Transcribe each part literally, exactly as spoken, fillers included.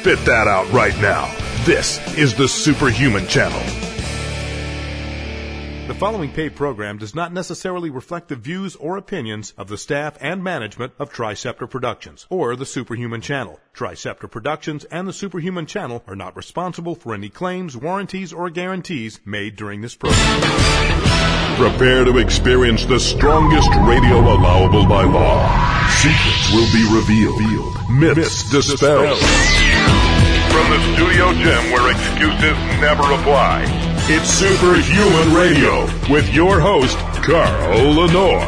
Spit that out right now. This is the Superhuman Channel. The following paid program does not necessarily reflect the views or opinions of the staff and management of Triceptor Productions or the Superhuman Channel. Triceptor Productions and the Superhuman Channel are not responsible for any claims, warranties, or guarantees made during this program. Prepare to experience the strongest radio allowable by law. Secrets will be revealed. Myths dispelled. From the studio gym where excuses never apply, it's Superhuman Radio with your host, Carl Lenore.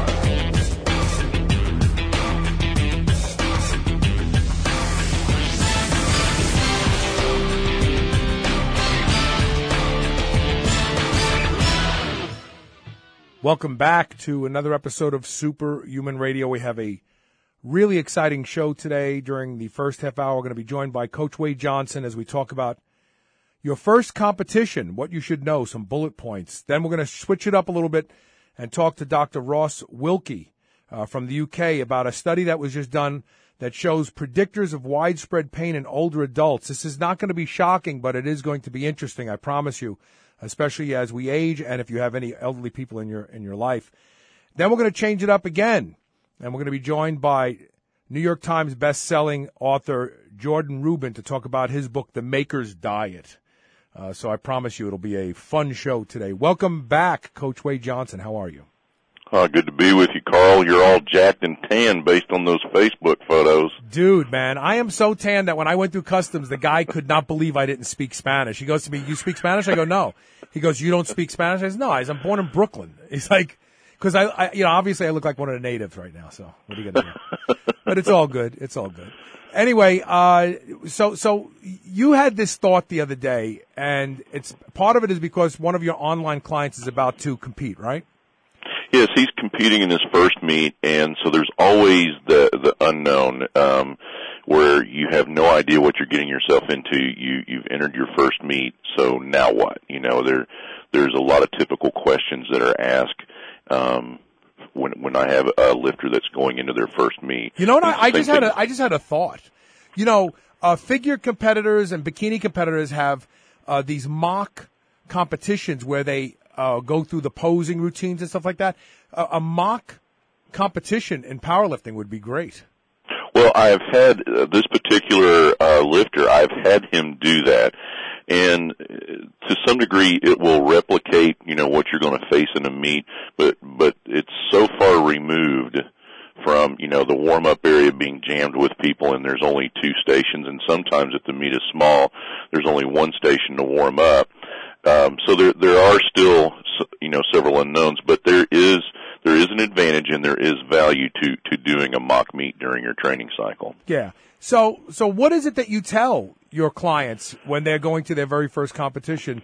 Welcome back to another episode of Superhuman Radio. We have a really exciting show today. During the first half hour, we're going to be joined by Coach Wade Johnson as we talk about your first competition, what you should know, some bullet points. Then we're going to switch it up a little bit and talk to Doctor Ross Wilkie uh, from the U K about a study that was just done that shows predictors of widespread pain in older adults. This is not going to be shocking, but it is going to be interesting, I promise you, especially as we age and if you have any elderly people in your in your life. Then we're going to change it up again, and we're going to be joined by New York Times best-selling author Jordan Rubin to talk about his book, The Maker's Diet. Uh, so I promise you it'll be a fun show today. Welcome back, Coach Wade Johnson. How are you? Uh, good to be with you, Carl. You're all jacked and tan based on those Facebook photos. Dude, man, I am so tan that when I went through customs, the guy could not believe I didn't speak Spanish. He goes to me, "You speak Spanish?" I go, "No." He goes, "You don't speak Spanish?" I said, "No, I said, I'm born in Brooklyn." He's like, because I, I, you know, obviously I look like one of the natives right now, so what are you going to do? But it's all good. It's all good. Anyway, uh, so, so you had this thought the other day, and it's part of it is because one of your online clients is about to compete, right? Yes, he's competing in his first meet, and so there's always the, the unknown, um, where you have no idea what you're getting yourself into. You, you've entered your first meet, so now what? You know, there, there's a lot of typical questions that are asked, um, when, when I have a lifter that's going into their first meet. You know what? I, I just had a, I just had a thought. You know, uh, figure competitors and bikini competitors have, uh, these mock competitions where they, uh, go through the posing routines and stuff like that. Uh, a mock competition in powerlifting would be great. Well, I've had uh, this particular, uh, lifter, I've had him do that. And to some degree, it will replicate, you know, what you're going to face in a meet, but, but it's so far removed from, you know, the warm-up area being jammed with people, and there's only two stations, and sometimes if the meet is small, there's only one station to warm up. Um, so there, there are still, you know, several unknowns, but there is, there is an advantage and there is value to, to doing a mock meet during your training cycle. Yeah. So, so what is it that you tell your clients when they're going to their very first competition?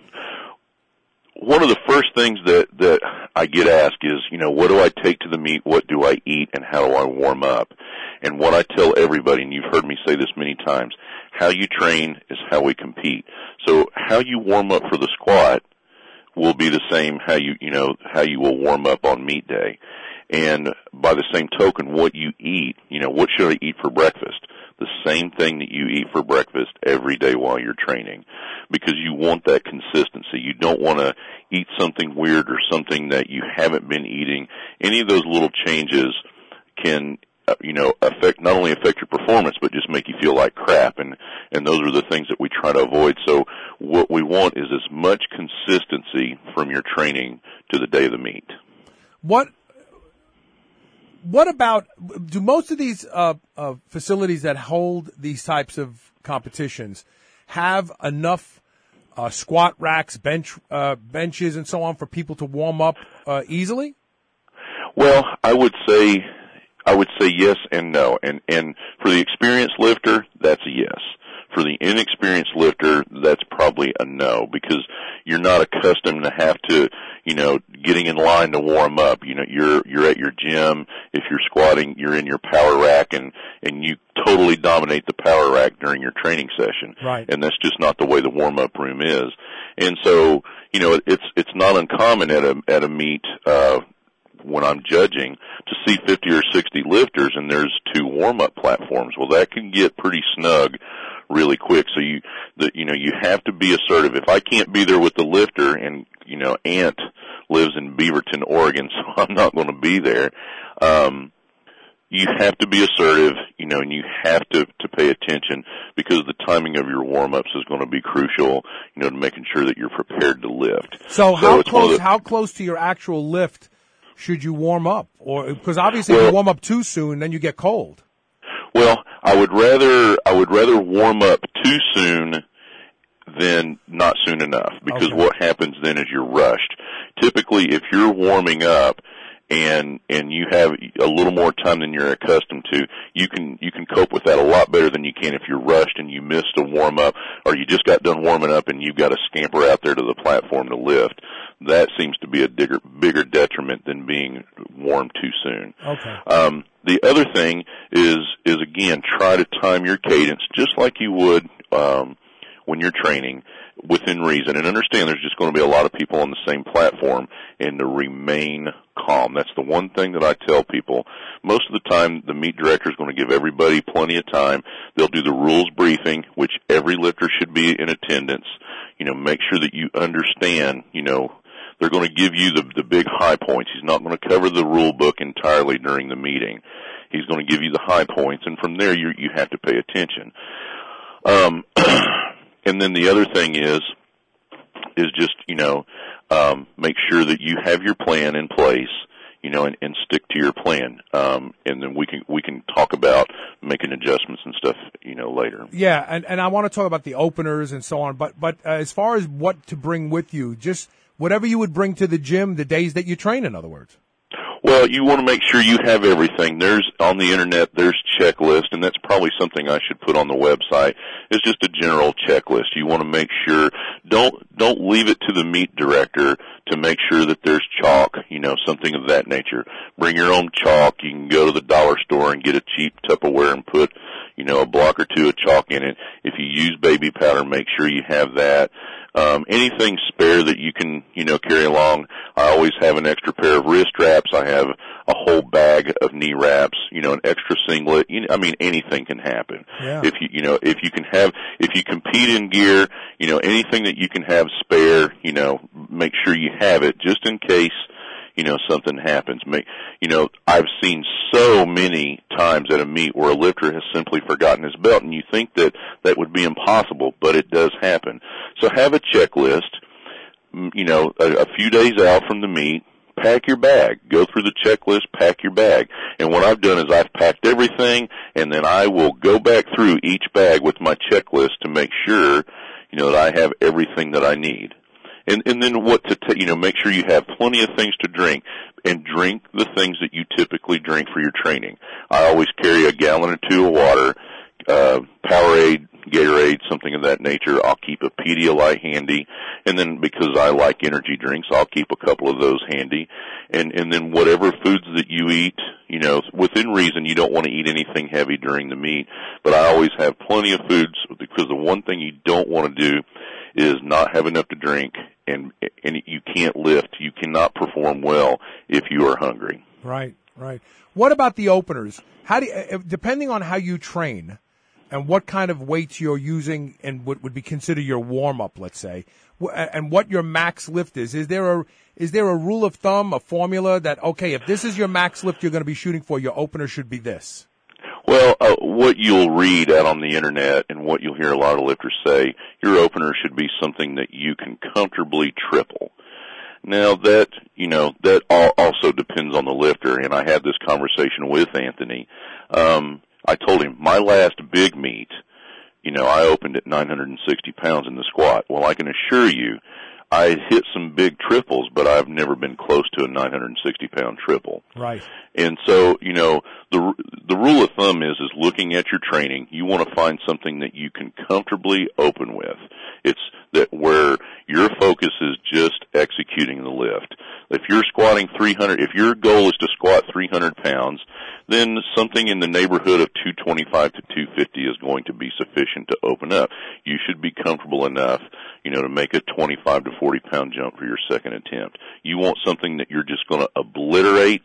One of the first things that, that I get asked is, you know, what do I take to the meet? What do I eat? And how do I warm up? And what I tell everybody, and you've heard me say this many times, how you train is how we compete. So how you warm up for the squat will be the same how you, you know, how you will warm up on meet day. And by the same token, what you eat, you know, what should I eat for breakfast? The same thing that you eat for breakfast every day while you're training, because you want that consistency. You don't want to eat something weird or something that you haven't been eating. Any of those little changes can, uh, you know, affect, not only affect your performance, but just make you feel like crap. And, and those are the things that we try to avoid. So what we want is as much consistency from your training to the day of the meet. What, What about, do most of these uh, uh, facilities that hold these types of competitions have enough uh, squat racks, bench uh, benches, and so on for people to warm up uh, easily? Well, I would say, I would say yes and no. And and for the experienced lifter, that's a yes. For the inexperienced lifter, that's probably a no, because you're not accustomed to have to, you know, getting in line to warm up. You know, you're, you're at your gym. If you're squatting, you're in your power rack, and, and you totally dominate the power rack during your training session. Right. And that's just not the way the warm-up room is. And so, you know, it's, it's not uncommon at a, at a meet, uh, when I'm judging, to see fifty or sixty lifters and there's two warm-up platforms. Well, that can get pretty snug really quick. So you, the, you know, you have to be assertive. If I can't be there with the lifter, and, you know, Aunt lives in Beaverton, Oregon, so I'm not going to be there, um, you have to be assertive, you know, and you have to, to pay attention, because the timing of your warm-ups is going to be crucial, you know, to making sure that you're prepared to lift. So, so how close, the, how close to your actual lift should you warm up? Or, because obviously well, if you warm up too soon, then you get cold. Well, I would rather, I would rather warm up too soon than not soon enough, because okay. what happens then is you're rushed. Typically, if you're warming up, and and you have a little more time than you're accustomed to, you can you can cope with that a lot better than you can if you're rushed and you missed a warm up, or you just got done warming up and you've got to scamper out there to the platform to lift. That seems to be a bigger bigger detriment than being warm too soon. Okay. Um, the other thing is is again, try to time your cadence just like you would um, when you're training, within reason, and understand there's just going to be a lot of people on the same platform, and to remain calm. That's the one thing that I tell people. Most of the time, the meet director is going to give everybody plenty of time. They'll do the rules briefing, which every lifter should be in attendance. You know, make sure that you understand, you know, they're going to give you the, the big high points. He's not going to cover the rule book entirely during the meeting. He's going to give you the high points, and from there you you have to pay attention. Um, and then the other thing is, is just, you know, um, make sure that you have your plan in place, you know, and, and stick to your plan. Um, and then we can, we can talk about making adjustments and stuff, you know, later. Yeah. And, and I want to talk about the openers and so on, but, but uh, as far as what to bring with you, just whatever you would bring to the gym the days that you train, in other words. Well, you want to make sure you have everything. There's, on the internet, there's checklist, and that's probably something I should put on the website. It's just a general checklist. You want to make sure, don't, don't leave it to the meet director to make sure that there's chalk, you know, something of that nature. Bring your own chalk. You can go to the dollar store and get a cheap Tupperware and put, you know, a block or two of chalk in it. If you use baby powder, make sure you have that. Um, anything spare that you can, you know, carry along. I always have an extra pair of wrist wraps. I have a whole bag of knee wraps, you know, an extra singlet. You know, I mean, anything can happen. Yeah. If you, you know, if you can have, if you compete in gear, you know, anything that you can have spare, you know, make sure you have it just in case, you know, something happens. Make, you know, I've seen so many times at a meet where a lifter has simply forgotten his belt, and you think that that would be impossible, but it does happen. So have a checklist, you know, a, a few days out from the meet, pack your bag. Go through the checklist, pack your bag. And what I've done is I've packed everything, and then I will go back through each bag with my checklist to make sure, you know, that I have everything that I need. And, and then what to, t- you know, make sure you have plenty of things to drink, and drink the things that you typically drink for your training. I always carry a gallon or two of water, uh, Powerade, Gatorade, something of that nature. I'll keep a Pedialyte handy, and then because I like energy drinks, I'll keep a couple of those handy. And, and then whatever foods that you eat, you know, within reason, you don't want to eat anything heavy during the meet, but I always have plenty of foods, because the one thing you don't want to do is not have enough to drink, and and you can't lift. You cannot perform well if you are hungry. Right, right. What about the openers? How do you, depending on how you train and what kind of weights you're using and what would be considered your warm up, let's say, and what your max lift is, is there a is there a rule of thumb, a formula that, okay, if this is your max lift you're going to be shooting for, your opener should be this? Well, uh, what you'll read out on the internet and what you'll hear a lot of lifters say, your opener should be something that you can comfortably triple. Now that, you know, that all also depends on the lifter, and I had this conversation with Anthony. Um, I told him my last big meet, you know, I opened at nine hundred sixty pounds in the squat. Well, I can assure you, I had hit some big triples, but I've never been close to a nine hundred sixty pound triple. Right. And so, you know, the the rule of thumb is, is looking at your training, you want to find something that you can comfortably open with. It's that where your focus is just executing the lift. If you're squatting three hundred, if your goal is to squat three hundred pounds, then something in the neighborhood of two twenty-five to two fifty is going to be sufficient to open up. You should be comfortable enough, you know, to make a twenty-five to forty pound jump for your second attempt. You want something that you're just going to obliterate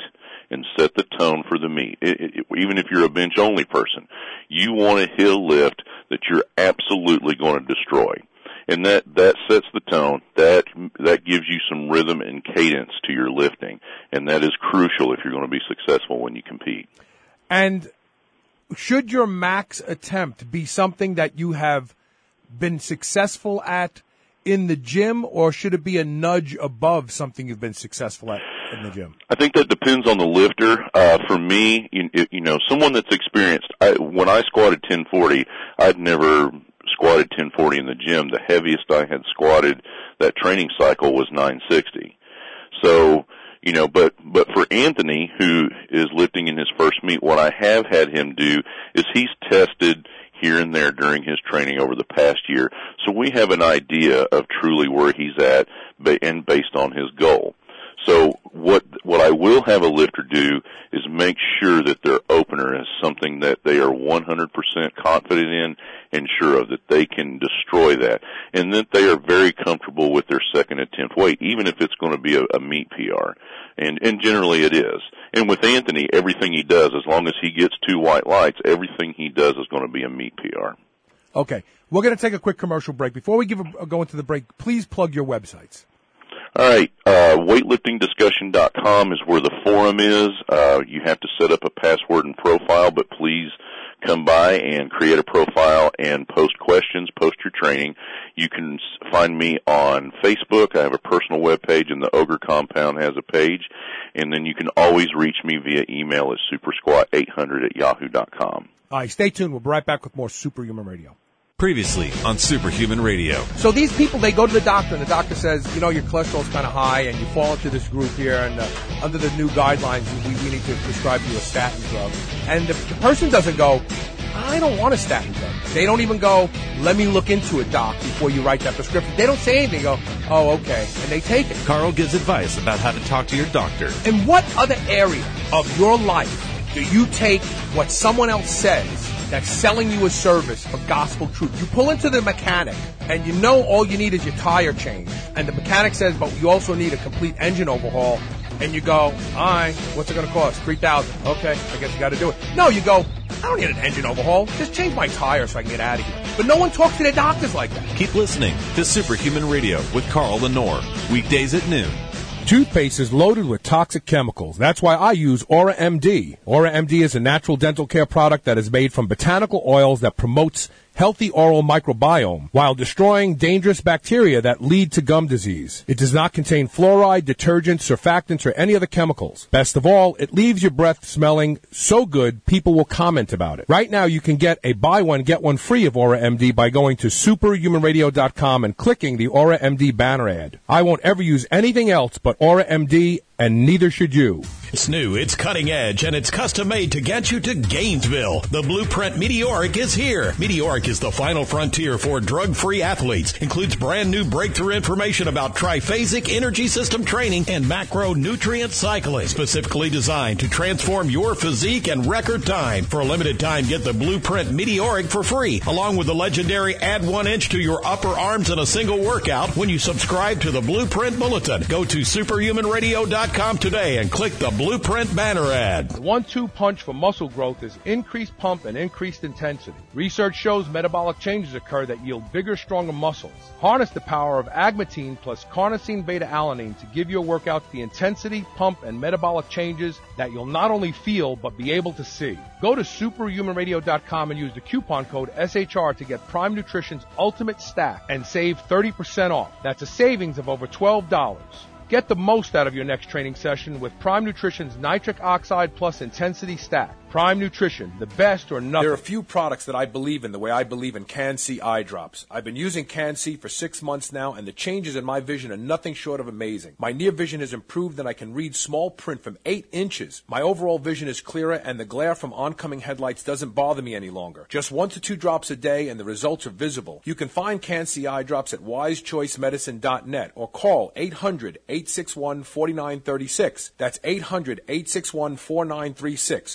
and set the tone for the meet. It, it, even if you're a bench-only person, you want to hit a lift that you're absolutely going to destroy. And that, that sets the tone. That, that gives you some rhythm and cadence to your lifting. And that is crucial if you're going to be successful when you compete. And should your max attempt be something that you have been successful at in the gym, or should it be a nudge above something you've been successful at in the gym? I think that depends on the lifter. Uh, for me, you, you know, someone that's experienced, I, when I squatted ten forty, I'd never squatted ten forty in the gym. The heaviest I had squatted that training cycle was nine sixty. So, you know, but, but for Anthony, who is lifting in his first meet, what I have had him do is he's tested here and there during his training over the past year. So we have an idea of truly where he's at and based on his goal. So what what I will have a lifter do is make sure that their opener is something that they are one hundred percent confident in and sure of, that they can destroy that, and that they are very comfortable with their second attempt weight, even if it's going to be a, a meet P R. And, and generally it is. And with Anthony, everything he does, as long as he gets two white lights, everything he does is going to be a meet P R. Okay. We're going to take a quick commercial break. Before we give a, go into the break, please plug your websites. All right, uh, weightlifting discussion dot com is where the forum is. Uh, you have to set up a password and profile, but please come by and create a profile and post questions, post your training. You can find me on Facebook. I have a personal web page, and the Ogre Compound has a page. And then you can always reach me via email at supersquat eight hundred at yahoo dot com. All right, stay tuned. We'll be right back with more Superhuman Radio. Previously on Superhuman Radio. So these people, they go to the doctor, and the doctor says, you know, your cholesterol's kind of high, and you fall into this group here, and uh, under the new guidelines, we, we need to prescribe you a statin drug. And the, the person doesn't go, I don't want a statin drug. They don't even go, let me look into it, doc, before you write that prescription. They don't say anything. They go, oh, okay, and they take it. Carl gives advice about how to talk to your doctor. In what other area of your life do you take what someone else says that's selling you a service for gospel truth? You pull into the mechanic, and you know all you need is your tire change. And the mechanic says, but you also need a complete engine overhaul. And you go, all right, what's it going to cost? three thousand dollars. Okay, I guess you got to do it. No, you go, I don't need an engine overhaul. Just change my tire so I can get out of here. But no one talks to their doctors like that. Keep listening to Superhuman Radio with Carl Lenore. Weekdays at noon. Toothpaste is loaded with toxic chemicals. That's why I use Aura M D. Aura M D is a natural dental care product that is made from botanical oils that promotes healthy oral microbiome while destroying dangerous bacteria that lead to gum disease. It does not contain fluoride, detergents, surfactants, or any other chemicals. Best of all, it leaves your breath smelling so good people will comment about it. Right now, you can get a buy one, get one free of Aura M D by going to superhuman radio dot com and clicking the Aura M D banner ad. I won't ever use anything else but Aura M D, and neither should you. It's new, it's cutting edge, and it's custom made to get you to Gainesville. The Blueprint Meteoric is here. Meteoric is the final frontier for drug-free athletes. Includes brand new breakthrough information about triphasic energy system training and macronutrient cycling. Specifically designed to transform your physique in record time. For a limited time, get the Blueprint Meteoric for free, along with the legendary Add One Inch to Your Upper Arms in a Single Workout when you subscribe to the Blueprint Bulletin. Go to superhuman radio dot com today and click the Blueprint banner ad. The one two punch for muscle growth is increased pump and increased intensity. Research shows metabolic changes occur that yield bigger, stronger muscles. Harness the power of agmatine plus carnosine beta-alanine to give your workouts the intensity, pump, and metabolic changes that you'll not only feel but be able to see. Go to superhuman radio dot com and use the coupon code S H R to get Prime Nutrition's Ultimate Stack and save thirty percent off. That's a savings of over twelve dollars. Get the most out of your next training session with Prime Nutrition's Nitric Oxide Plus Intensity Stack. Prime Nutrition, the best or nothing. There are a few products that I believe in the way I believe in Can-C eye drops. I've been using Can-C for six months now, and the changes in my vision are nothing short of amazing. My near vision has improved, and I can read small print from eight inches. My overall vision is clearer, and the glare from oncoming headlights doesn't bother me any longer. Just one to two drops a day, and the results are visible. You can find Can-C eye drops at wise choice medicine dot net or call eight hundred, eight six one, four nine three six. That's eight hundred, eight six one, four nine three six. Wise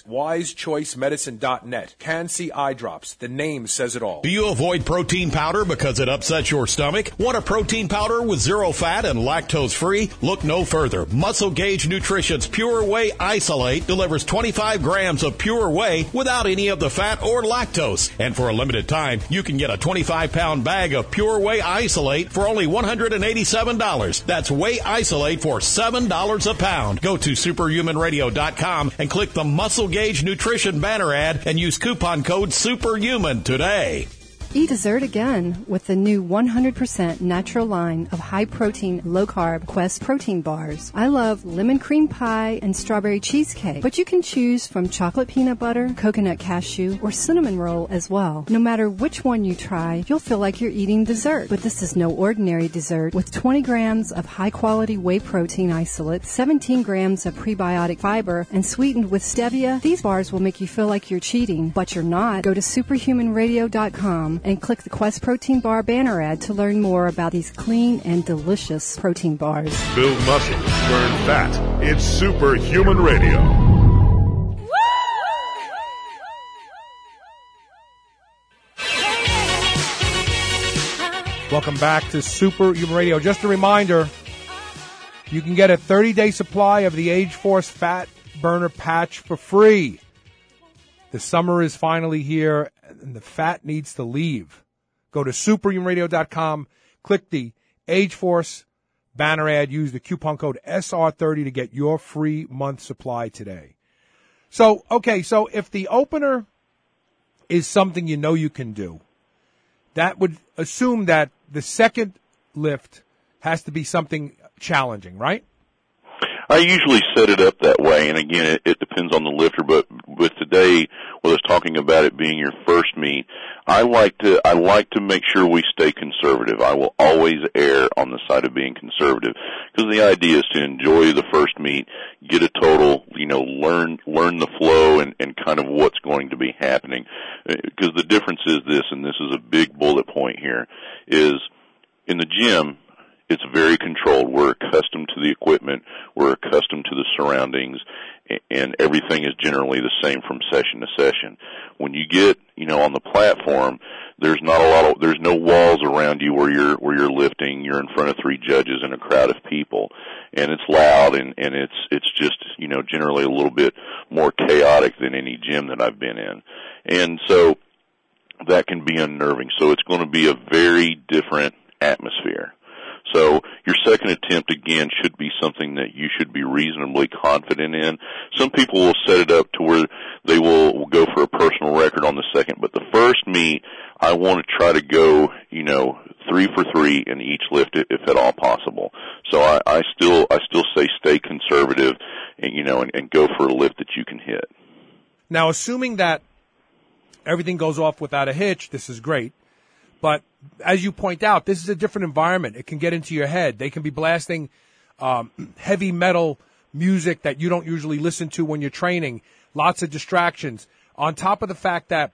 wise choice medicine dot net. Can-C Eye Drops. The name says it all. Do you avoid protein powder because it upsets your stomach? Want a protein powder with zero fat and lactose-free? Look no further. Muscle Gauge Nutrition's Pure Whey Isolate delivers twenty-five grams of Pure Whey without any of the fat or lactose. And for a limited time, you can get a twenty-five pound bag of Pure Whey Isolate for only one hundred eighty-seven dollars. That's Whey Isolate for seven dollars a pound. Go to superhuman radio dot com and click the Muscle Gauge Nutrition banner ad and use coupon code SUPERHUMAN today. Eat dessert again with the new one hundred percent natural line of high-protein, low-carb Quest protein bars. I love lemon cream pie and strawberry cheesecake, but you can choose from chocolate peanut butter, coconut cashew, or cinnamon roll as well. No matter which one you try, you'll feel like you're eating dessert. But this is no ordinary dessert. With twenty grams of high-quality whey protein isolate, seventeen grams of prebiotic fiber, and sweetened with stevia, these bars will make you feel like you're cheating, but you're not. Go to superhuman radio dot com and click the Quest Protein Bar banner ad to learn more about these clean and delicious protein bars. Build muscle, burn fat. It's Superhuman Radio. Welcome back to Superhuman Radio. Just a reminder, you can get a thirty-day supply of the Age Force Fat Burner Patch for free. The summer is finally here, and the fat needs to leave. Go to superhuman radio dot com, click the Age Force banner ad, use the coupon code S R thirty to get your free month supply today. So, okay, so if the opener is something you know you can do, that would assume that the second lift has to be something challenging, right? I usually set it up that way, and again, it, it depends on the lifter, but with today, whether it's talking about it being your first meet, I like to, I like to make sure we stay conservative. I will always err on the side of being conservative, because the idea is to enjoy the first meet, get a total, you know, learn, learn the flow and, and kind of what's going to be happening. Because the difference is this, and this is a big bullet point here, is in the gym, it's very controlled. We're accustomed to the equipment. We're accustomed to the surroundings, and everything is generally the same from session to session. When you get, you know, on the platform, there's not a lot of, there's no walls around you where you're, where you're lifting. You're in front of three judges and a crowd of people, and it's loud, and, and it's, it's just, you know, generally a little bit more chaotic than any gym that I've been in. And so that can be unnerving. So it's going to be a very different atmosphere. So your second attempt, again, should be something that you should be reasonably confident in. Some people will set it up to where they will, will go for a personal record on the second, but the first meet, I want to try to go, you know, three for three in each lift if at all possible. So I, I still, I still say stay conservative and, you know, and, and go for a lift that you can hit. Now, assuming that everything goes off without a hitch, this is great. But as you point out, this is a different environment. It can get into your head. They can be blasting um, heavy metal music that you don't usually listen to when you're training. Lots of distractions. On top of the fact that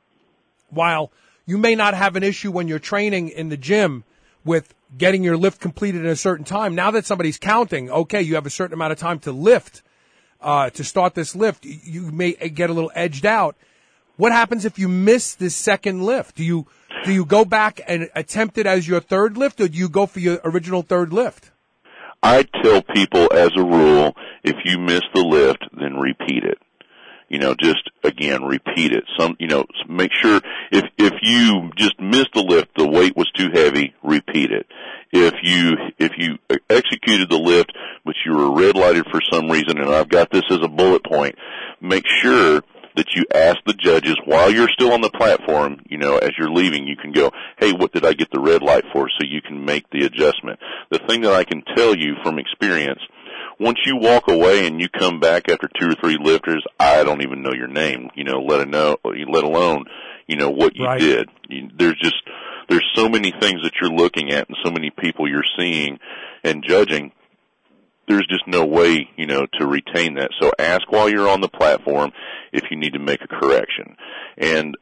while you may not have an issue when you're training in the gym with getting your lift completed at a certain time, now that somebody's counting, okay, you have a certain amount of time to lift, uh, to start this lift, you may get a little edged out. What happens if you miss this second lift? Do you do you go back and attempt it as your third lift, or do you go for your original third lift? I tell people as a rule, if you miss the lift, then repeat it. You know, just again, repeat it. Some, you know, make sure if, if you just missed the lift, the weight was too heavy, repeat it. If you, if you executed the lift, but you were red lighted for some reason, and I've got this as a bullet point, make sure that you ask the judges while you're still on the platform, you know, as you're leaving, you can go, hey, what did I get the red light for? So you can make the adjustment. The thing that I can tell you from experience, once you walk away and you come back after two or three lifters, I don't even know your name, you know, let it know, let alone, you know, what you right. did. You, there's just, there's so many things that you're looking at and so many people you're seeing and judging. There's just no way, you know, to retain that. So ask while you're on the platform if you need to make a correction. And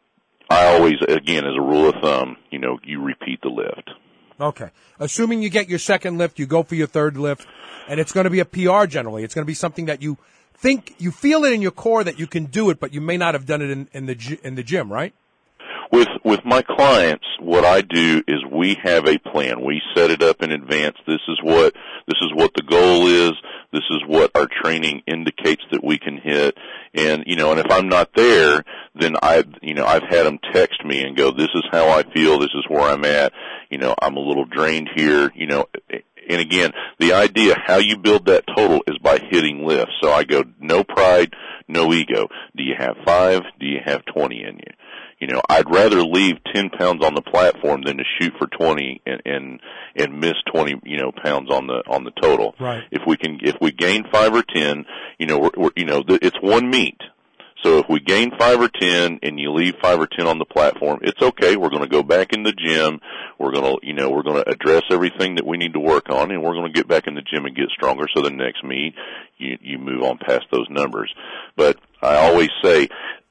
I always, again, as a rule of thumb, you know, you repeat the lift. Okay. Assuming you get your second lift, you go for your third lift, and it's going to be a P R generally. It's going to be something that you think you feel it in your core that you can do it, but you may not have done it in, in the gy- in the gym, right? With with my clients, what I do is we have a plan. We set it up in advance. This is what this is what the goal is. This is what our training indicates that we can hit. And you know, and if I'm not there, then I you know I've had them text me and go, "This is how I feel. This is where I'm at. You know, I'm a little drained here. You know." And again, the idea how you build that total is by hitting lifts. So I go, no pride, no ego. Do you have five? Do you have twenty in you? You know, I'd rather leave ten pounds on the platform than to shoot for twenty and, and, and miss twenty, you know, pounds on the, on the total. Right. If we can, if we gain five or ten, you know, we're, we're you know, it's one meet. So if we gain five or ten and you leave five or ten on the platform, it's okay. We're going to go back in the gym. We're going to, you know, we're going to address everything that we need to work on, and we're going to get back in the gym and get stronger. So the next meet, you, you move on past those numbers. But I always say,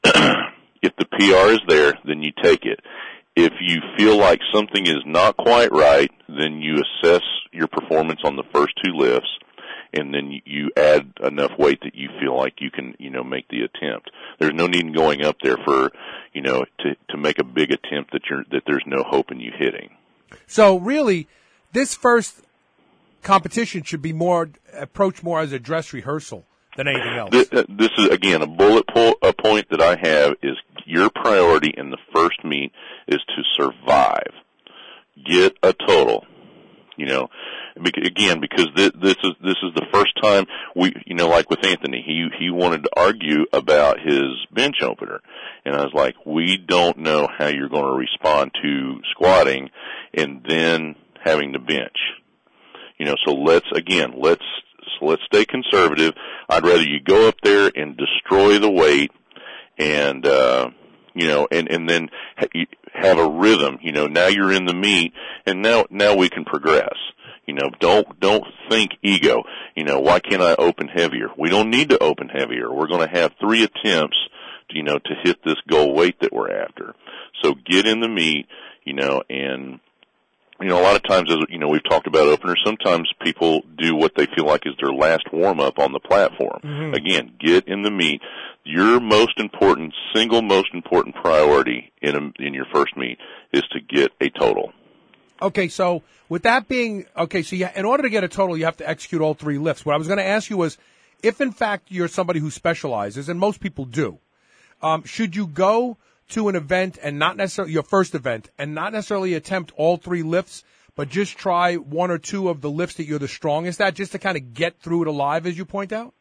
if the P R is there, then you take it. If you feel like something is not quite right, then you assess your performance on the first two lifts, and then you add enough weight that you feel like you can, you know, make the attempt. There's no need in going up there for, you know, to, to make a big attempt that you're, that there's no hope in you hitting. So really, this first competition should be more, approached more as a dress rehearsal than anything else. This, uh, this is, again, a bullet po- a point that I have is your priority in the first meet is to survive. Get a total. You know, again, because this, this is this is the first time we, you know, like with Anthony, he he wanted to argue about his bench opener, and I was like, we don't know how you're going to respond to squatting and then having to bench. You know, so let's again, let's so let's stay conservative. I'd rather you go up there and destroy the weight, and uh, you know, and and then ha- have a rhythm. You know, now you're in the meet, and now now we can progress. You know, don't don't think ego. You know, why can't I open heavier? We don't need to open heavier. We're going to have three attempts, you know, to hit this goal weight that we're after. So get in the meet, you know, and you know, a lot of times, as you know, we've talked about openers. Sometimes people do what they feel like is their last warm up on the platform. Mm-hmm. Again, get in the meet. Your most important, single most important priority in a, in your first meet is to get a total. Okay, so with that being, okay, so you, in order to get a total, you have to execute all three lifts. What I was going to ask you was, if in fact you're somebody who specializes, and most people do, um, should you go to an event and not necessarily, your first event, and not necessarily attempt all three lifts, but just try one or two of the lifts that you're the strongest at, just to kind of get through it alive, as you point out?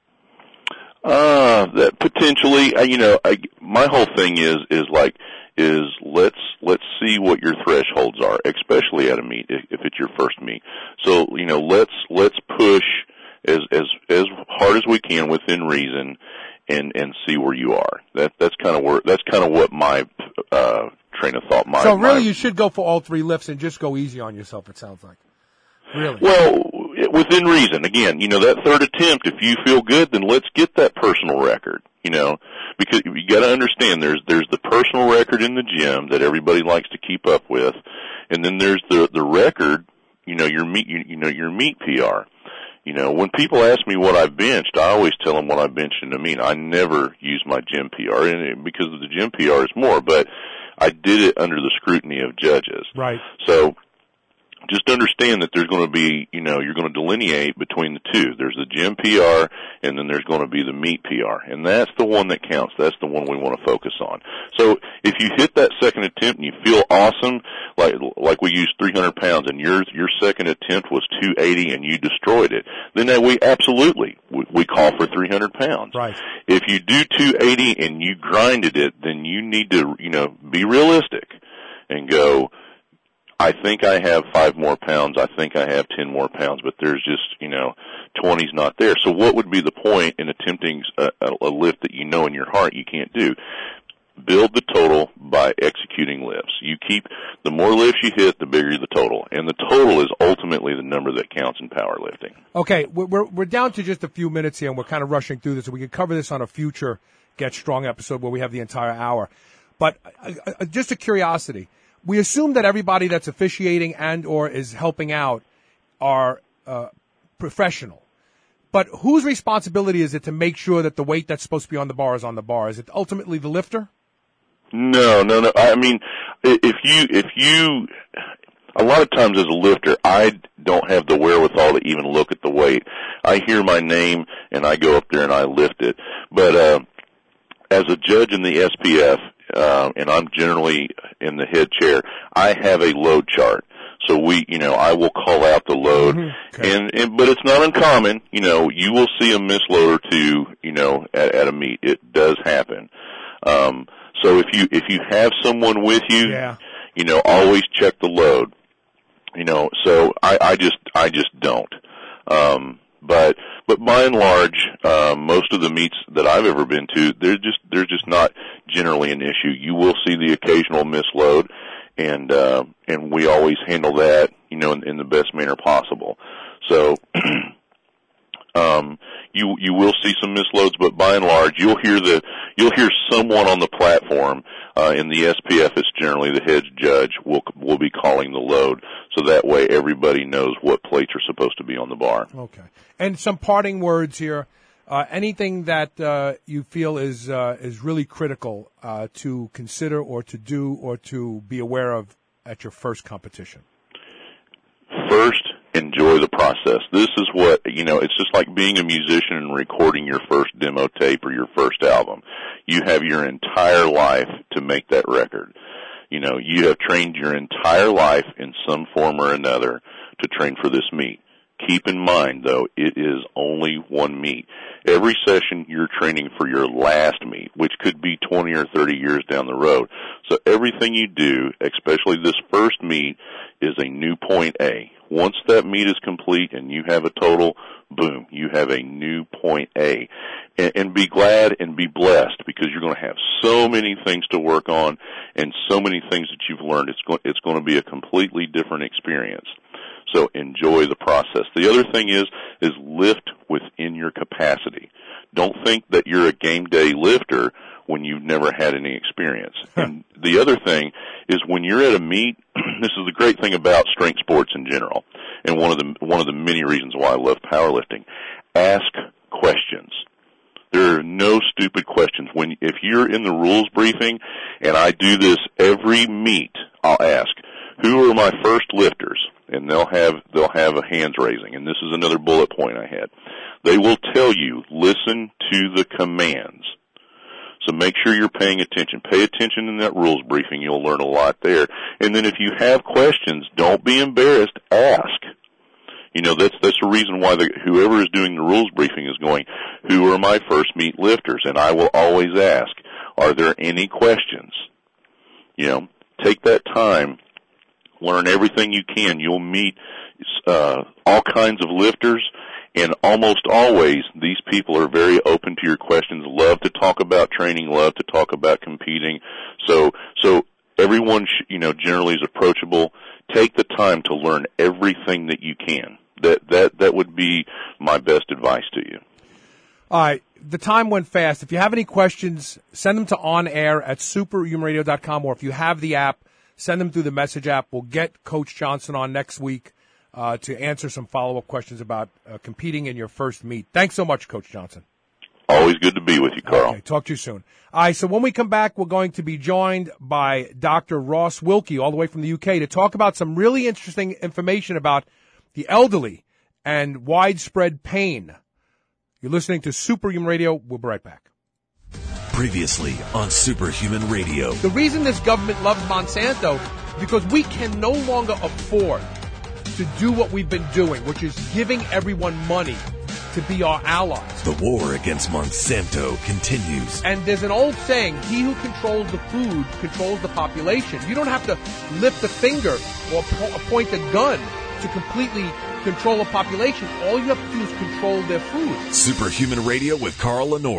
Uh, that potentially, uh, you know, I, my whole thing is, is like, is let's, let's see what your thresholds are, especially at a meet, if, if it's your first meet. So, you know, let's, let's push as, as, as hard as we can within reason and, and see where you are. That, that's kind of where, that's kind of what my, uh, train of thought, my, So really my, you should go for all three lifts and just go easy on yourself, it sounds like. Really? Well, within reason. Again, you know, that third attempt, if you feel good, then let's get that personal record, you know, because you got to understand there's, there's the personal record in the gym that everybody likes to keep up with. And then there's the, the record, you know, your meet, you, you know, your meet P R. You know, when people ask me what I've benched, I always tell them what I benched in a meet. I never use my gym P R, and it, because of the gym P R is more, but I did it under the scrutiny of judges. Right. So, just understand that there's going to be, you know, you're going to delineate between the two. There's the gym P R, and then there's going to be the meet P R. And that's the one that counts. That's the one we want to focus on. So if you hit that second attempt and you feel awesome, like like we used three hundred pounds, and your your second attempt was two eighty and you destroyed it, then that we absolutely, we, we call for three hundred pounds. Right. If you do two eighty and you grinded it, then you need to, you know, be realistic and go, I think I have five more pounds. I think I have ten more pounds, but there's just, you know, twenty's not there. So what would be the point in attempting a, a lift that you know in your heart you can't do? Build the total by executing lifts. You keep, the more lifts you hit, the bigger the total. And the total is ultimately the number that counts in powerlifting. Okay, we're, we're down to just a few minutes here, and we're kind of rushing through this, so we can cover this on a future Get Strong episode where we have the entire hour. But uh, uh, just a curiosity. We assume that everybody that's officiating and or is helping out are uh, professional. But whose responsibility is it to make sure that the weight that's supposed to be on the bar is on the bar? Is it ultimately the lifter? No, no, no. I mean, if you, if you, a lot of times as a lifter, I don't have the wherewithal to even look at the weight. I hear my name and I go up there and I lift it. But, uh, as a judge in the S P F, uh, and I'm generally in the head chair, I have a load chart. So we, you know, I will call out the load, mm-hmm. okay. and, and, but it's not uncommon, you know, you will see a misload or two, you know, at, at a meet. It does happen. Um, so if you, if you have someone with you, yeah. you know, always check the load, you know, so I, I just, I just don't. Um, but, but by and large, uh, most of the meets that I've ever been to, they're just, they're just not generally an issue. You will see the occasional misload. And, uh, and we always handle that, you know, in, in the best manner possible. So, um, you, you will see some misloads, but by and large, you'll hear the, you'll hear someone on the platform, uh, in the S P F, it's generally the head judge will, will be calling the load. So that way everybody knows what plates are supposed to be on the bar. Okay. And some parting words here. Uh, anything that uh, you feel is uh, is really critical uh, to consider or to do or to be aware of at your first competition? First, enjoy the process. This is what, you know, it's just like being a musician and recording your first demo tape or your first album. You have your entire life to make that record. You know, you have trained your entire life in some form or another to train for this meet. Keep in mind, though, it is only one meet. Every session you're training for your last meet, which could be twenty or thirty years down the road. So everything you do, especially this first meet, is a new point A. Once that meet is complete and you have a total, boom, you have a new point A. And, and be glad and be blessed because you're going to have so many things to work on and so many things that you've learned. It's going, it's going to be a completely different experience. So enjoy the process. The other thing is, is lift within your capacity. Don't think that you're a game day lifter when you've never had any experience. And the other thing is when you're at a meet, this is the great thing about strength sports in general, and one of the, one of the many reasons why I love powerlifting. Ask questions. There are no stupid questions. When, if you're in the rules briefing, and I do this every meet, I'll ask, who are my first lifters? And they'll have, they'll have a hands raising. And this is another bullet point I had. They will tell you, listen to the commands. So make sure you're paying attention. Pay attention in that rules briefing. You'll learn a lot there. And then if you have questions, don't be embarrassed. Ask. You know, that's, that's the reason why the, whoever is doing the rules briefing is going, who are my first meet lifters? And I will always ask, are there any questions? You know, take that time. Learn everything you can. You'll meet uh, all kinds of lifters, and almost always these people are very open to your questions, love to talk about training, love to talk about competing. So, so everyone, sh- you know, generally is approachable. Take the time to learn everything that you can. That that that would be my best advice to you. All right. The time went fast. If you have any questions, send them to onair at superhuman radio dot com, or if you have the app, send them through the message app. We'll get Coach Johnson on next week uh, to answer some follow-up questions about uh, competing in your first meet. Thanks so much, Coach Johnson. Always good to be with you, Carl. Okay, talk to you soon. All right, so when we come back, we're going to be joined by Doctor Ross Wilkie, all the way from the U K, to talk about some really interesting information about the elderly and widespread pain. You're listening to Superhuman Radio. We'll be right back. Previously on Superhuman Radio. The reason this government loves Monsanto is because we can no longer afford to do what we've been doing, which is giving everyone money to be our allies. The war against Monsanto continues. And there's an old saying, he who controls the food controls the population. You don't have to lift a finger or po- point a gun to completely control a population. All you have to do is control their food. Superhuman Radio with Carl Lenore.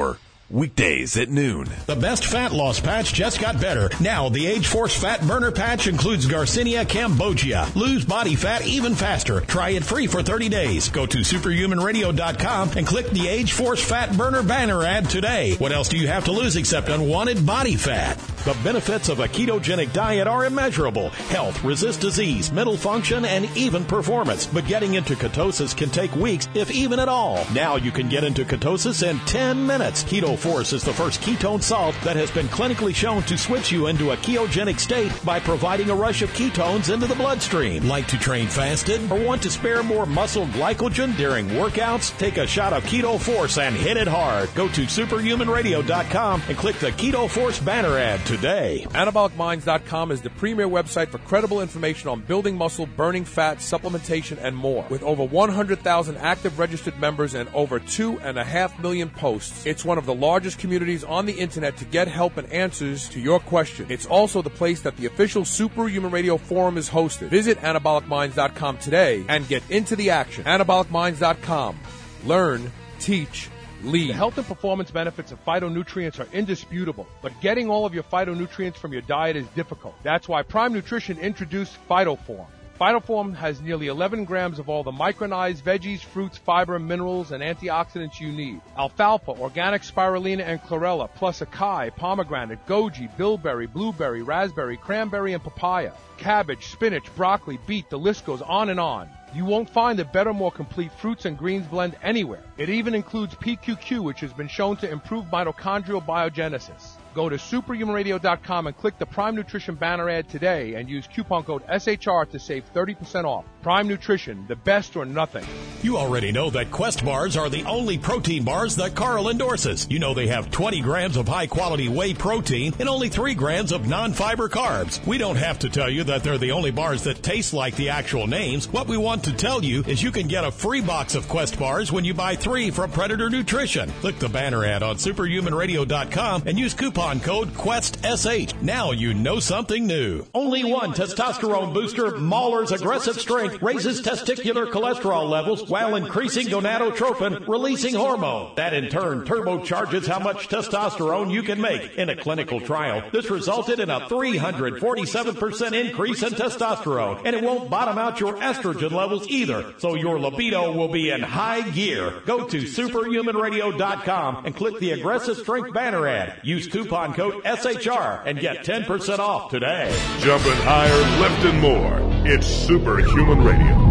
weekdays at noon. The best fat loss patch just got better. Now, the Age Force Fat Burner Patch includes Garcinia cambogia. Lose body fat even faster. Try it free for thirty days. Go to superhuman radio dot com and click the Age Force Fat Burner banner ad today. What else do you have to lose except unwanted body fat? The benefits of a ketogenic diet are immeasurable. Health, resist disease, mental function, and even performance. But getting into ketosis can take weeks, if even at all. Now you can get into ketosis in ten minutes. Keto Force is the first ketone salt that has been clinically shown to switch you into a ketogenic state by providing a rush of ketones into the bloodstream. Like to train fasted or want to spare more muscle glycogen during workouts? Take a shot of Keto Force and hit it hard. Go to superhuman radio dot com and click the Keto Force banner ad today. anabolic minds dot com is the premier website for credible information on building muscle, burning fat, supplementation, and more. With over one hundred thousand active registered members and over two and a half million posts, it's one of the largest communities on the internet to get help and answers to your questions. It's also the place that the official Superhuman Radio Forum is hosted. Visit anabolic minds dot com today and get into the action. anabolic minds dot com. Learn, teach, lead. The health and performance benefits of phytonutrients are indisputable, but getting all of your phytonutrients from your diet is difficult. That's why Prime Nutrition introduced PhytoForm. PhytoForm has nearly eleven grams of all the micronized veggies, fruits, fiber, minerals, and antioxidants you need. Alfalfa, organic spirulina, and chlorella, plus acai, pomegranate, goji, bilberry, blueberry, raspberry, cranberry, and papaya. Cabbage, spinach, broccoli, beet, the list goes on and on. You won't find a better, more complete fruits and greens blend anywhere. It even includes P Q Q, which has been shown to improve mitochondrial biogenesis. Go to superhuman radio dot com and click the Prime Nutrition banner ad today and use coupon code S H R to save thirty percent off. Prime Nutrition, the best or nothing. You already know that Quest bars are the only protein bars that Carl endorses. You know they have twenty grams of high-quality whey protein and only three grams of non-fiber carbs. We don't have to tell you that they're the only bars that taste like the actual names. What we want to tell you is you can get a free box of Quest bars when you buy three from Predator Nutrition. Click the banner ad on superhuman radio dot com and use coupon code Quest S H. Now you know something new. Only one testosterone booster, Mahler's Aggressive Strength, raises testicular cholesterol levels while increasing gonadotropin, releasing hormone. That in turn turbocharges how much testosterone you can make. In a clinical trial, this resulted in a three hundred forty-seven percent increase in testosterone, and it won't bottom out your estrogen levels either, so your libido will be in high gear. Go to superhuman radio dot com and click the Aggressive Strength banner ad. Use coupon code S H R and get ten percent off today. Jumping higher, lifting more. It's Superhuman Radio.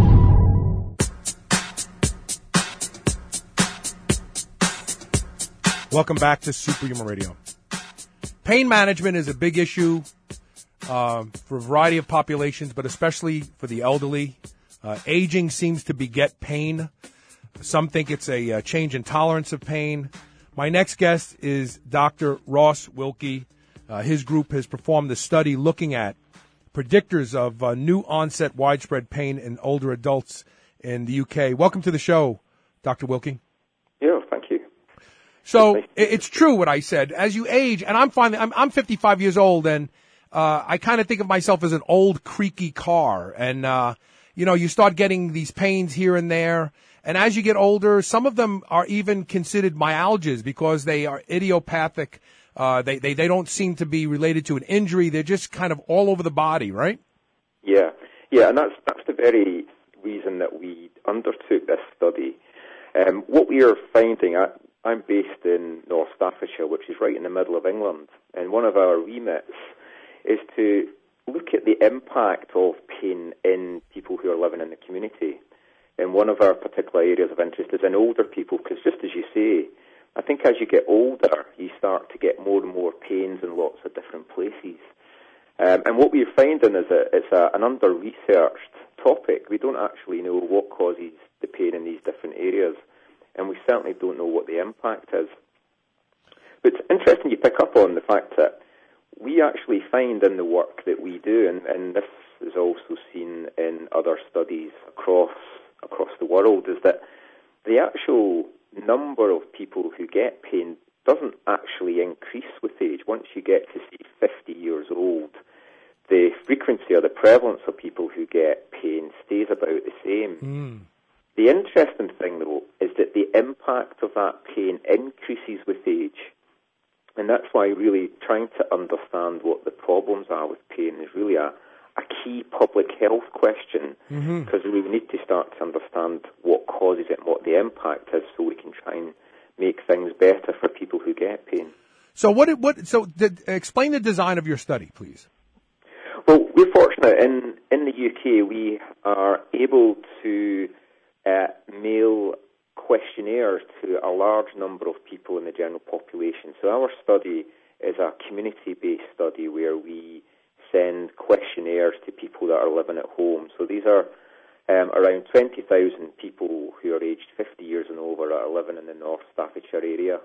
Welcome back to Superhuman Radio. Pain management is a big issue uh, for a variety of populations, but especially for the elderly. Uh, aging seems to beget pain. Some think it's a, a change in tolerance of pain. My next guest is Doctor Ross Wilkie. Uh, his group has performed a study looking at predictors of uh, new onset widespread pain in older adults in the U K. Welcome to the show, Doctor Wilkie. Yeah, thank you. So it's true what I said. As you age, and I'm finally, I'm, I'm fifty-five years old, and uh, I kind of think of myself as an old creaky car. And, uh, you know, you start getting these pains here and there. And as you get older, some of them are even considered myalgias because they are idiopathic. Uh, they, they, they don't seem to be related to an injury. They're just kind of all over the body, right? Yeah, yeah, and that's that's the very reason that we undertook this study. Um, what we are finding, I, I'm based in North Staffordshire, which is right in the middle of England, and one of our remits is to look at the impact of pain in people who are living in the community. And one of our particular areas of interest is in older people, because just as you say, I think as you get older, you start to get more and more pains in lots of different places. Um, and what we're finding is that it's a, an under-researched topic. We don't actually know what causes the pain in these different areas, and we certainly don't know what the impact is. But it's interesting you pick up on the fact that we actually find in the work that we do, and, and this is also seen in other studies across across the world, is that the actual number of people who get pain doesn't actually increase with age. Once you get to, say, fifty years old, the frequency or the prevalence of people who get pain stays about the same. Mm. The interesting thing, though, is that the impact of that pain increases with age. And that's why really trying to understand what the problems are with pain is really a, a key public health question, because mm-hmm. we need to start to understand what causes it and what the impact is, so we can try and make things better for people who get pain. So what? What? So did, explain the design of your study, please. Well, we're fortunate in in the U K. We are able to uh, mail questionnaires to a large number of people in the general population. So our study is a community-based study where we send questionnaires to people that are living at home. So these are um, around twenty thousand people who are aged fifty years and over that are living in the North Staffordshire area.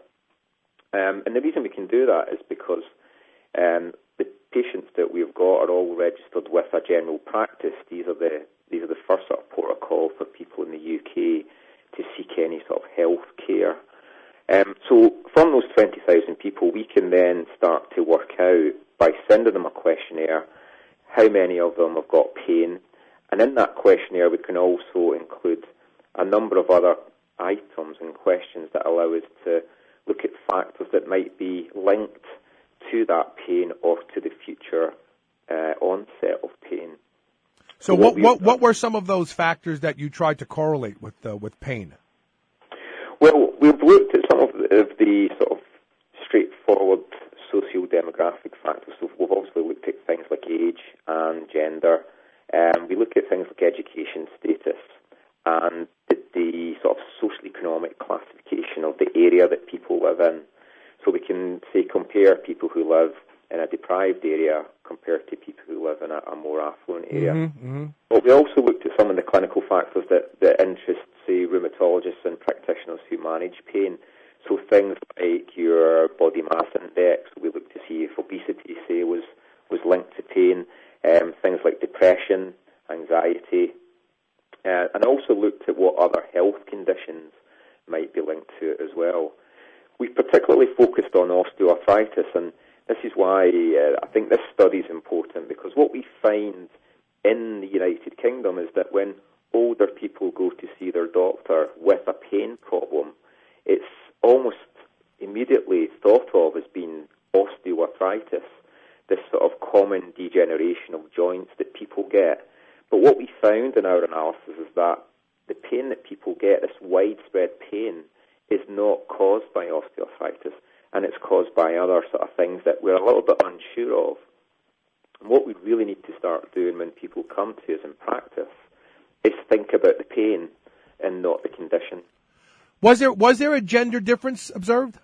Um, and the reason we can do that is because um, the patients that we've got are all registered with a general practice. These are the these are the first sort of protocol for people in the U K to seek any sort of health care. Um, so from those twenty thousand people, we can then start to work out, by sending them a questionnaire, how many of them have got pain. And in that questionnaire, we can also include a number of other items and questions that allow us to look at factors that might be linked to that pain or to the future uh, onset of pain. So, so what what, what were some of those factors that you tried to correlate with uh, with pain? Well, we've looked at some of the, of the sort of straightforward socio-demographic factors. So we've obviously looked at things like age and gender. Um, we look at things like education status and the, the sort of socio-economic classification of the area that people live in. So we can, say, compare people who live in a deprived area compared to people who live in a, a more affluent area. Mm-hmm, mm-hmm. But we also looked at some of the clinical factors that, that interest, say, rheumatologists and practitioners who manage pain. So things like your body mass index. We looked to see if obesity, say, was, was linked to pain. Um, things like depression, anxiety. Uh, and also looked at what other health conditions might be linked to it as well. We've particularly focused on osteoarthritis, and this is why uh, I think this study is important, because what we find in the United Kingdom is that when older people go to see their doctor with a pain problem, it's almost immediately thought of as being osteoarthritis, this sort of common degeneration of joints that people get. But what we found in our analysis is that the pain that people get, this widespread pain, is not caused by osteoarthritis, and it's caused by other sort of things that we're a little bit unsure of. And what we really need to start doing when people come to us in practice is think about the pain and not the condition. Was there was there a gender difference observed?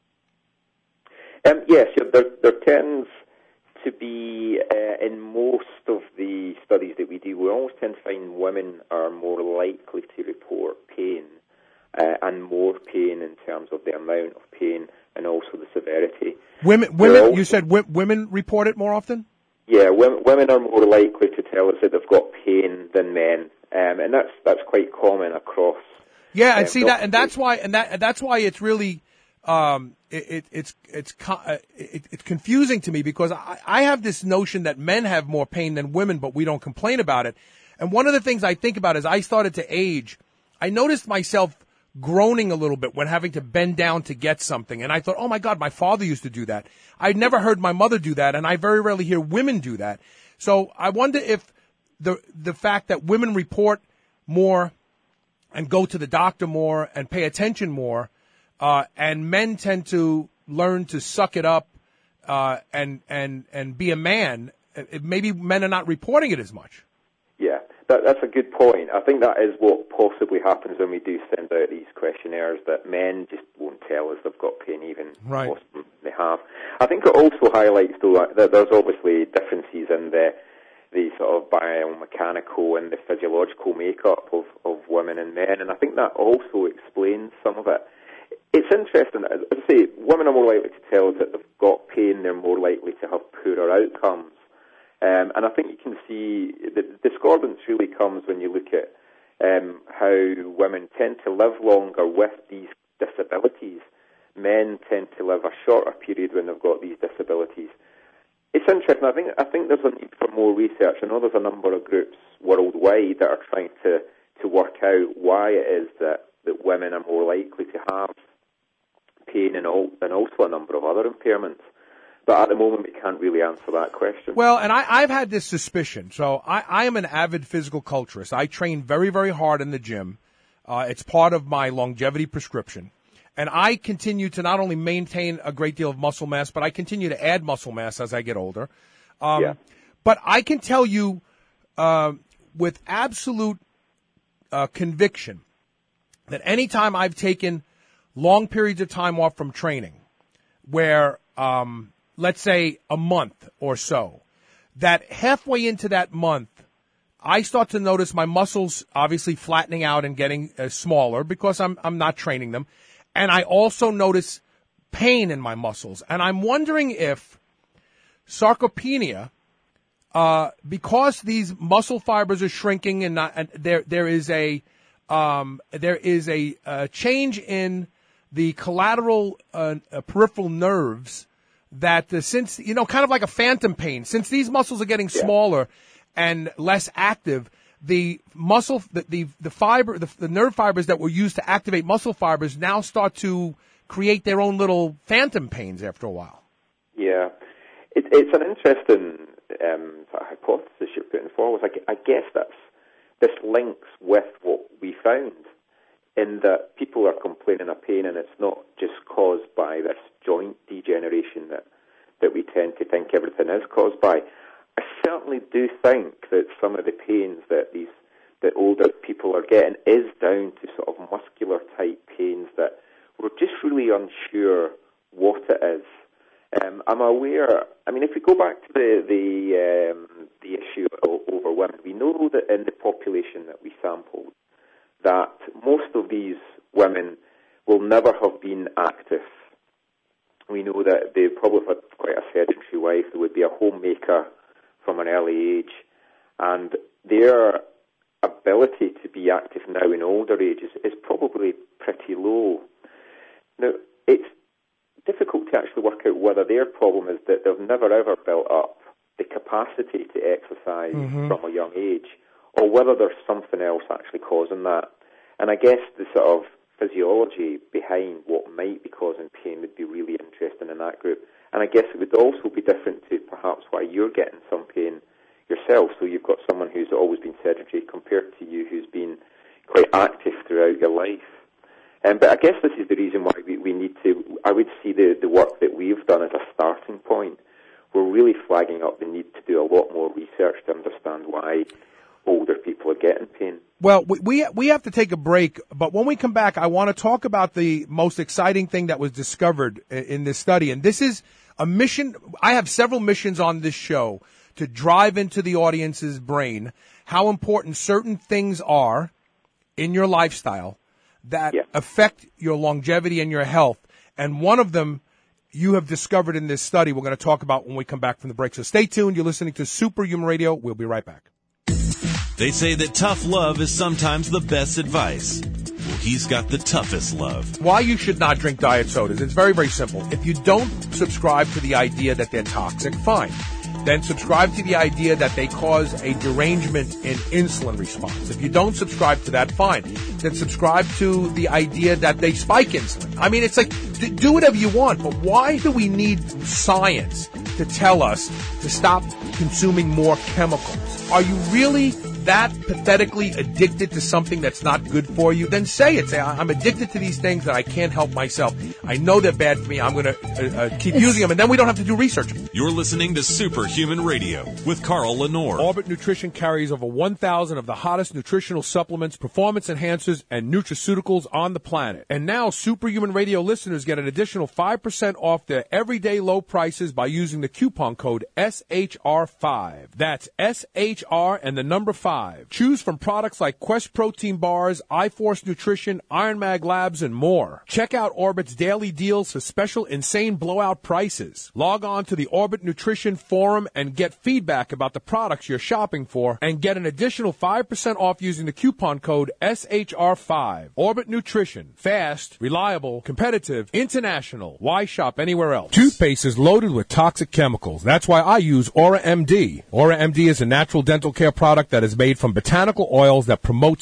Um, yes, there, there tends to be, uh, in most of the studies that we do, we always tend to find women are more likely to report pain, uh, and more pain in terms of the amount of pain and also the severity. Women, women. Also, you said w- women report it more often? Yeah, women, women are more likely to tell us that they've got pain than men, um, and that's that's quite common across. Yeah, and um, see that, and that's why, and that, and that's why it's really, um, it, it, it's it's it, it's confusing to me, because I, I have this notion that men have more pain than women, but we don't complain about it. And one of the things I think about as I started to age, I noticed myself groaning a little bit when having to bend down to get something, and I thought, oh my God, my father used to do that. I'd never heard my mother do that, and I very rarely hear women do that. So I wonder if the the fact that women report more and go to the doctor more and pay attention more, uh, and men tend to learn to suck it up uh, and and and be a man. It, maybe men are not reporting it as much. Yeah, that, that's a good point. I think that is what possibly happens when we do send out these questionnaires, that men just won't tell us they've got pain, even right. most of them they have. I think it also highlights, though, that there's obviously differences in the the sort of biomechanical and the physiological makeup of, of women and men, and I think that also explains some of it. It's interesting, as I say, women are more likely to tell us that they've got pain, they're more likely to have poorer outcomes. Um, and I think you can see the discordance really comes when you look at um, how women tend to live longer with these disabilities. Men tend to live a shorter period when they've got these disabilities. It's interesting. I think I think there's a need for more research. I know there's a number of groups worldwide that are trying to, to work out why it is that, that women are more likely to have pain and, all, and also a number of other impairments. But at the moment, we can't really answer that question. Well, and I, I've had this suspicion. So I, I am an avid physical culturist. I train very, very hard in the gym. Uh, it's part of my longevity prescription. And I continue to not only maintain a great deal of muscle mass, but I continue to add muscle mass as I get older. Um, yeah. But I can tell you uh, with absolute uh, conviction that any time I've taken long periods of time off from training, where um, let's say a month or so, that halfway into that month, I start to notice my muscles obviously flattening out and getting uh, smaller because I'm I'm not training them. And I also notice pain in my muscles. And I'm wondering if sarcopenia, uh, because these muscle fibers are shrinking and, not, and there there is a um, there is a, a change in the collateral uh, uh, peripheral nerves that uh, since, you know, kind of like a phantom pain, since these muscles are getting yeah. smaller and less active, the muscle, the, the, the fiber, the, the nerve fibers that were used to activate muscle fibers now start to create their own little phantom pains after a while. Yeah. It, it's an interesting um, sort of hypothesis you're putting forward. I, I guess that's, this links with what we found in that people are complaining of pain, and it's not just caused by this joint degeneration that, that we tend to think everything is caused by. I certainly do think that some of the pains that these that older people are getting is down to sort of muscular type pains that we're just really unsure what it is. Um, I'm aware. I mean, if we go back to the the um, the issue over women, we know that in the population that we sampled, that most of these women will never have been active. We know that they probably had quite a sedentary life. They would be a homemaker from an early age, and their ability to be active now in older ages is probably pretty low. Now, it's difficult to actually work out whether their problem is that they've never ever built up the capacity to exercise mm-hmm. from a young age, or whether there's something else actually causing that. And I guess the sort of physiology behind what might be causing pain would be really interesting in that group. And I guess it would also be different to perhaps why you're getting some pain yourself. So you've got someone who's always been sedentary compared to you who's been quite active throughout your life. Um, but I guess this is the reason why we, we need to, I would see the, the work that we've done as a starting point. We're really flagging up the need to do a lot more research to understand why older people are getting pain. Well, we we have to take a break, but when we come back, I want to talk about the most exciting thing that was discovered in this study. And this is a mission. I have several missions on this show to drive into the audience's brain how important certain things are in your lifestyle that yeah. affect your longevity and your health. And one of them you have discovered in this study we're going to talk about when we come back from the break. So stay tuned. You're listening to Superhuman Radio. We'll be right back. They say that tough love is sometimes the best advice. Well, he's got the toughest love. Why you should not drink diet sodas. It's very, very simple. If you don't subscribe to the idea that they're toxic, fine. Then subscribe to the idea that they cause a derangement in insulin response. If you don't subscribe to that, fine. Then subscribe to the idea that they spike insulin. I mean, it's like, do whatever you want, but why do we need science to tell us to stop consuming more chemicals? Are you really that pathetically addicted to something that's not good for you? Then say it. Say, I'm addicted to these things that I can't help myself. I know they're bad for me. I'm going to uh, uh, keep using them, and then we don't have to do research. You're listening to Superhuman Radio with Carl Lenore. Orbit Nutrition carries over one thousand of the hottest nutritional supplements, performance enhancers, and nutraceuticals on the planet. And now Superhuman Radio listeners get an additional five percent off their everyday low prices by using the coupon code S H R five. That's S H R and the number five. Choose from products like Quest Protein Bars, iForce Nutrition, Iron Mag Labs, and more. Check out Orbit's daily deals for special insane blowout prices. Log on to the Orbit Nutrition Forum and get feedback about the products you're shopping for and get an additional five percent off using the coupon code S H R five. Orbit Nutrition. Fast, reliable, competitive, international. Why shop anywhere else? Toothpaste is loaded with toxic chemicals. That's why I use Aura M D. Aura M D is a natural dental care product that is made from botanical oils that promotes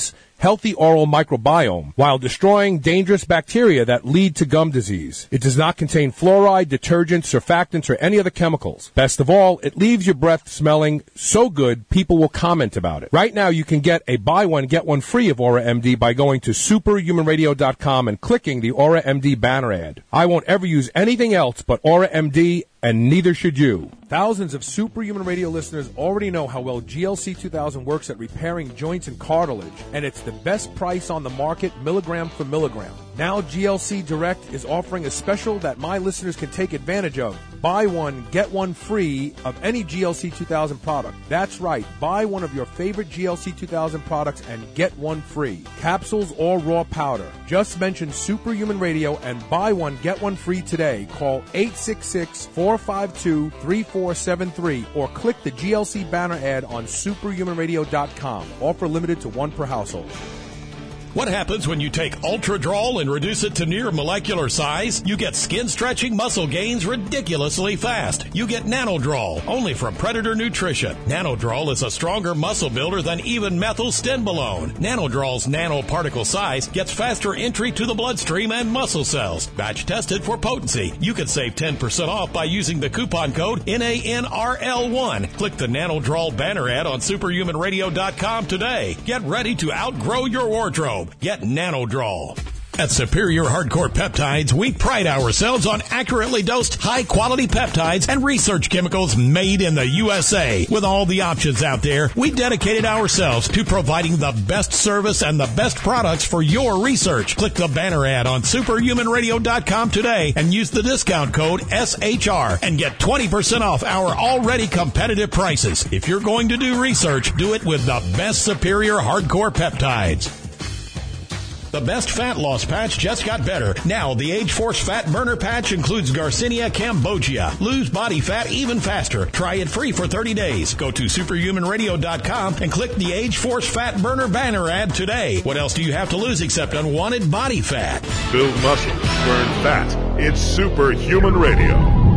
healthy oral microbiome while destroying dangerous bacteria that lead to gum disease. It does not contain fluoride, detergents, surfactants, or any other chemicals. Best of all, it leaves your breath smelling so good people will comment about it. Right now, you can get a buy one, get one free of Aura M D by going to superhuman radio dot com and clicking the Aura M D banner ad. I won't ever use anything else but Aura M D, and neither should you. Thousands of Superhuman Radio listeners already know how well G L C two thousand works at repairing joints and cartilage, and it's the best price on the market, milligram for milligram. Now G L C Direct is offering a special that my listeners can take advantage of. Buy one, get one free of any G L C two thousand product. That's right, buy one of your favorite G L C two thousand products and get one free. Capsules or raw powder. Just mention Superhuman Radio and buy one, get one free today. Call eight six six, four five two, three four seven three or click the G L C banner ad on superhuman radio dot com. Offer limited to one per household. What happens when you take Ultradrol and reduce it to near molecular size? You get skin-stretching muscle gains ridiculously fast. You get Nanodrol, only from Predator Nutrition. Nanodrol is a stronger muscle builder than even methylstimolone. Nanodrol's nanoparticle size gets faster entry to the bloodstream and muscle cells. Batch tested for potency. You can save ten percent off by using the coupon code N A N R L one. Click the Nanodrol banner ad on superhuman radio dot com today. Get ready to outgrow your wardrobe. Get Nanodrol. At Superior Hardcore Peptides, we pride ourselves on accurately dosed, high-quality peptides and research chemicals made in the U S A. With all the options out there, we dedicated ourselves to providing the best service and the best products for your research. Click the banner ad on superhuman radio dot com today and use the discount code S H R and get twenty percent off our already competitive prices. If you're going to do research, do it with the best Superior Hardcore Peptides. The best fat loss patch just got better. Now, the Age Force Fat Burner Patch includes Garcinia cambogia. Lose body fat even faster. Try it free for thirty days. Go to superhuman radio dot com and click the Age Force Fat Burner banner ad today. What else do you have to lose except unwanted body fat? Build muscle, burn fat. It's Superhuman Radio.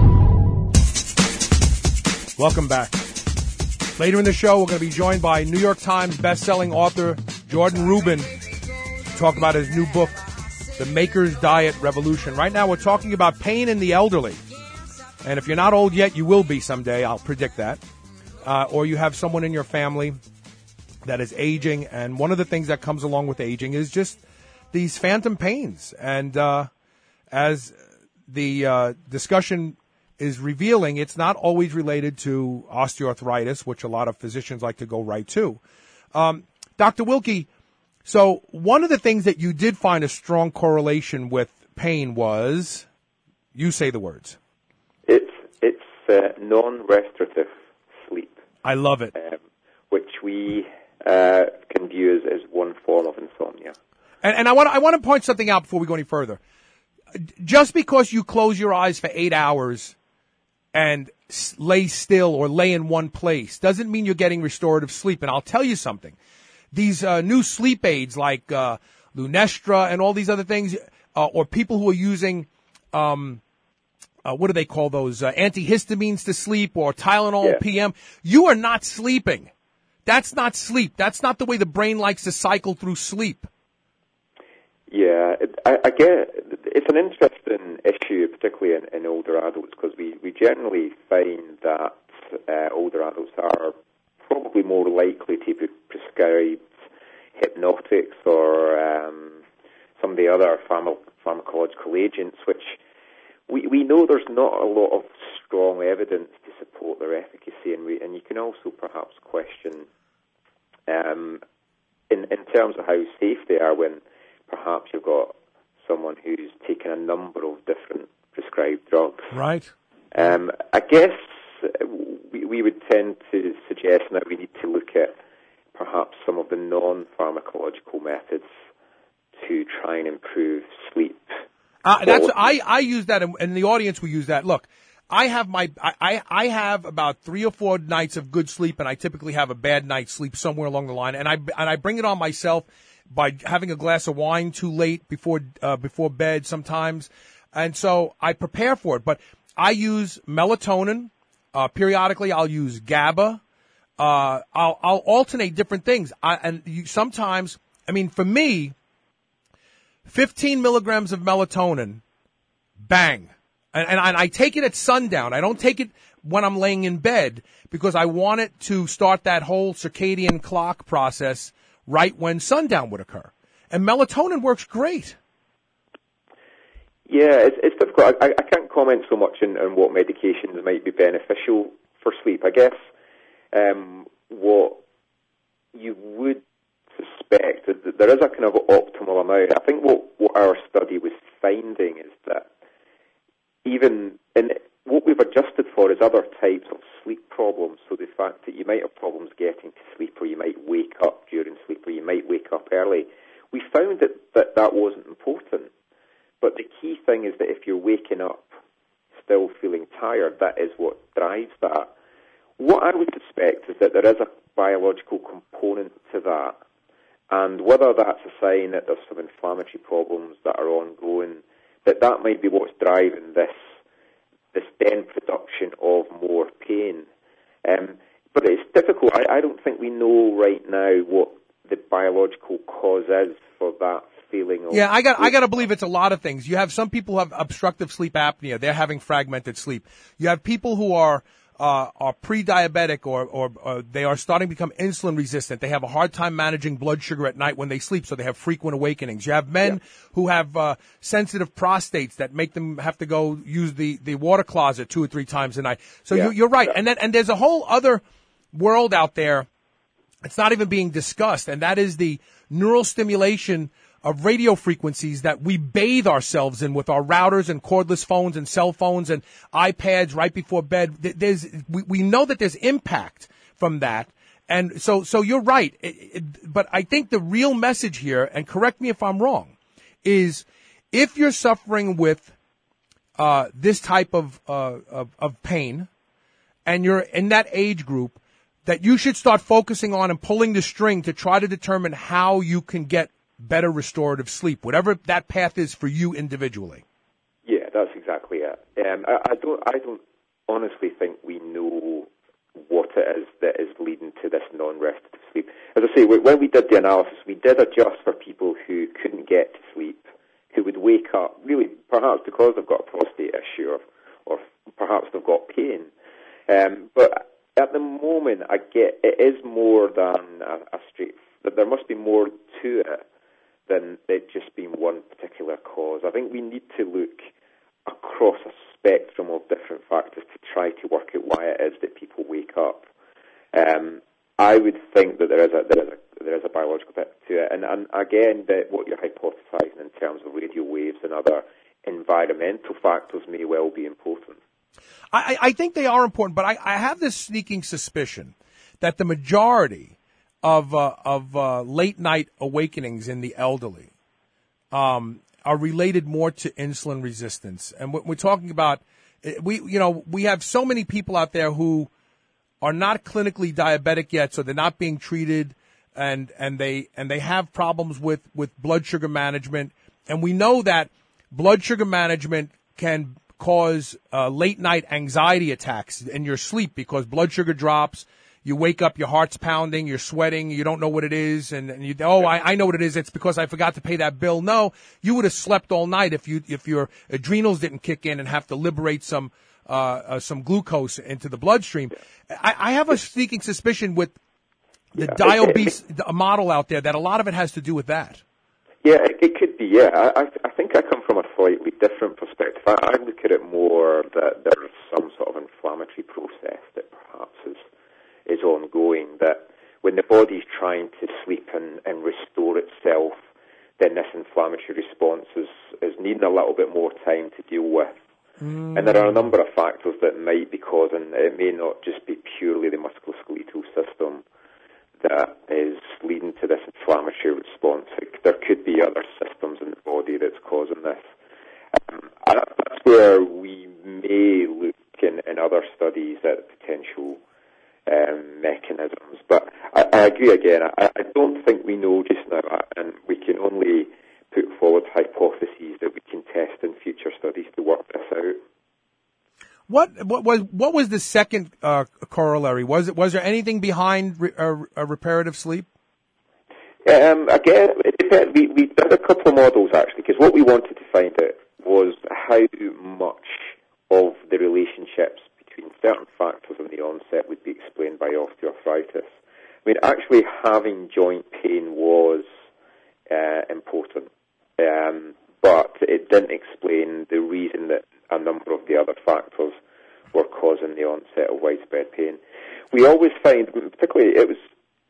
Welcome back. Later in the show, we're going to be joined by New York Times best-selling author Jordan Rubin. Talk about his new book, The Maker's Diet Revolution. Right now we're talking about pain in the elderly. And if you're not old yet, you will be someday. I'll predict that. Uh, or you have someone in your family that is aging. And one of the things that comes along with aging is just these phantom pains. And uh, as the uh, discussion is revealing, it's not always related to osteoarthritis, which a lot of physicians like to go right to. Um, Doctor Wilkie, so one of the things that you did find a strong correlation with pain was, you say the words. It's it's uh, non-restorative sleep. I love it. Um, which we uh, can view as, as one form of insomnia. And, and I want I want to point something out before we go any further. Just because you close your eyes for eight hours and lay still or lay in one place doesn't mean you're getting restorative sleep. And I'll tell you something. These uh, new sleep aids like uh, Lunestra and all these other things, uh, or people who are using, um, uh, what do they call those, uh, antihistamines to sleep or Tylenol yeah. P M, you are not sleeping. That's not sleep. That's not the way the brain likes to cycle through sleep. Yeah, it, I, I get it's an interesting issue, particularly in, in older adults, because we, we generally find that uh, older adults are probably more likely to be prescribed hypnotics or um, some of the other pharma- pharmacological agents, which we we know there's not a lot of strong evidence to support their efficacy, and we and you can also perhaps question um, in in terms of how safe they are when perhaps you've got someone who's taken a number of different prescribed drugs. Right. Um, I guess we, we would tend to suggest that we need to look at perhaps some of the non-pharmacological methods to try and improve sleep. Uh, that's I, I use that, and the audience will use that. Look, I have my I, I have about three or four nights of good sleep, and I typically have a bad night's sleep somewhere along the line, and I and I bring it on myself by having a glass of wine too late before uh, before bed sometimes, and so I prepare for it. But I use melatonin. Uh, periodically, I'll use GABA. Uh, I'll, I'll alternate different things. I, and you, sometimes I mean, for me, fifteen milligrams of melatonin, bang. And, and, I, and I take it at sundown. I don't take it when I'm laying in bed because I want it to start that whole circadian clock process right when sundown would occur. And melatonin works great. Yeah, it's, it's difficult. I, I can't comment so much on, on what medications might be beneficial for sleep. I guess um, what you would suspect is that there is a kind of optimal amount. I think what, what our study was finding is that even in what we've adjusted for is other types of sleep problems. So the fact that you might have problems getting to sleep, or you might wake up during sleep, or you might wake up early. We found that that, that wasn't important. But the key thing is that if you're waking up still feeling tired, that is what drives that. What I would suspect is that there is a biological component to that. And whether that's a sign that there's some inflammatory problems that are ongoing, that that might be what's driving this this then production of more pain. Um, but it's difficult. I, I don't think we know right now what the biological cause is for that feeling of... Yeah, I got I got to believe it's a lot of things. You have some people who have obstructive sleep apnea. They're having fragmented sleep. You have people who are... Uh, are pre-diabetic or, or, or they are starting to become insulin resistant. They have a hard time managing blood sugar at night when they sleep, so they have frequent awakenings. You have men yeah. who have uh, sensitive prostates that make them have to go use the, the water closet two or three times a night. So yeah. you, you're right. Yeah. And then, and there's a whole other world out there. It's not even being discussed, and that is the neural stimulation of radio frequencies that we bathe ourselves in with our routers and cordless phones and cell phones and iPads right before bed. There's, we, we know that there's impact from that. And so, so you're right. It, it, but I think the real message here, and correct me if I'm wrong, is if you're suffering with, uh, this type of, uh, of, of pain and you're in that age group, that you should start focusing on and pulling the string to try to determine how you can get better restorative sleep, whatever that path is for you individually. Yeah, that's exactly it. Um, I, I don't, I don't honestly think we know what it is that is leading to this non-restorative sleep. As I say, when we did the analysis, we did adjust for people who couldn't get to sleep, who would wake up, really perhaps because they've got a prostate issue, or, or perhaps they've got pain. Um, but at the moment, I get it is more than a, a straight. That there must be more to it than it just being one particular cause. I think we need to look across a spectrum of different factors to try to work out why it is that people wake up. Um, I would think that there is a there is a there is a biological bit to it, and, and again, that what you're hypothesizing in terms of radio waves and other environmental factors may well be important. I, I think they are important, but I, I have this sneaking suspicion that the majority of uh, of uh, late night awakenings in the elderly um, are related more to insulin resistance. And what we're talking about, we you know we have so many people out there who are not clinically diabetic yet, so they're not being treated, and and they and they have problems with, with blood sugar management. And we know that blood sugar management can cause uh, late night anxiety attacks in your sleep because blood sugar drops. You wake up, your heart's pounding, you're sweating, you don't know what it is, and, and you, oh, I, I know what it is, it's because I forgot to pay that bill. No, you would have slept all night if you, if your adrenals didn't kick in and have to liberate some, uh, uh some glucose into the bloodstream. I, I have a sneaking suspicion with the yeah, diabetes model out there that a lot of it has to do with that. Yeah, it, it could be, yeah. I, I think I come from a slightly different perspective. I, I look at it more that there's some sort of inflammatory process that perhaps is is ongoing, that when the body's trying to sleep and, and restore itself, then this inflammatory response is, is needing a little bit more time to deal with. Mm. And there are a number of factors that might be causing, it may not just be purely the musculoskeletal system that is leading to this inflammatory response. There could be other systems in the body that's causing this. Um, that's where we may look in, in other studies at potential Um, mechanisms, but I, I agree again. I, I don't think we know just now, and we can only put forward hypotheses that we can test in future studies to work this out. What what was what was the second uh, corollary? Was it was there anything behind re, uh, uh, reparative sleep? Um, again, it depends. We, we did a couple of models, actually, because what we wanted to find out was how much of the relationships between certain factors in the onset would be explained by osteoarthritis. I mean, actually having joint pain was uh, important, um, but it didn't explain the reason that a number of the other factors were causing the onset of widespread pain. We always find, particularly it was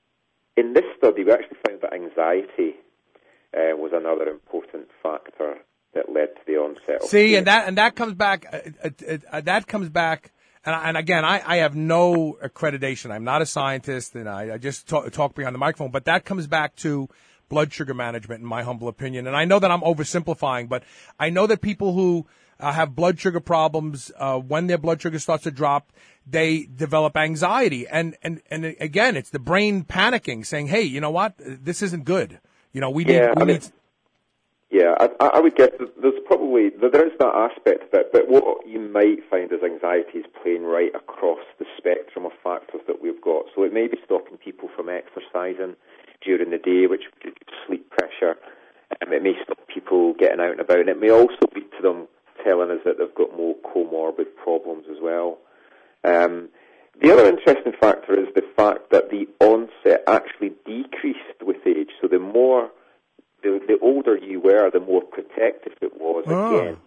in this study, we actually found that anxiety uh, was another important factor that led to the onset of See, pain. and that and that comes back. Uh, uh, uh, that comes back. And, and again, I, I have no accreditation. I'm not a scientist, and I, I just talk, talk behind the microphone. But that comes back to blood sugar management, in my humble opinion. And I know that I'm oversimplifying, but I know that people who uh, have blood sugar problems, uh, when their blood sugar starts to drop, they develop anxiety. And, and, and again, it's the brain panicking, saying, hey, you know what? This isn't good. You know, we need... Yeah, we I mean, need yeah, I, I would guess there's probably, there is that aspect of it, but what you might find is anxiety is playing right across the spectrum of factors that we've got. So it may be stopping people from exercising during the day, which could give sleep pressure. Um, it may stop people getting out and about, and it may also lead to them telling us that they've got more comorbid problems as well. Um, the other interesting factor is the fact that the onset actually decreased with age. So the more, the, the older you were, the more protective it was oh. against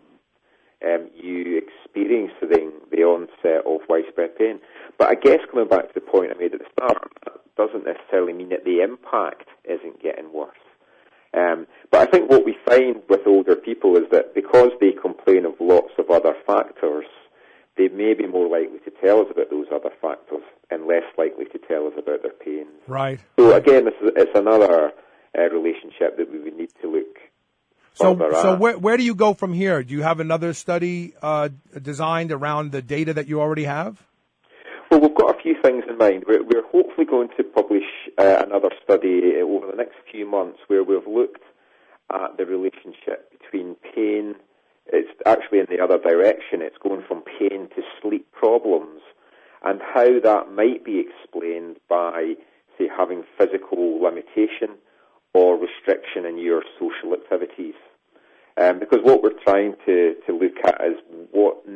um, you experiencing the onset of widespread pain. But I guess coming back to the point I made at the start, that doesn't necessarily mean that the impact isn't getting worse. Um, but I think what we find with older people is that because they complain of lots of other factors, they may be more likely to tell us about those other factors and less likely to tell us about their pains. Right. So again, this is, it's another uh, relationship that we would need to look So, further so at. where where do you go from here? Do you have another study uh, designed around the data that you already have? Well, we've got a few things in mind. We're, we're hopefully going to publish uh, another study over the next few months where we've looked at the relationship between pain. It's actually in the other direction. It's going from pain to sleep problems, and how that might be explained by, say, having physical limitation or restriction in your social activities. Um, because what we're trying to, to look at is what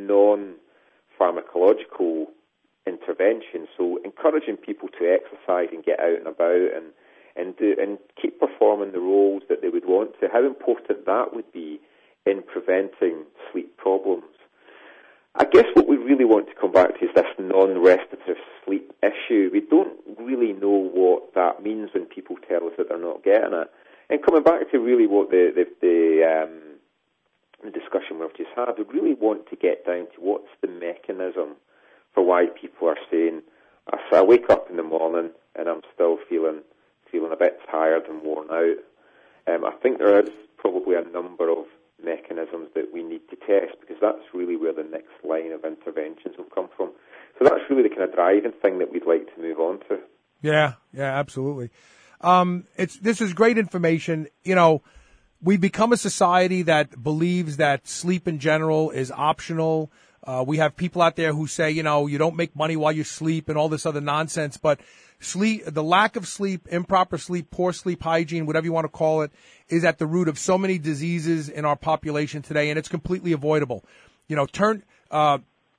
non-pharmacological intervention, so encouraging people to exercise and get out and about and and do and keep performing the roles that they would want to, how important that would be in preventing sleep problems. I guess what we really want to come back to is this non-restorative sleep issue. We don't really know what that means when people tell us that they're not getting it. And coming back to really what the the, the, um, the discussion we've just had, we really want to get down to what's the mechanism for why people are saying, I wake up in the morning and I'm still feeling feeling a bit tired and worn out. Um, I think there is probably a number of mechanisms that we need to test, because that's really where the next line of interventions will come from. So that's really the kind of driving thing that we'd like to move on to. Yeah, yeah, absolutely. Um, it's this is great information. You know, we've become a society that believes that sleep in general is optional. Uh, we have people out there who say, you know, you don't make money while you sleep and all this other nonsense. But sleep, the lack of sleep, improper sleep, poor sleep hygiene, whatever you want to call it, is at the root of so many diseases in our population today, and it's completely avoidable. You know, turn uh,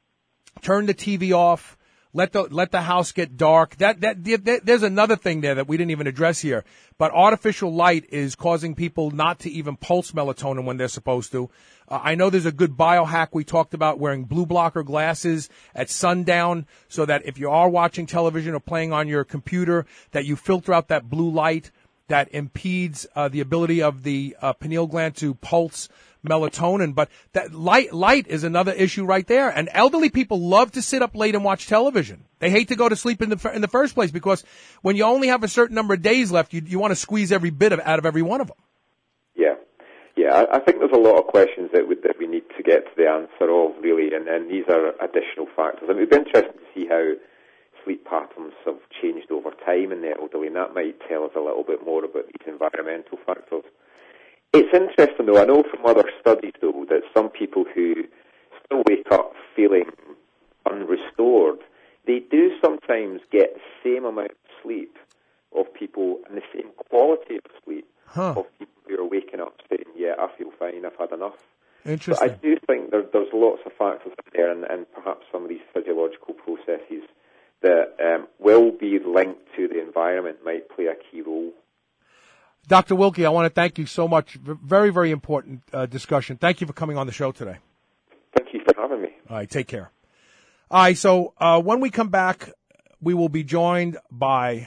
turn the T V off. Let the let the house get dark. That, that that there's another thing there that we didn't even address here. But artificial light is causing people not to even pulse melatonin when they're supposed to. Uh, I know there's a good biohack we talked about, wearing blue blocker glasses at sundown, so that if you are watching television or playing on your computer, that you filter out that blue light that impedes uh, the ability of the uh, pineal gland to pulse melatonin. But that light light is another issue right there. And elderly people love to sit up late and watch television. They hate to go to sleep in the in the first place, because when you only have a certain number of days left, you you want to squeeze every bit of out of every one of them. Yeah, yeah. I, I think there's a lot of questions that we, that we need to get to the answer of, really, and, and these are additional factors. I mean, it'd be interesting to see how sleep patterns have changed over time in the elderly, and that might tell us a little bit more about these environmental factors. It's interesting, though, I know from other studies, though, that some people who still wake up feeling unrestored, they do sometimes get the same amount of sleep of people and the same quality of sleep huh. of people who are waking up saying, yeah, I feel fine, I've had enough. Interesting. But I do think there, there's lots of factors there, and, and perhaps some of these physiological processes that um, will be linked to the environment might play a key role. Doctor Wilkie, I want to thank you so much. Very, very important uh, discussion. Thank you for coming on the show today. Thank you for having me. All right, take care. All right, so uh, when we come back, we will be joined by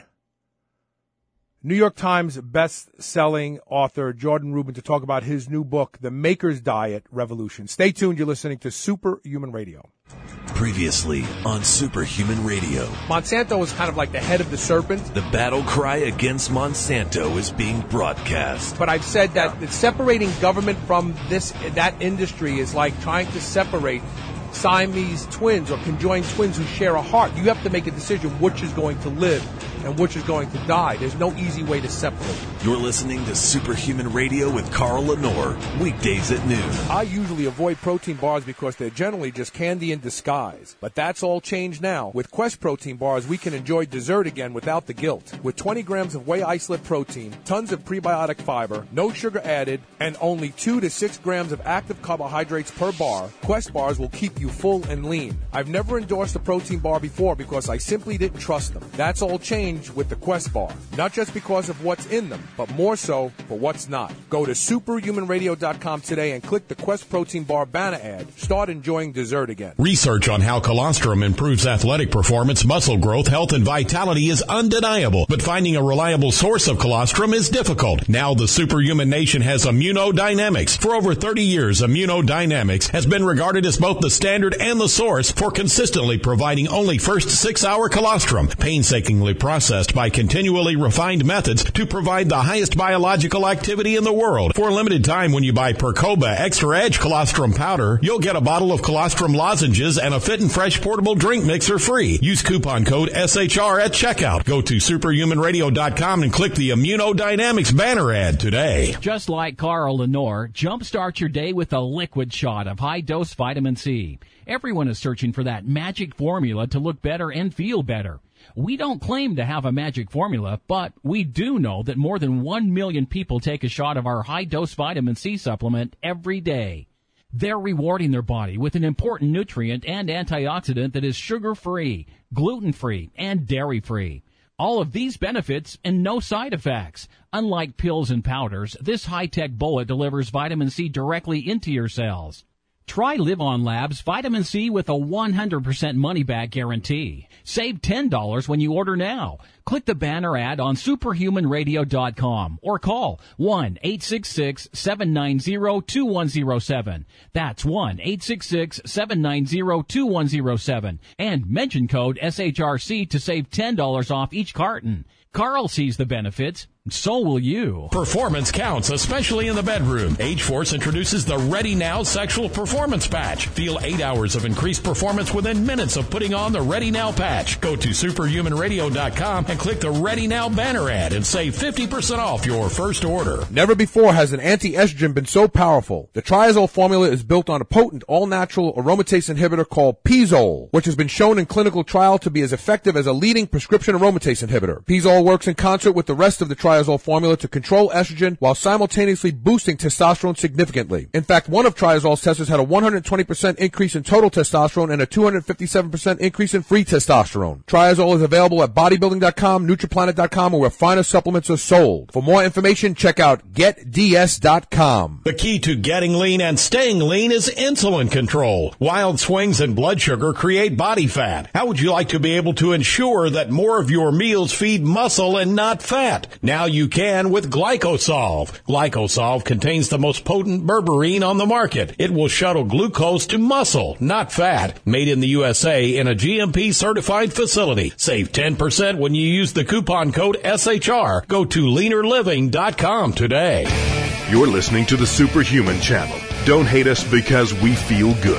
New York Times best-selling author Jordan Rubin to talk about his new book, The Maker's Diet Revolution. Stay tuned. You're listening to Superhuman Radio. Previously on Superhuman Radio. Monsanto is kind of like the head of the serpent. The battle cry against Monsanto is being broadcast. But I've said that yeah. separating government from this that industry is like trying to separate Siamese twins or conjoined twins who share a heart. You have to make a decision which is going to live and which is going to die. There's no easy way to separate. You're listening to Superhuman Radio with Carl Lenore, weekdays at noon. I usually avoid protein bars because they're generally just candy in disguise. But that's all changed now. With Quest protein bars, we can enjoy dessert again without the guilt. With twenty grams of whey isolate protein, tons of prebiotic fiber, no sugar added, and only two to six grams of active carbohydrates per bar, Quest bars will keep you full and lean. I've never endorsed a protein bar before because I simply didn't trust them. That's all changed with the Quest bar. Not just because of what's in them, but more so for what's not. Go to superhuman radio dot com today and click the Quest protein bar banner ad. Start enjoying dessert again. Research on how colostrum improves athletic performance, muscle growth, health, and vitality is undeniable, but finding a reliable source of colostrum is difficult. Now the Superhuman Nation has Immunodynamics. For over thirty years, Immunodynamics has been regarded as both the standard and the source for consistently providing only first six-hour colostrum, painstakingly processed by continually refined methods to provide the highest biological activity in the world. For a limited time, when you buy Percoba Extra Edge Colostrum Powder, you'll get a bottle of colostrum lozenges and a Fit and Fresh portable drink mixer free. Use coupon code S H R at checkout. Go to superhuman radio dot com and click the Immunodynamics banner ad today. Just like Carl Lenore, jumpstart your day with a liquid shot of high-dose vitamin C. Everyone is searching for that magic formula to look better and feel better. We don't claim to have a magic formula, but we do know that more than one million people take a shot of our high-dose vitamin C supplement every day. They're rewarding their body with an important nutrient and antioxidant that is sugar-free, gluten-free, and dairy-free. All of these benefits and no side effects. Unlike pills and powders, this high-tech bullet delivers vitamin C directly into your cells. Try Live On Labs Vitamin C with a one hundred percent money-back guarantee. Save ten dollars when you order now. Click the banner ad on superhuman radio dot com or call one eight six six, seven nine zero, two one zero seven. That's one eight six six, seven nine zero, two one zero seven. And mention code S H R C to save ten dollars off each carton. Carl sees the benefits. So will you. Performance counts, especially in the bedroom. Age-Force introduces the Ready Now Sexual Performance Patch. Feel eight hours of increased performance within minutes of putting on the Ready Now patch. Go to superhuman radio dot com and click the Ready Now banner ad and save fifty percent off your first order. Never before has an anti-estrogen been so powerful. The Triazole formula is built on a potent, all-natural aromatase inhibitor called Pizole, which has been shown in clinical trial to be as effective as a leading prescription aromatase inhibitor. Pizole works in concert with the rest of the Triazole formula to control estrogen while simultaneously boosting testosterone significantly. In fact, one of Triazole's testers had a one hundred twenty percent increase in total testosterone and a two hundred fifty-seven percent increase in free testosterone. Triazole is available at bodybuilding dot com, nutriplanet dot com, or where finer supplements are sold. For more information, check out get d s dot com. The key to getting lean and staying lean is insulin control. Wild swings in blood sugar create body fat. How would you like to be able to ensure that more of your meals feed muscle and not fat? Now you can with Glycosolve. Glycosolve contains the most potent berberine on the market. It will shuttle glucose to muscle, not fat. Made in the U S A in a G M P certified facility. Save ten percent when you use the coupon code S H R. Go to leaner living dot com today. You're listening to the Superhuman Channel. Don't hate us because we feel good.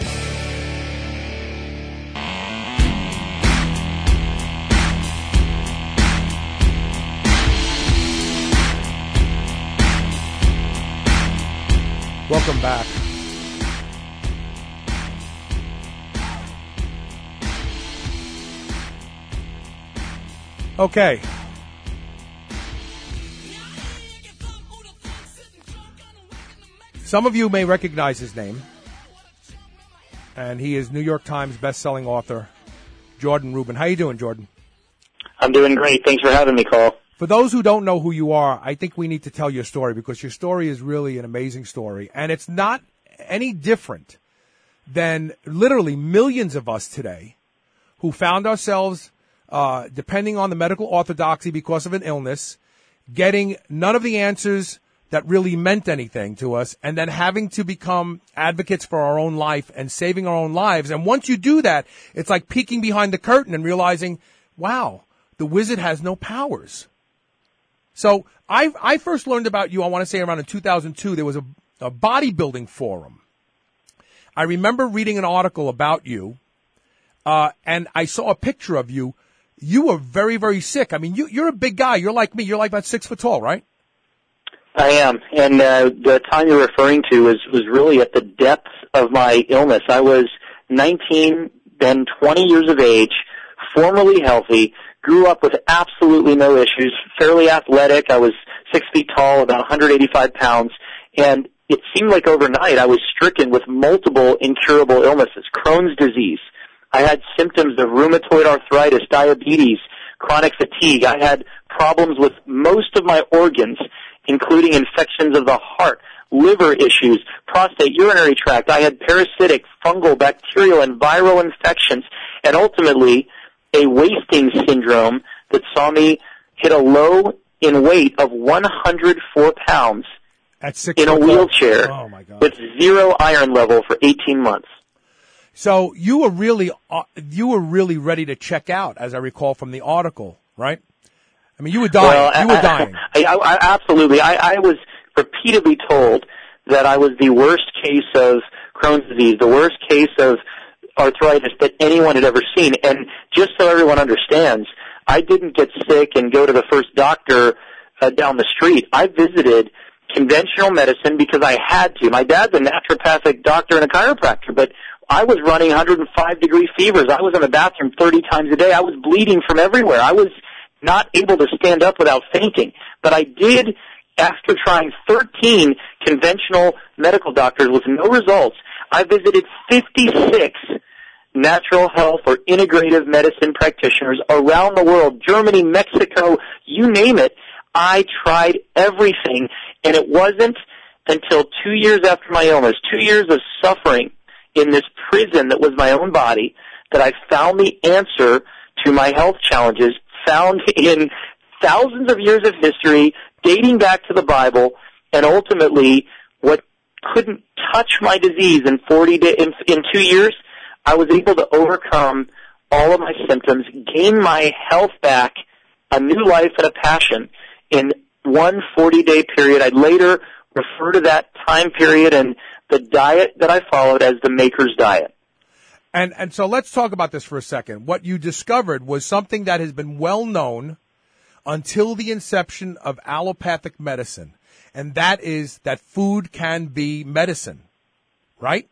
Welcome back. Okay. Some of you may recognize his name, and he is New York Times best-selling author, Jordan Rubin. How you doing, Jordan? I'm doing great. Thanks for having me, Carl. For those who don't know who you are, I think we need to tell your story because your story is really an amazing story, and it's not any different than literally millions of us today who found ourselves, uh, depending on the medical orthodoxy because of an illness, getting none of the answers that really meant anything to us, and then having to become advocates for our own life and saving our own lives. And once you do that, it's like peeking behind the curtain and realizing, wow, the wizard has no powers. So I I first learned about you, I want to say around in two thousand two, there was a, a bodybuilding forum. I remember reading an article about you, uh, and I saw a picture of you. You were very, very sick. I mean, you, you're a big guy. You're like me. You're like about six foot tall, right? I am. And uh, the time you're referring to was, was really at the depths of my illness. I was nineteen, then twenty years of age, formerly healthy, grew up with absolutely no issues, fairly athletic. I was six feet tall, about one hundred eighty-five pounds, and it seemed like overnight I was stricken with multiple incurable illnesses. Crohn's disease. I had symptoms of rheumatoid arthritis, diabetes, chronic fatigue. I had problems with most of my organs, including infections of the heart, liver issues, prostate, urinary tract. I had parasitic, fungal, bacterial, and viral infections, and ultimately a wasting syndrome that saw me hit a low in weight of one hundred four pounds At six in a wheelchair oh my God. with zero iron level for eighteen months. So you were really uh, you were really ready to check out, as I recall from the article, right? I mean, you were dying. Well, you were I, dying. I, I, I, absolutely. I, I was repeatedly told that I was the worst case of Crohn's disease, the worst case of arthritis that anyone had ever seen. And just so everyone understands, I didn't get sick and go to the first doctor uh, down the street. I visited conventional medicine because I had to. My dad's a naturopathic doctor and a chiropractor, but I was running one hundred five degree fevers. I was in the bathroom thirty times a day. I was bleeding from everywhere. I was not able to stand up without fainting. But I did, after trying thirteen conventional medical doctors with no results, I visited fifty-six natural health or integrative medicine practitioners around the world, Germany, Mexico, you name it. I tried everything, and it wasn't until two years after my illness, two years of suffering in this prison that was my own body, that I found the answer to my health challenges, found in thousands of years of history, dating back to the Bible, and ultimately what couldn't touch my disease in forty days, in, in two years, I was able to overcome all of my symptoms, gain my health back, a new life and a passion in one forty-day period. I'd later refer to that time period and the diet that I followed as the Maker's Diet. And and so let's talk about this for a second. What you discovered was something that has been well known until the inception of allopathic medicine, and that is that food can be medicine, right?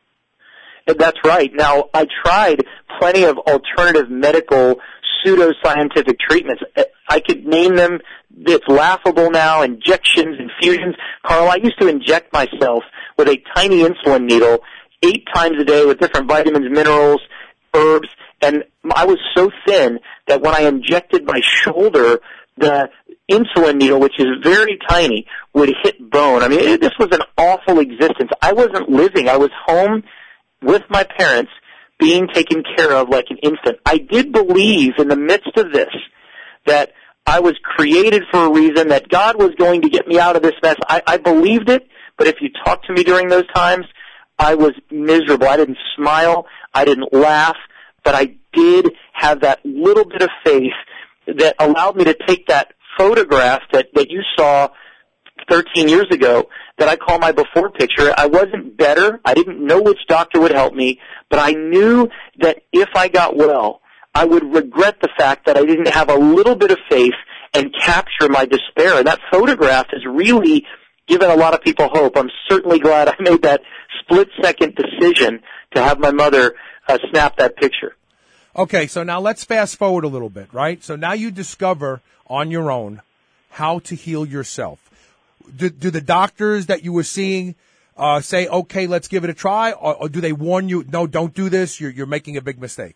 That's right. Now, I tried plenty of alternative medical pseudoscientific treatments. I could name them. It's laughable now, injections, infusions. Carl, I used to inject myself with a tiny insulin needle eight times a day with different vitamins, minerals, herbs, and I was so thin that when I injected my shoulder, the insulin needle, which is very tiny, would hit bone. I mean, it, this was an awful existence. I wasn't living. I was home with my parents being taken care of like an infant. I did believe in the midst of this that I was created for a reason, that God was going to get me out of this mess. I, I believed it, but if you talked to me during those times, I was miserable. I didn't smile. I didn't laugh, but I did have that little bit of faith that allowed me to take that photograph that, that you saw thirteen years ago that I call my before picture. I wasn't better. I didn't know which doctor would help me, but I knew that if I got well, I would regret the fact that I didn't have a little bit of faith and capture my despair. And that photograph has really given a lot of people hope. I'm certainly glad I made that split-second decision to have my mother uh, snap that picture. Okay, so now let's fast forward a little bit, right? So now you discover on your own how to heal yourself. Do, do the doctors that you were seeing uh, say, okay, let's give it a try? Or, or do they warn you, no, don't do this, you're, you're making a big mistake?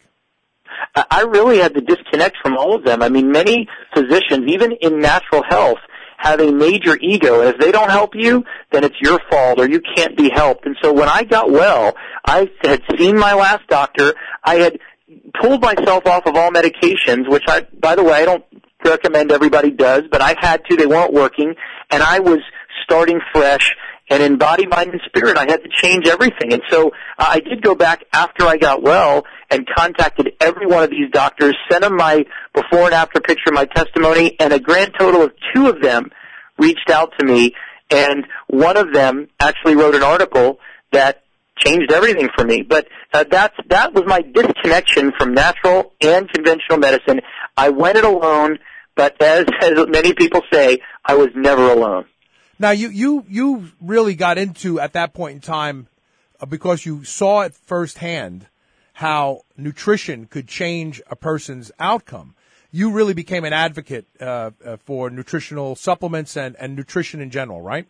I really had to disconnect from all of them. I mean, many physicians, even in natural health, have a major ego, and if they don't help you, then it's your fault or you can't be helped. And so when I got well, I had seen my last doctor. I had pulled myself off of all medications, which I, by the way, I don't recommend everybody does, but I had to. They weren't working, and I was starting fresh. And in body, mind, and spirit, I had to change everything. And so uh, I did go back after I got well and contacted every one of these doctors, sent them my before and after picture, my testimony, and a grand total of two of them reached out to me. And one of them actually wrote an article that changed everything for me. But uh, that's, that was my disconnection from natural and conventional medicine. I went it alone, but as, as many people say, I was never alone. Now, you, you, you really got into, at that point in time, uh, because you saw it firsthand, how nutrition could change a person's outcome. You really became an advocate uh, uh, for nutritional supplements and, and nutrition in general, right?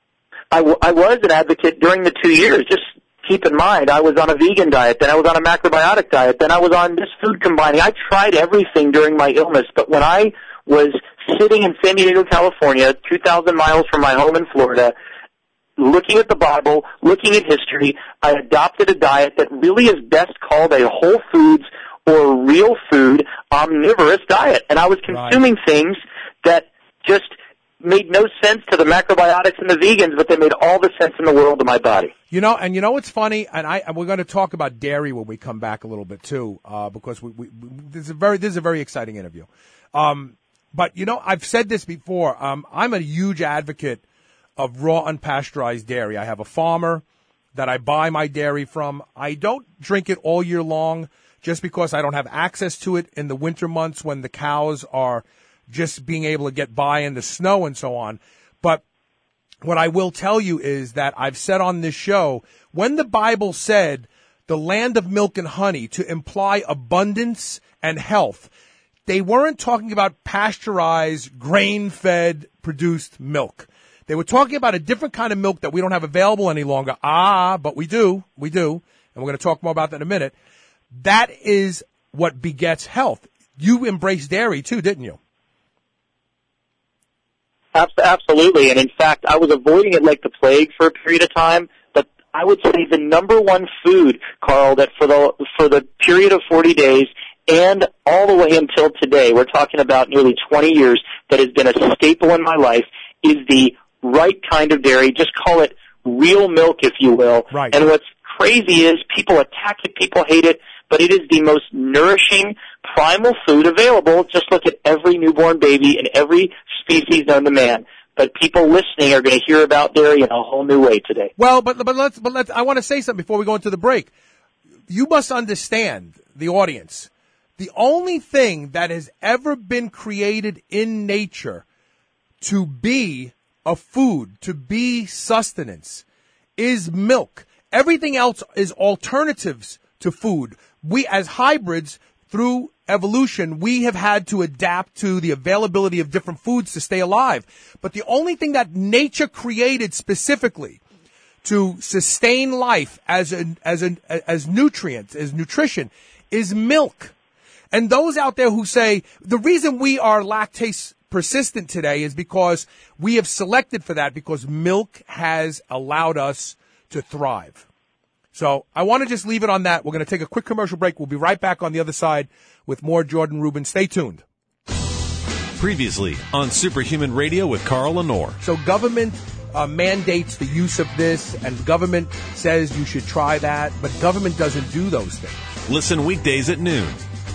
I, w- I was an advocate during the two years. Just keep in mind, I was on a vegan diet, then I was on a macrobiotic diet, then I was on this food combining. I tried everything during my illness, but when I was sitting in San Diego, California, two thousand miles from my home in Florida, looking at the Bible, looking at history, I adopted a diet that really is best called a whole foods or real food omnivorous diet. And I was consuming right. things that just made no sense to the macrobiotics and the vegans, but they made all the sense in the world to my body. You know, and you know what's funny, and I and we're going to talk about dairy when we come back a little bit too, uh, because we, we, we this is a very this is a very exciting interview. Um, But, you know, I've said this before. Um, I'm a huge advocate of raw, unpasteurized dairy. I have a farmer that I buy my dairy from. I don't drink it all year long just because I don't have access to it in the winter months when the cows are just being able to get by in the snow and so on. But what I will tell you is that I've said on this show, when the Bible said the land of milk and honey to imply abundance and health, they weren't talking about pasteurized, grain-fed, produced milk. They were talking about a different kind of milk that we don't have available any longer. Ah, but we do. We do. And we're going to talk more about that in a minute. That is what begets health. You embraced dairy, too, didn't you? Absolutely. And, in fact, I was avoiding it like the plague for a period of time. But I would say the number one food, Carl, that for the for the period of forty days – and all the way until today, we're talking about nearly twenty years, that has been a staple in my life, is the right kind of dairy. Just call it real milk, if you will. Right. And what's crazy is people attack it, people hate it, but it is the most nourishing, primal food available. Just look at every newborn baby and every species known to man. But people listening are going to hear about dairy in a whole new way today. Well, but but let's but let's. I want to say something before we go into the break. You must understand, the audience. The only thing that has ever been created in nature to be a food, to be sustenance, is milk. Everything else is alternatives to food. We, as hybrids, through evolution, we have had to adapt to the availability of different foods to stay alive. But the only thing that nature created specifically to sustain life as a, as a, as nutrients, as nutrition, is milk. And those out there who say the reason we are lactase persistent today is because we have selected for that because milk has allowed us to thrive. So I want to just leave it on that. We're going to take a quick commercial break. We'll be right back on the other side with more Jordan Rubin. Stay tuned. Previously on Superhuman Radio with Carl Lenore. So government uh, mandates the use of this, and government says you should try that, but government doesn't do those things. Listen weekdays at noon.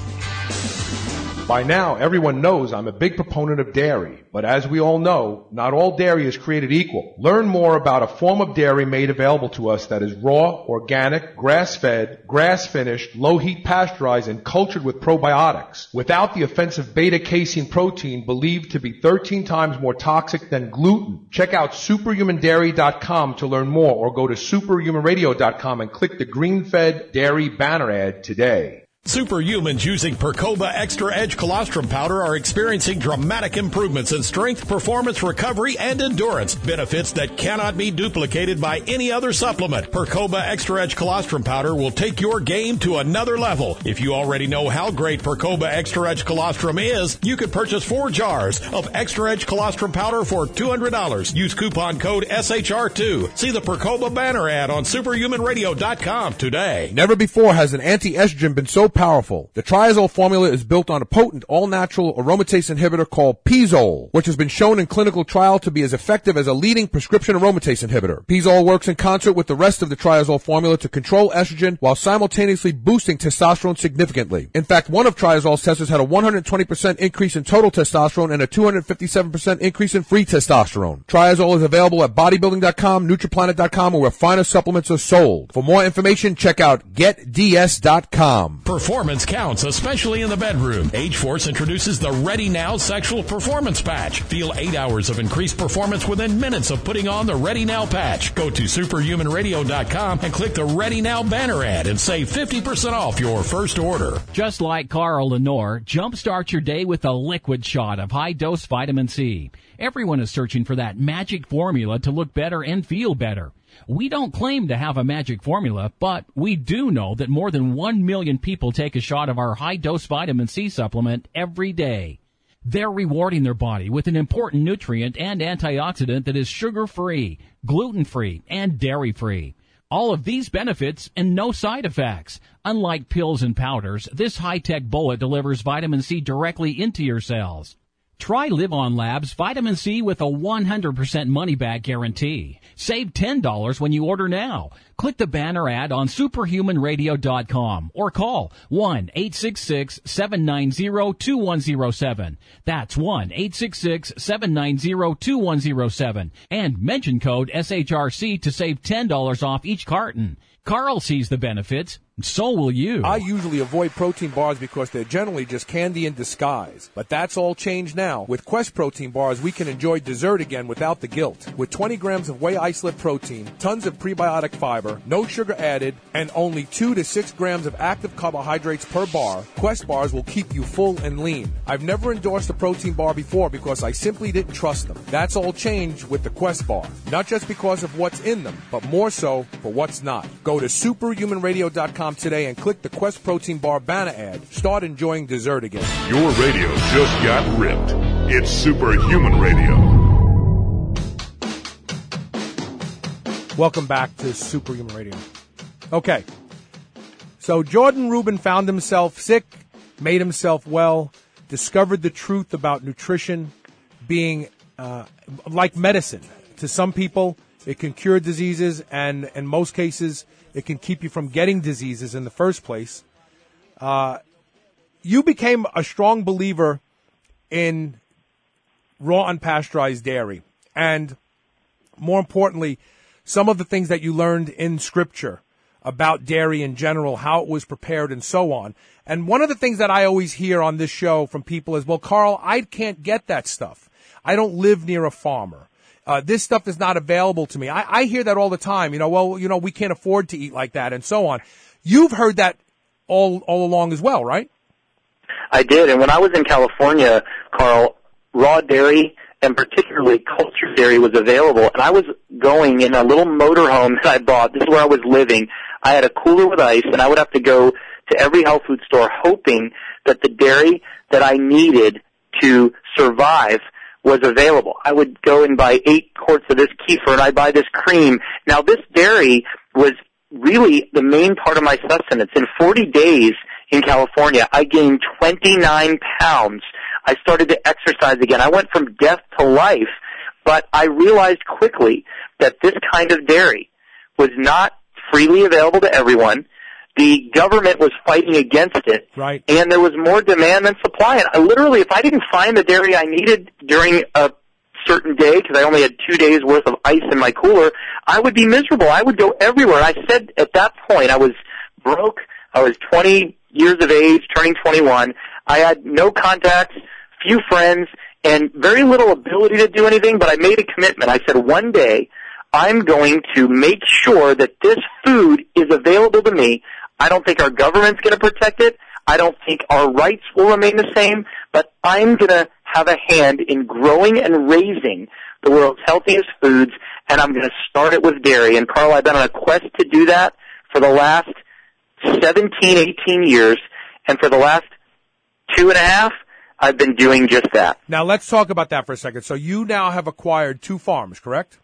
By now, everyone knows I'm a big proponent of dairy, but as we all know, not all dairy is created equal. Learn more about a form of dairy made available to us that is raw, organic, grass-fed, grass-finished, low-heat pasteurized, and cultured with probiotics, without the offensive beta-casein protein believed to be thirteen times more toxic than gluten. Check out superhuman dairy dot com to learn more, or go to superhuman radio dot com and click the green-fed dairy banner ad today. Superhumans using Percoba Extra Edge Colostrum Powder are experiencing dramatic improvements in strength, performance, recovery, and endurance. Benefits that cannot be duplicated by any other supplement. Percoba Extra Edge Colostrum Powder will take your game to another level. If you already know how great Percoba Extra Edge Colostrum is, you could purchase four jars of Extra Edge Colostrum Powder for two hundred dollars. Use coupon code S H R two. See the Percoba banner ad on superhuman radio dot com today. Never before has an anti-estrogen been so powerful. The Triazole formula is built on a potent, all-natural aromatase inhibitor called Pizole, which has been shown in clinical trial to be as effective as a leading prescription aromatase inhibitor. Pizole works in concert with the rest of the Triazole formula to control estrogen while simultaneously boosting testosterone significantly. In fact, one of Triazole's testers had a one hundred twenty percent increase in total testosterone and a two hundred fifty-seven percent increase in free testosterone. Triazole is available at bodybuilding dot com, Nutriplanet dot com, or where finer supplements are sold. For more information, check out get d s dot com. Performance counts, especially in the bedroom. Age-Force introduces the Ready Now Sexual Performance Patch. Feel eight hours of increased performance within minutes of putting on the Ready Now patch. Go to superhuman radio dot com and click the Ready Now banner ad and save fifty percent off your first order. Just like Carl Lenore, jumpstart your day with a liquid shot of high-dose vitamin C. Everyone is searching for that magic formula to look better and feel better. We don't claim to have a magic formula, but we do know that more than one million people take a shot of our high-dose vitamin C supplement every day. They're rewarding their body with an important nutrient and antioxidant that is sugar-free, gluten-free, and dairy-free. All of these benefits and no side effects. Unlike pills and powders, this high-tech bullet delivers vitamin C directly into your cells. Try Live On Labs Vitamin C with a one hundred percent money-back guarantee. Save ten dollars when you order now. Click the banner ad on superhuman radio dot com or call one eight six six, seven nine zero, two one zero seven. That's one eight six six, seven nine zero, two one zero seven. And mention code S H R C to save ten dollars off each carton. Carl sees the benefits. So will you. I usually avoid protein bars because they're generally just candy in disguise. But that's all changed now. With Quest protein bars, we can enjoy dessert again without the guilt. With twenty grams of whey isolate protein, tons of prebiotic fiber, no sugar added, and only two to six grams of active carbohydrates per bar, Quest bars will keep you full and lean. I've never endorsed a protein bar before because I simply didn't trust them. That's all changed with the Quest bar. Not just because of what's in them, but more so for what's not. Go to superhuman radio dot com today and click the Quest Protein Bar banner ad. Start enjoying dessert again. Your radio just got ripped. It's Superhuman Radio. Welcome back to Superhuman Radio. Okay. So Jordan Rubin found himself sick, made himself well, discovered the truth about nutrition being uh, like medicine. To some people, it can cure diseases, and in most cases, it can keep you from getting diseases in the first place. Uh, you became a strong believer in raw unpasteurized dairy. And more importantly, some of the things that you learned in Scripture about dairy in general, how it was prepared and so on. And one of the things that I always hear on this show from people is, well, Carl, I can't get that stuff. I don't live near a farmer. Uh, this stuff is not available to me. I, I hear that all the time. You know, well, you know, we can't afford to eat like that and so on. You've heard that all, all along as well, right? I did. And when I was in California, Carl, raw dairy and particularly cultured dairy was available. And I was going in a little motorhome that I bought. This is where I was living. I had a cooler with ice, and I would have to go to every health food store hoping that the dairy that I needed to survive was available. I would go and buy eight quarts of this kefir, and I'd buy this cream. Now, this dairy was really the main part of my sustenance. In forty days in California, I gained twenty-nine pounds. I started to exercise again. I went from death to life, but I realized quickly that this kind of dairy was not freely available to everyone. The government was fighting against it, right? And there was more demand than supply. And I literally, if I didn't find the dairy I needed during a certain day, because I only had two days worth of ice in my cooler, I would be miserable. I would go everywhere. I said at that point, I was broke. I was twenty years of age, turning twenty-one. I had no contacts, few friends, and very little ability to do anything, but I made a commitment. I said, one day, I'm going to make sure that this food is available to me. I don't think our government's going to protect it. I don't think our rights will remain the same, but I'm going to have a hand in growing and raising the world's healthiest foods, and I'm going to start it with dairy. And, Carl, I've been on a quest to do that for the last seventeen, eighteen years, and for the last two and a half, I've been doing just that. Now, let's talk about that for a second. So you now have acquired two farms, correct?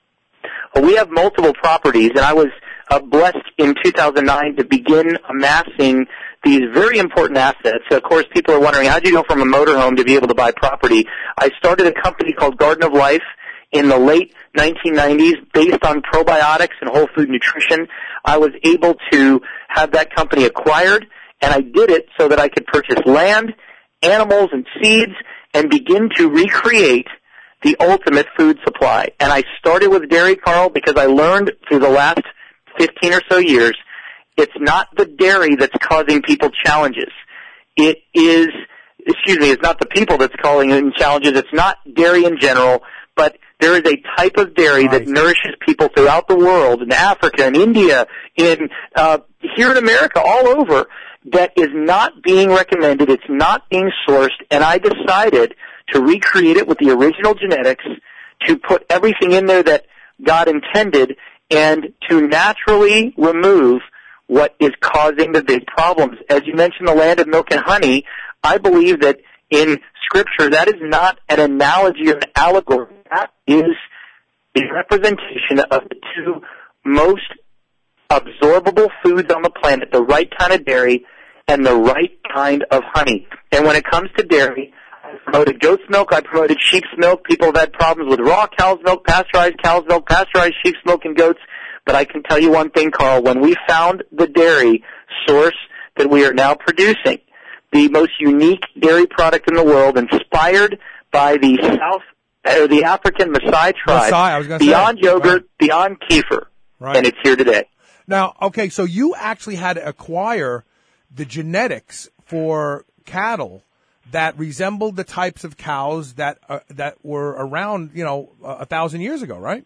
Well, we have multiple properties, and I was uh, blessed in two thousand nine to begin amassing these very important assets. So, of course, people are wondering, how do you go from a motorhome to be able to buy property? I started a company called Garden of Life in the late nineteen nineties based on probiotics and whole food nutrition. I was able to have that company acquired, and I did it so that I could purchase land, animals, and seeds, and begin to recreate the ultimate food supply. And I started with dairy, Carl, because I learned through the last fifteen or so years, it's not the dairy that's causing people challenges. It is, excuse me, it's not the people that's causing them challenges. It's not dairy in general, but there is a type of dairy right. that nourishes people throughout the world, in Africa, in India, in uh, here in America, all over, that is not being recommended. It's not being sourced, and I decided to recreate it with the original genetics, to put everything in there that God intended, and to naturally remove what is causing the big problems. As you mentioned, the land of milk and honey, I believe that in Scripture, that is not an analogy or an allegory. That is a representation of the two most absorbable foods on the planet, the right kind of dairy and the right kind of honey. And when it comes to dairy, I promoted goat's milk, I promoted sheep's milk. People have had problems with raw cow's milk, pasteurized cow's milk, pasteurized sheep's milk, and goats. But I can tell you one thing, Carl, when we found the dairy source that we are now producing, the most unique dairy product in the world, inspired by the South, or the African Maasai tribe, Maasai, I was gonna beyond say. yogurt, Right. beyond kefir, Right. and it's here today. Now, okay, so you actually had to acquire the genetics for cattle that resembled the types of cows that uh, that were around, you know, a, a thousand years ago, right?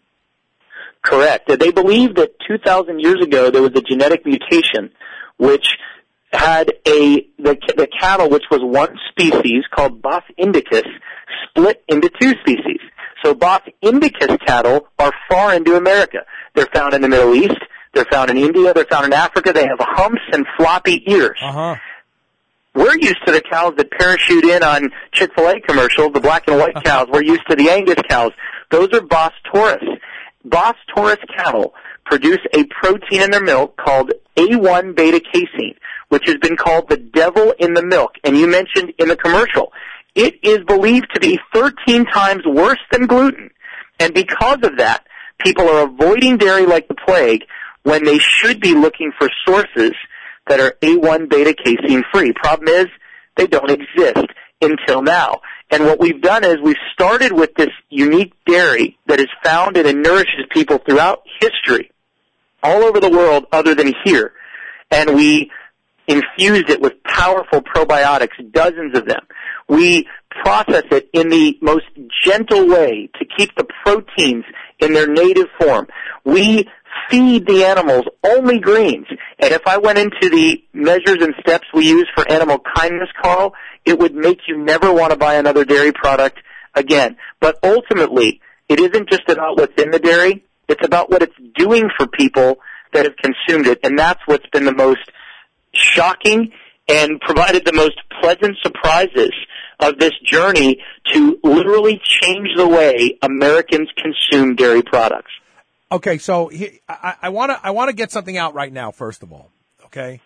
Correct. They believe that two thousand years ago there was a genetic mutation which had a the, the cattle, which was one species called Bos indicus, split into two species. So Bos indicus cattle are far into America. They're found in the Middle East. They're found in India. They're found in Africa. They have humps and floppy ears. Uh-huh. We're used to the cows that parachute in on Chick-fil-A commercials, the black and white cows. We're used to the Angus cows. Those are Bos taurus. Bos taurus cattle produce a protein in their milk called A one beta casein, which has been called the devil in the milk. And you mentioned in the commercial, it is believed to be thirteen times worse than gluten. And because of that, people are avoiding dairy like the plague when they should be looking for sources that are A one beta casein free. Problem is, they don't exist until now. And what we've done is we've started with this unique dairy that is found and it nourishes people throughout history, all over the world other than here. And we infused it with powerful probiotics, dozens of them. We process it in the most gentle way to keep the proteins in their native form. We feed the animals only greens. And if I went into the measures and steps we use for animal kindness, Carl, it would make you never want to buy another dairy product again. But ultimately, it isn't just about what's in the dairy. It's about what it's doing for people that have consumed it. And that's what's been the most shocking and provided the most pleasant surprises of this journey to literally change the way Americans consume dairy products. Okay, so he, I want to I want to get something out right now. First of all, okay,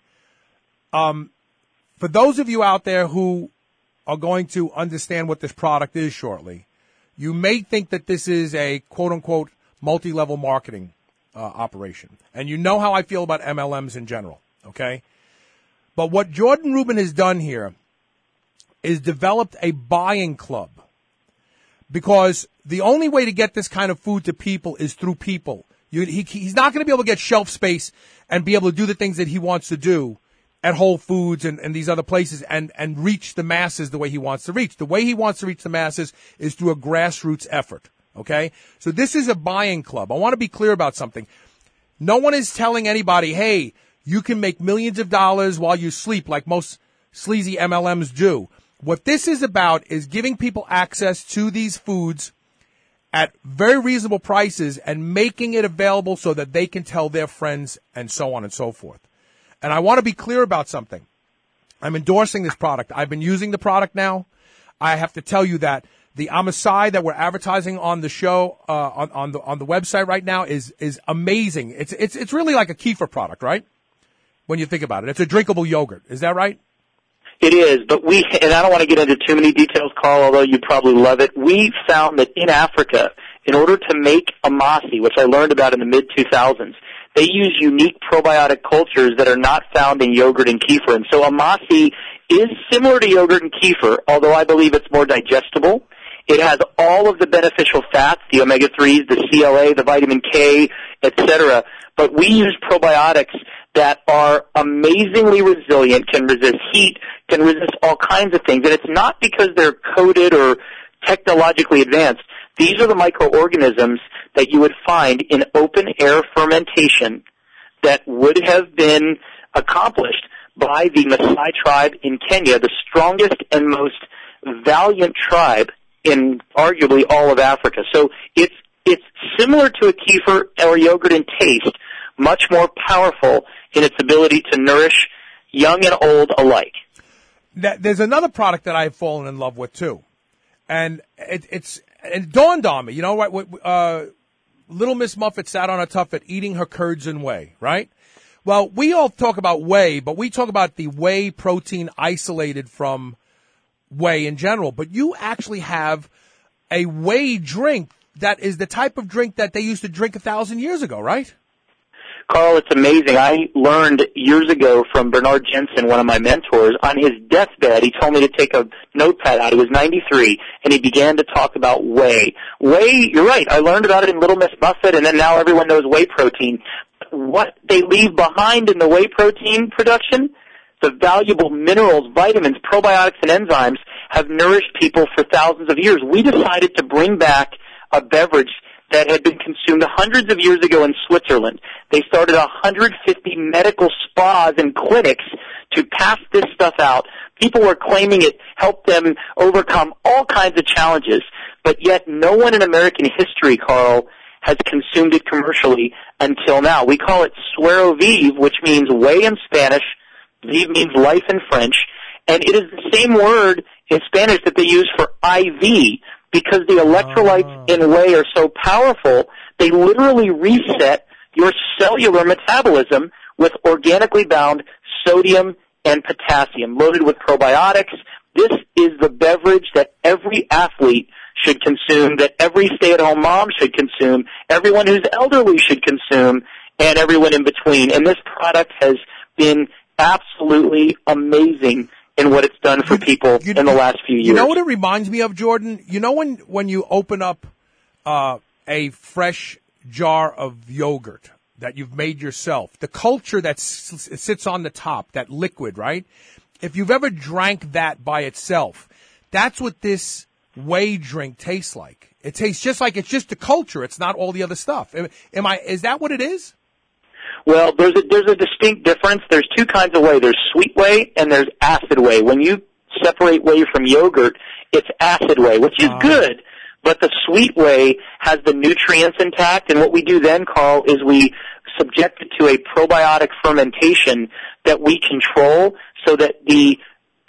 um, for those of you out there who are going to understand what this product is shortly, you may think that this is a quote unquote multi-level marketing uh, operation, and you know how I feel about M L Ms in general. Okay, but what Jordan Rubin has done here is developed a buying club. Because the only way to get this kind of food to people is through people. You, he, he's not going to be able to get shelf space and be able to do the things that he wants to do at Whole Foods and, and these other places and, and reach the masses the way he wants to reach. The way he wants to reach the masses is through a grassroots effort. Okay? So this is a buying club. I want to be clear about something. No one is telling anybody, hey, you can make millions of dollars while you sleep like most sleazy M L Ms do. What this is about is giving people access to these foods at very reasonable prices and making it available so that they can tell their friends and so on and so forth. And I want to be clear about something. I'm endorsing this product. I've been using the product now. I have to tell you that the Amasai that we're advertising on the show, uh, on, on the, on the website right now is, is amazing. It's, it's, it's really like a kefir product, right? When you think about it. It's a drinkable yogurt. Is that right? It is, but we, and I don't want to get into too many details, Carl, although you probably love it. We found that in Africa, in order to make amasi, which I learned about in the mid two thousands, they use unique probiotic cultures that are not found in yogurt and kefir. And so amasi is similar to yogurt and kefir, although I believe it's more digestible. It has all of the beneficial fats, the omega threes, the C L A, the vitamin K, et cetera. But we use probiotics that are amazingly resilient, can resist heat, can resist all kinds of things. And it's not because they're coated or technologically advanced. These are the microorganisms that you would find in open air fermentation that would have been accomplished by the Maasai tribe in Kenya, the strongest and most valiant tribe in arguably all of Africa. So it's it's similar to a kefir or yogurt in taste, much more powerful in its ability to nourish young and old alike. There's another product that I've fallen in love with too, and it, it's it dawned on me. You know what? Uh, Little Miss Muffet sat on a tuffet eating her curds and whey, right? Well, we all talk about whey, but we talk about the whey protein isolated from whey in general. But you actually have a whey drink that is the type of drink that they used to drink a thousand years ago, right? Carl, it's amazing. I learned years ago from Bernard Jensen, one of my mentors, on his deathbed, he told me to take a notepad out. He was ninety-three, and he began to talk about whey. Whey, you're right, I learned about it in Little Miss Muffet, and then now everyone knows whey protein. What they leave behind in the whey protein production, the valuable minerals, vitamins, probiotics, and enzymes have nourished people for thousands of years. We decided to bring back a beverage that had been consumed hundreds of years ago in Switzerland. They started one hundred fifty medical spas and clinics to pass this stuff out. People were claiming it helped them overcome all kinds of challenges, but yet no one in American history, Carl, has consumed it commercially until now. We call it Suero Vive, which means whey in Spanish. Vive means life in French, and it is the same word in Spanish that they use for I V, because the electrolytes in whey are so powerful, they literally reset your cellular metabolism with organically bound sodium and potassium, loaded with probiotics. This is the beverage that every athlete should consume, that every stay-at-home mom should consume, everyone who's elderly should consume, and everyone in between. And this product has been absolutely amazing in what it's done for people you, in the last few years. You know what it reminds me of, Jordan? You know when, when you open up uh, a fresh jar of yogurt that you've made yourself, the culture that s- sits on the top, that liquid, right? If you've ever drank that by itself, that's what this whey drink tastes like. It tastes just like it's just the culture. It's not all the other stuff. Am, am I? Is that what it is? Well, there's a, there's a distinct difference. There's two kinds of whey. There's sweet whey and there's acid whey. When you separate whey from yogurt, it's acid whey, which is uh. good, but the sweet whey has the nutrients intact, and what we do then, Carl, is we subject it to a probiotic fermentation that we control so that the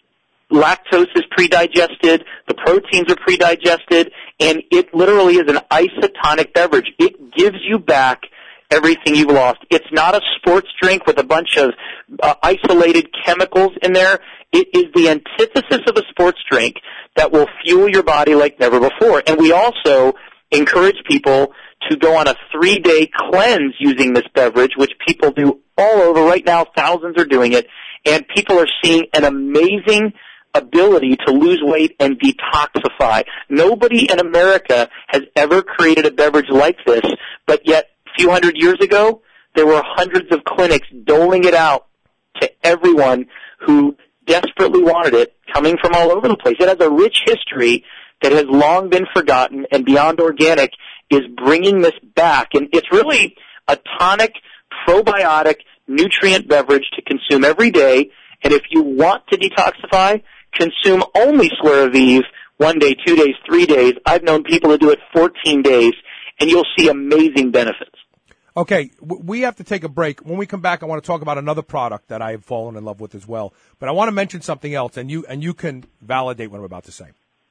lactose is pre-digested, the proteins are pre-digested, and it literally is an isotonic beverage. It gives you back everything you've lost. It's not a sports drink with a bunch of uh, isolated chemicals in there. It is the antithesis of a sports drink that will fuel your body like never before. And we also encourage people to go on a three-day cleanse using this beverage, which people do all over. Right now, thousands are doing it, and people are seeing an amazing ability to lose weight and detoxify. Nobody in America has ever created a beverage like this, but yet a few hundred years ago, there were hundreds of clinics doling it out to everyone who desperately wanted it, coming from all over the place. It has a rich history that has long been forgotten, and Beyond Organic is bringing this back. And it's really a tonic, probiotic, nutrient beverage to consume every day, And if you want to detoxify, consume only Sluraviv one day, two days, three days. I've known people to do it fourteen days, and you'll see amazing benefits. Okay, we have to take a break. When we come back, I want to talk about another product that I have fallen in love with as well. But I want to mention something else, and you and you can validate what I'm about to say.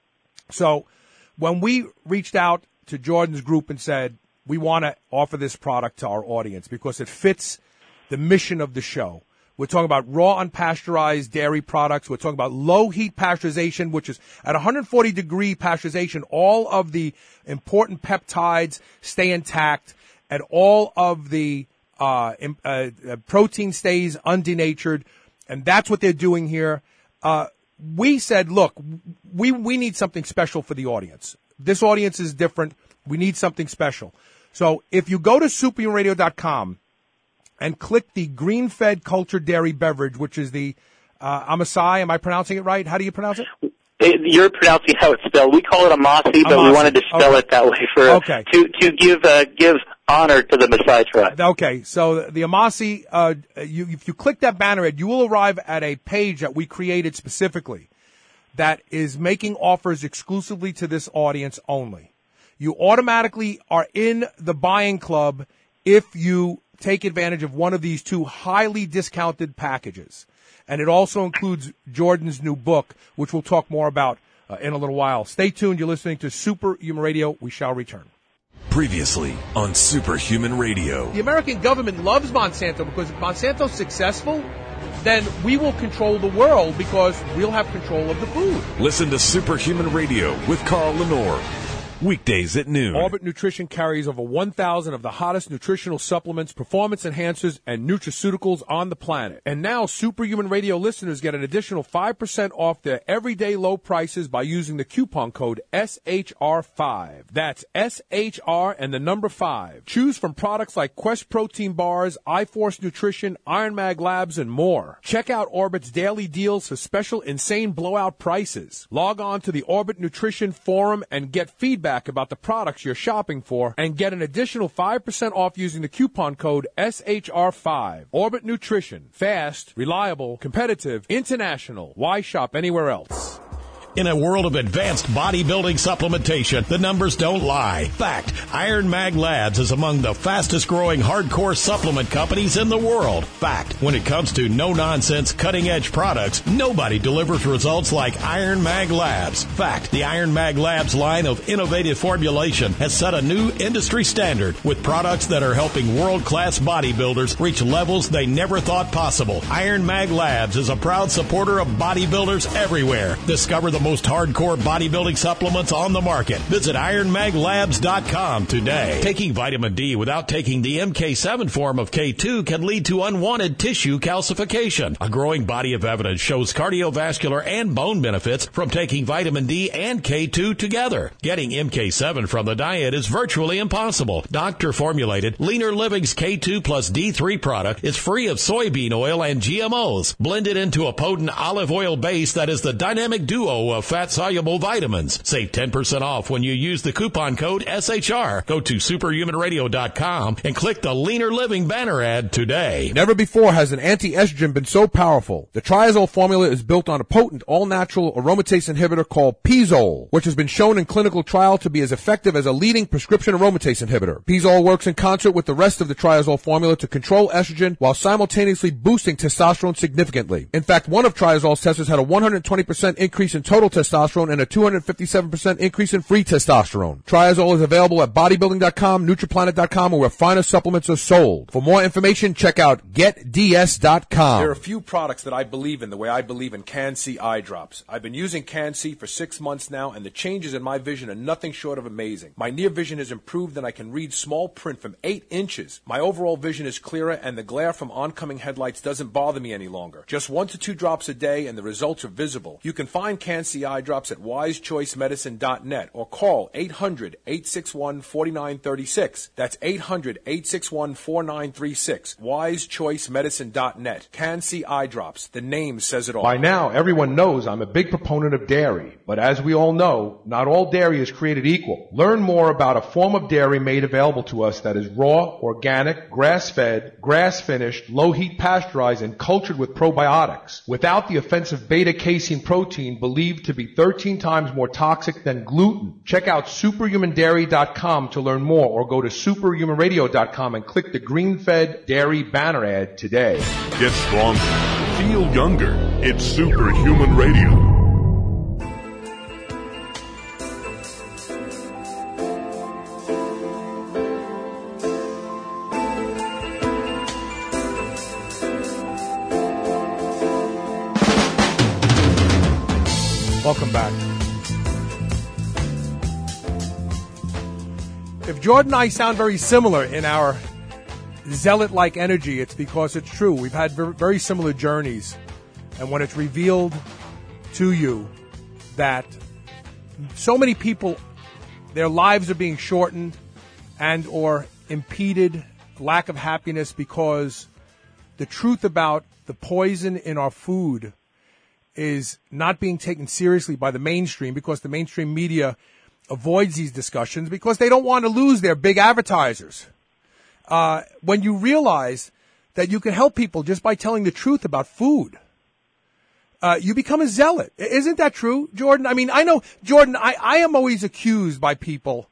So when we reached out to Jordan's group and said, we want to offer this product to our audience because it fits the mission of the show. We're talking about raw unpasteurized dairy products. We're talking about low heat pasteurization, which is at one hundred forty degree pasteurization. All of the important peptides stay intact, and all of the uh, uh, protein stays undenatured, and that's what they're doing here. Uh, we said, look, we we need something special for the audience. This audience is different. We need something special. So if you go to superhuman radio dot com and click the green-fed cultured dairy beverage, which is the uh, Amasai, am I pronouncing it right? How do you pronounce it? You're pronouncing how it's spelled. We call it Amasi, but Amasi. we wanted to spell okay. it that way for okay. to to give uh, give honor to the Maasai tribe. Okay, so the Amasi, uh, you, if you click that banner ad, you will arrive at a page that we created specifically that is making offers exclusively to this audience only. You automatically are in the buying club if you take advantage of one of these two highly discounted packages. And it also includes Jordan's new book, which we'll talk more about uh, in a little while. Stay tuned. You're listening to Superhuman Radio. We shall return. Previously on Superhuman Radio. The American government loves Monsanto because if Monsanto's successful, then we will control the world because we'll have control of the food. Listen to Superhuman Radio with Carl Lenore. Weekdays at noon. Orbit Nutrition carries over one thousand of the hottest nutritional supplements, performance enhancers, and nutraceuticals on the planet. And now Superhuman Radio listeners get an additional five percent off their everyday low prices by using the coupon code S H R five. That's S H R and the number five. Choose from products like Quest Protein Bars, iForce Nutrition, Iron Mag Labs, and more. Check out Orbit's daily deals for special insane blowout prices. Log on to the Orbit Nutrition Forum and get feedback about the products you're shopping for and get an additional five percent off using the coupon code S H R five. Orbit Nutrition. Fast, reliable, competitive, international. Why shop anywhere else? In a world of advanced bodybuilding supplementation, the numbers don't lie. Fact, Iron Mag Labs is among the fastest growing hardcore supplement companies in the world. Fact, when it comes to no-nonsense, cutting-edge products, nobody delivers results like Iron Mag Labs. Fact, the Iron Mag Labs line of innovative formulation has set a new industry standard with products that are helping world-class bodybuilders reach levels they never thought possible. Iron Mag Labs is a proud supporter of bodybuilders everywhere. Discover the most hardcore bodybuilding supplements on the market. Visit iron mag labs dot com today. Taking vitamin D without taking the M K seven form of K two can lead to unwanted tissue calcification. A growing body of evidence shows cardiovascular and bone benefits from taking vitamin D and K two together. Getting M K seven from the diet is virtually impossible. Doctor-formulated Leaner Living's K two plus D three product is free of soybean oil and G M Os, blended into a potent olive oil base that is the dynamic duo of fat-soluble vitamins. Save ten percent off when you use the coupon code S H R. Go to superhuman radio dot com and click the Leaner Living banner ad today. Never before has an anti-estrogen been so powerful. The Triazole formula is built on a potent all-natural aromatase inhibitor called Pizole, which has been shown in clinical trial to be as effective as a leading prescription aromatase inhibitor. Pizole works in concert with the rest of the Triazole formula to control estrogen while simultaneously boosting testosterone significantly. In fact, one of Triazole's testers had a one hundred twenty percent increase in total testosterone and a two hundred fifty-seven percent increase in free testosterone. Triazole is available at bodybuilding dot com, Nutriplanet dot com, or where finer supplements are sold. For more information, check out get D S dot com. There are a few products that I believe in the way I believe in Can-C eye drops. I've been using Can-C for six months now, and the changes in my vision are nothing short of amazing. My near vision has improved, and I can read small print from eight inches. My overall vision is clearer, and the glare from oncoming headlights doesn't bother me any longer. Just one to two drops a day, and the results are visible. You can find Can-C C eye drops at wise choice medicine dot net or call eight hundred, eight six one, four nine three six. That's eight hundred, eight six one, four nine three six. wise choice medicine dot net. Can-C eye drops. The name says it all. By now, everyone knows I'm a big proponent of dairy, but as we all know, not all dairy is created equal. Learn more about a form of dairy made available to us that is raw, organic, grass-fed, grass-finished, low-heat pasteurized, and cultured with probiotics, without the offensive beta-casein protein believed to be thirteen times more toxic than gluten. Check out superhuman dairy dot com to learn more, or go to superhuman radio dot com and click the green-fed dairy banner ad today. Get stronger. Feel younger. It's Superhuman Radio. Welcome back. If Jordan and I sound very similar in our zealot-like energy, it's because it's true. We've had very similar journeys. And when it's revealed to you that so many people, their lives are being shortened and or impeded, lack of happiness because the truth about the poison in our food is not being taken seriously by the mainstream, because the mainstream media avoids these discussions because they don't want to lose their big advertisers. Uh, when you realize that you can help people just by telling the truth about food, uh, you become a zealot. Isn't that true, Jordan? I mean, I know, Jordan, I, I am always accused by people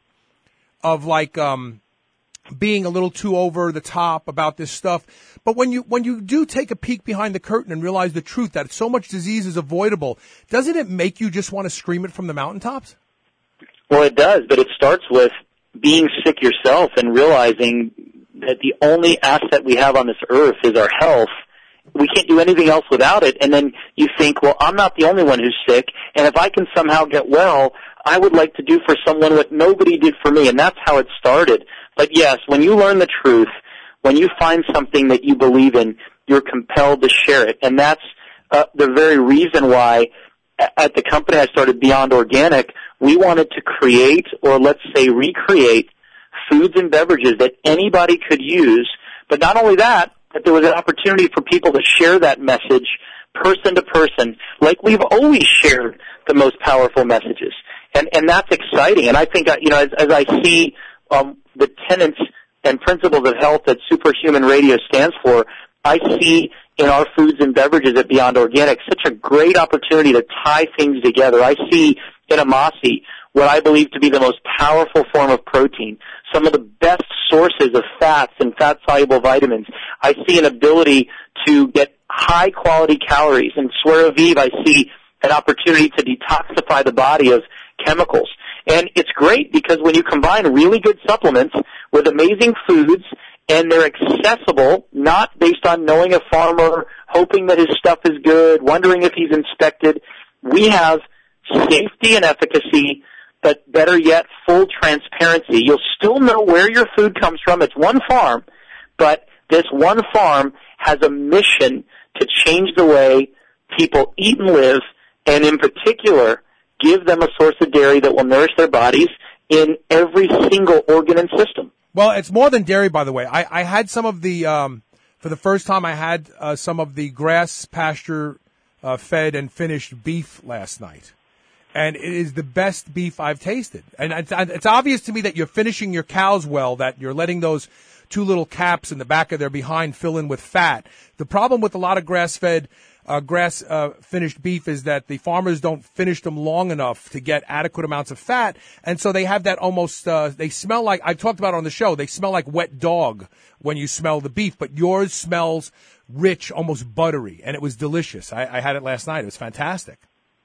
of like, um, being a little too over the top about this stuff. But when you, when you do take a peek behind the curtain and realize the truth that so much disease is avoidable, doesn't it make you just want to scream it from the mountaintops? Well, it does, but it starts with being sick yourself and realizing that the only asset we have on this earth is our health. We can't do anything else without it. And then you think, well, I'm not the only one who's sick, and if I can somehow get well, I would like to do for someone what nobody did for me. And that's how it started. But yes, when you learn the truth, when you find something that you believe in, you're compelled to share it. And that's uh, the very reason why at the company I started, Beyond Organic, we wanted to create, or let's say recreate, foods and beverages that anybody could use. But not only that, that there was an opportunity for people to share that message person to person, like we've always shared the most powerful messages. And, and that's exciting. And I think, you know, as, as I see um, the tenets and principles of health that Superhuman Radio stands for, I see in our foods and beverages at Beyond Organic such a great opportunity to tie things together. I see in Amasi what I believe to be the most powerful form of protein, some of the best sources of fats and fat-soluble vitamins. I see an ability to get high-quality calories. In Swear Aviv, I see an opportunity to detoxify the body of chemicals. And it's great because when you combine really good supplements with amazing foods, and they're accessible, not based on knowing a farmer, hoping that his stuff is good, wondering if he's inspected, we have safety and efficacy, but better yet, full transparency. You'll still know where your food comes from. It's one farm, but this one farm has a mission to change the way people eat and live, and in particular, give them a source of dairy that will nourish their bodies in every single organ and system. Well, it's more than dairy, by the way. I, I had some of the, um, for the first time, I had uh, some of the grass pasture uh, fed and finished beef last night. And it is the best beef I've tasted. And it's, it's obvious to me that you're finishing your cows well, that you're letting those two little caps in the back of their behind fill in with fat. The problem with a lot of grass-fed Uh, grass uh, finished beef is that the farmers don't finish them long enough to get adequate amounts of fat, and so they have that almost, uh, they smell like, I talked about it on the show, they smell like wet dog when you smell the beef, but yours smells rich, almost buttery, and it was delicious. I, I had it last night. It was fantastic.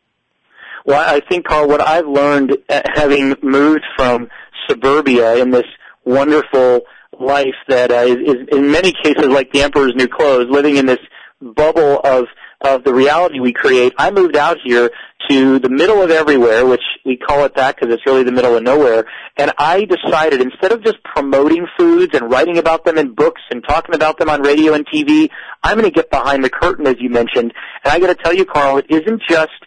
Well, I think, Carl, what I've learned, uh, having moved from suburbia in this wonderful life that uh, is, is in many cases like the emperor's new clothes, living in this bubble of of the reality we create, I moved out here to the middle of everywhere, which we call it that because it's really the middle of nowhere, and I decided instead of just promoting foods and writing about them in books and talking about them on radio and T V, I'm going to get behind the curtain, as you mentioned. And I got to tell you, Carl, it isn't just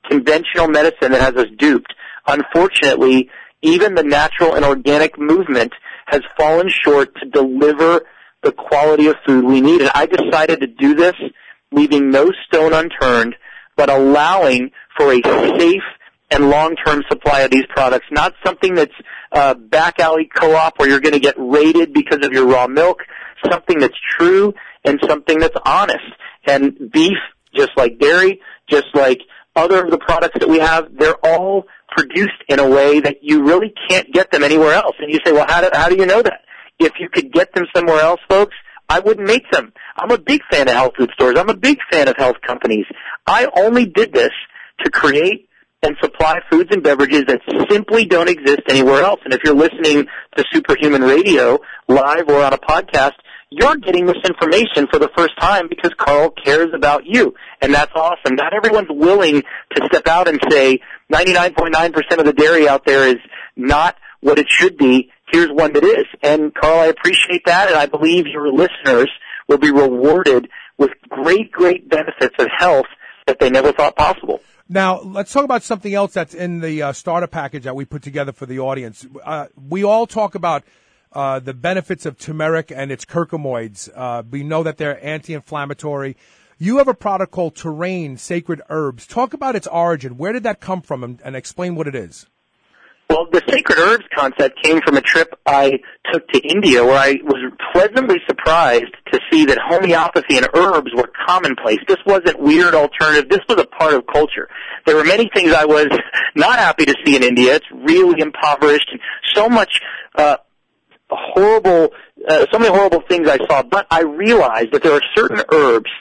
conventional medicine that has us duped. Unfortunately, even the natural and organic movement has fallen short to deliver the quality of food we need. And I decided to do this, leaving no stone unturned, but allowing for a safe and long-term supply of these products, not something that's uh, back alley co-op where you're going to get raided because of your raw milk, something that's true and something that's honest. And beef, just like dairy, just like other of the products that we have, they're all produced in a way that you really can't get them anywhere else. And you say, well, how do, how do you know that? If you could get them somewhere else, folks, I wouldn't make them. I'm a big fan of health food stores. I'm a big fan of health companies. I only did this to create and supply foods and beverages that simply don't exist anywhere else. And if you're listening to Superhuman Radio live or on a podcast, you're getting this information for the first time because Carl cares about you. And that's awesome. Not everyone's willing to step out and say ninety-nine point nine percent of the dairy out there is not what it should be. Here's one that is. And Carl, I appreciate that, and I believe your listeners will be rewarded with great, great benefits of health that they never thought possible. Now, let's talk about something else that's in the uh, starter package that we put together for the audience. Uh, we all talk about uh, the benefits of turmeric and its curcumoids. Uh, we know that they're anti-inflammatory. You have a product called Terrain Sacred Herbs. Talk about its origin. Where did that come from, and, and explain what it is. Well, the sacred herbs concept came from a trip I took to India where I was pleasantly surprised to see that homeopathy and herbs were commonplace. This wasn't weird alternative. This was a part of culture. There were many things I was not happy to see in India. It's really impoverished and so much uh, horrible, uh, so many horrible things I saw. But I realized that there are certain herbs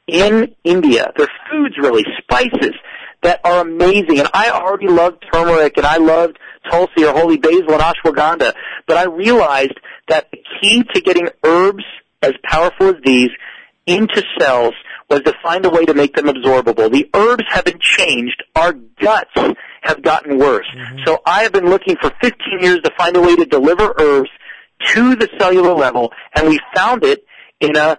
in India, they're foods really, spices, that are amazing. And I already loved turmeric, and I loved Tulsi or holy basil and ashwagandha. But I realized that the key to getting herbs as powerful as these into cells was to find a way to make them absorbable. The herbs haven't changed. Our guts have gotten worse. Mm-hmm. So I have been looking for fifteen years to find a way to deliver herbs to the cellular level, and we found it in a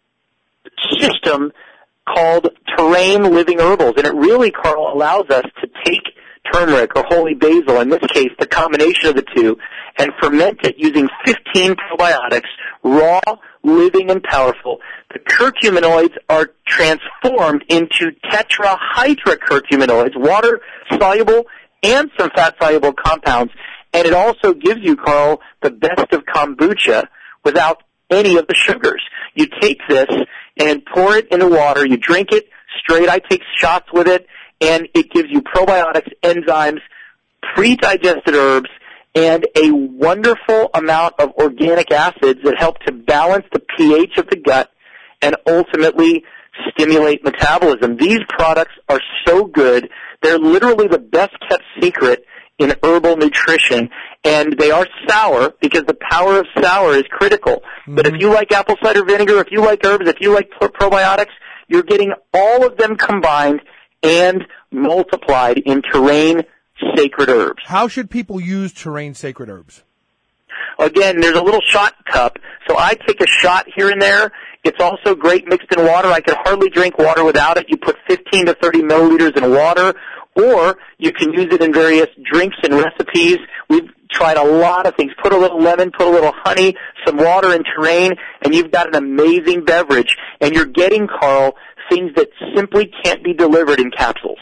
system called Terrain Living Herbals. And it really, Carl, allows us to take turmeric or holy basil, in this case the combination of the two, and ferment it using fifteen probiotics, raw, living, and powerful. The curcuminoids are transformed into tetrahydrocurcuminoids, water-soluble and some fat-soluble compounds. And it also gives you, Carl, the best of kombucha without any of the sugars. You take this and pour it into water. You drink it straight. I take shots with it, and it gives you probiotics, enzymes, pre-digested herbs, and a wonderful amount of organic acids that help to balance the pH of the gut and ultimately stimulate metabolism. These products are so good. They're literally the best-kept secret in herbal nutrition, and they are sour because the power of sour is critical. Mm-hmm. But if you like apple cider vinegar, if you like herbs, if you like pro- probiotics, you're getting all of them combined and multiplied in Terrain Sacred Herbs. How should people use Terrain Sacred Herbs? Again, there's a little shot cup, so I take a shot here and there. It's also great mixed in water. I could hardly drink water without it. You put fifteen to thirty milliliters in water, or you can use it in various drinks and recipes. We've tried a lot of things. Put a little lemon, put a little honey, some water and Terrain, and you've got an amazing beverage. And you're getting, Carl, things that simply can't be delivered in capsules.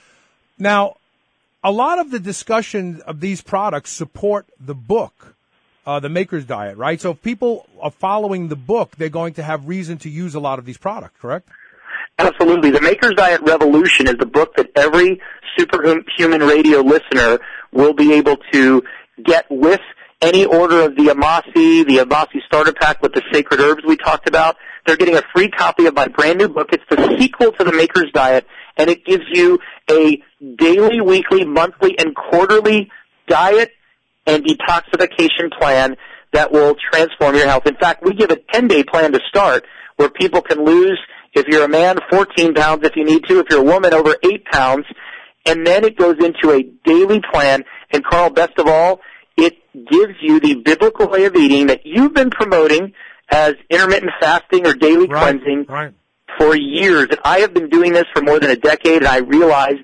Now, a lot of the discussion of these products support the book, uh, The Maker's Diet, right? So if people are following the book, they're going to have reason to use a lot of these products, correct? Absolutely. The Maker's Diet Revolution is the book that every Superhuman Radio listener will be able to get with any order of the Amasi, the Amasi Starter Pack with the Sacred Herbs we talked about. They're getting a free copy of my brand new book. It's the sequel to The Maker's Diet, and it gives you a daily, weekly, monthly, and quarterly diet and detoxification plan that will transform your health. In fact, we give a ten-day plan to start where people can lose, if you're a man, fourteen pounds if you need to, if you're a woman, over eight pounds, and then it goes into a daily plan. And, Carl, best of all, it gives you the biblical way of eating that you've been promoting as intermittent fasting or daily right, cleansing right. for years. And I have been doing this for more than a decade, and I realize that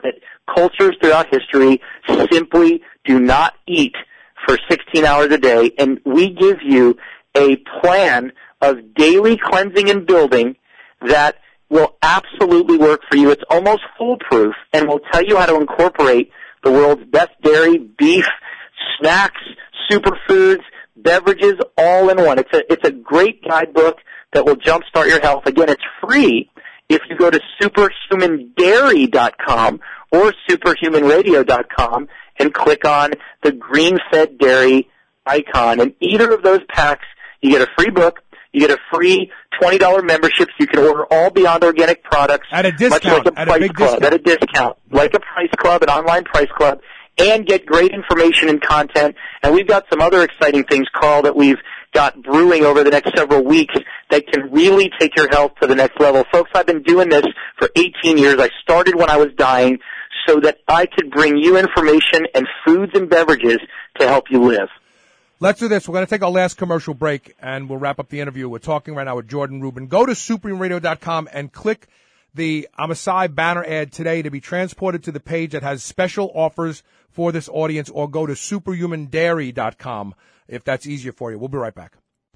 cultures throughout history simply do not eat for sixteen hours a day, and we give you a plan of daily cleansing and building that will absolutely work for you. It's almost foolproof and will tell you how to incorporate the world's best dairy, beef, snacks, superfoods, beverages, all in one. It's a, it's a great guidebook that will jumpstart your health. Again, it's free if you go to superhuman dairy dot com or superhuman radio dot com and click on the green-fed dairy icon. And either of those packs, you get a free book, you get a free twenty dollars membership, so you can order all Beyond Organic products. At a discount. Much like a at Price a big Club, discount. At a discount. Like a Price Club, an online Price Club, and get great information and content. And we've got some other exciting things, Carl, that we've got brewing over the next several weeks that can really take your health to the next level. Folks, I've been doing this for eighteen years. I started when I was dying so that I could bring you information and foods and beverages to help you live. Let's do this. We're going to take our last commercial break, and we'll wrap up the interview. We're talking right now with Jordan Rubin. Go to superhuman radio dot com and click the Amasai banner ad today to be transported to the page that has special offers for this audience, or go to superhuman dairy dot com if that's easier for you. We'll be right back.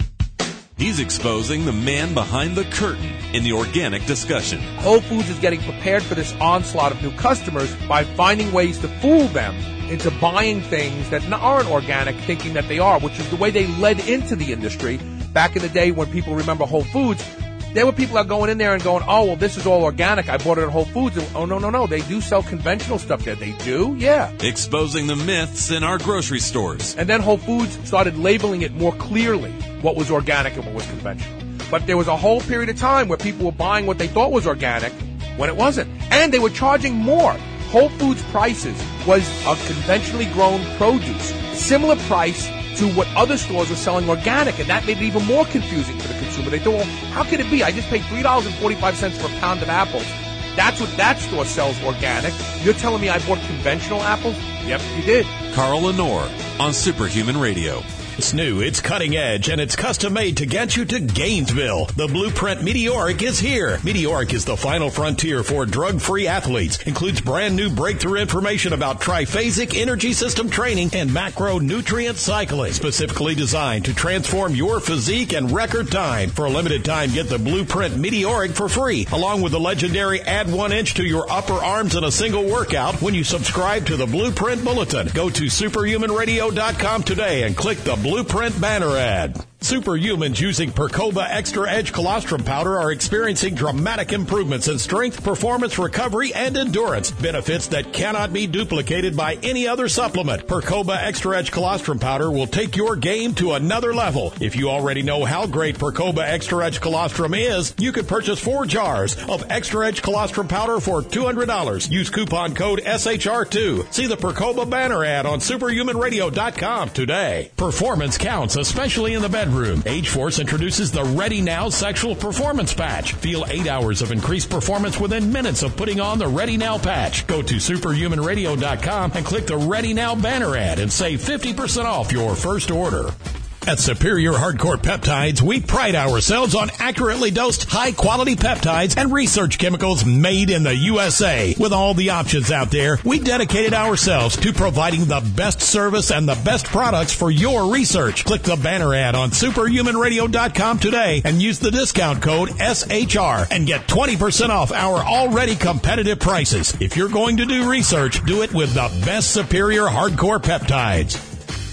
He's exposing the man behind the curtain in the organic discussion. Whole Foods is getting prepared for this onslaught of new customers by finding ways to fool them into buying things that aren't organic, thinking that they are, which is the way they led into the industry. Back in the day when people remember Whole Foods, there were people that are going in there and going, oh, well, this is all organic. I bought it at Whole Foods. And, oh, no, no, no. They do sell conventional stuff there. They do? Yeah. Exposing the myths in our grocery stores. And then Whole Foods started labeling it more clearly, what was organic and what was conventional. But there was a whole period of time where people were buying what they thought was organic when it wasn't. And they were charging more. Whole Foods prices was a conventionally grown produce, similar price to what other stores were selling organic, and that made it even more confusing for the consumer. They thought, well, how could it be? I just paid three dollars and forty-five cents for a pound of apples. That's what that store sells organic. You're telling me I bought conventional apples? Yep, you did. Carl Lenore on Superhuman Radio. It's new, it's cutting edge, and it's custom made to get you to Gainesville. The Blueprint Meteoric is here. Meteoric is the final frontier for drug-free athletes. Includes brand new breakthrough information about triphasic energy system training and macronutrient cycling. Specifically designed to transform your physique in record time. For a limited time, get the Blueprint Meteoric for free, along with the legendary Add One Inch to Your Upper Arms in a single workout when you subscribe to the Blueprint Bulletin. Go to superhuman radio dot com today and click the Blueprint banner ad. Superhumans using Percoba Extra Edge Colostrum Powder are experiencing dramatic improvements in strength, performance, recovery, and endurance. Benefits that cannot be duplicated by any other supplement. Percoba Extra Edge Colostrum Powder will take your game to another level. If you already know how great Percoba Extra Edge Colostrum is, you could purchase four jars of Extra Edge Colostrum Powder for two hundred dollars. Use coupon code S H R two. See the Percoba banner ad on superhuman radio dot com today. Performance counts, especially in the bedroom. Age Force introduces the Ready Now Sexual Performance Patch. Feel eight hours of increased performance within minutes of putting on the Ready Now patch. Go to superhuman radio dot com and click the Ready Now banner ad and save fifty percent off your first order. At Superior Hardcore Peptides, we pride ourselves on accurately dosed, high-quality peptides and research chemicals made in the U S A. With all the options out there, we dedicated ourselves to providing the best service and the best products for your research. Click the banner ad on superhuman radio dot com today and use the discount code S H R and get twenty percent off our already competitive prices. If you're going to do research, do it with the best Superior Hardcore Peptides.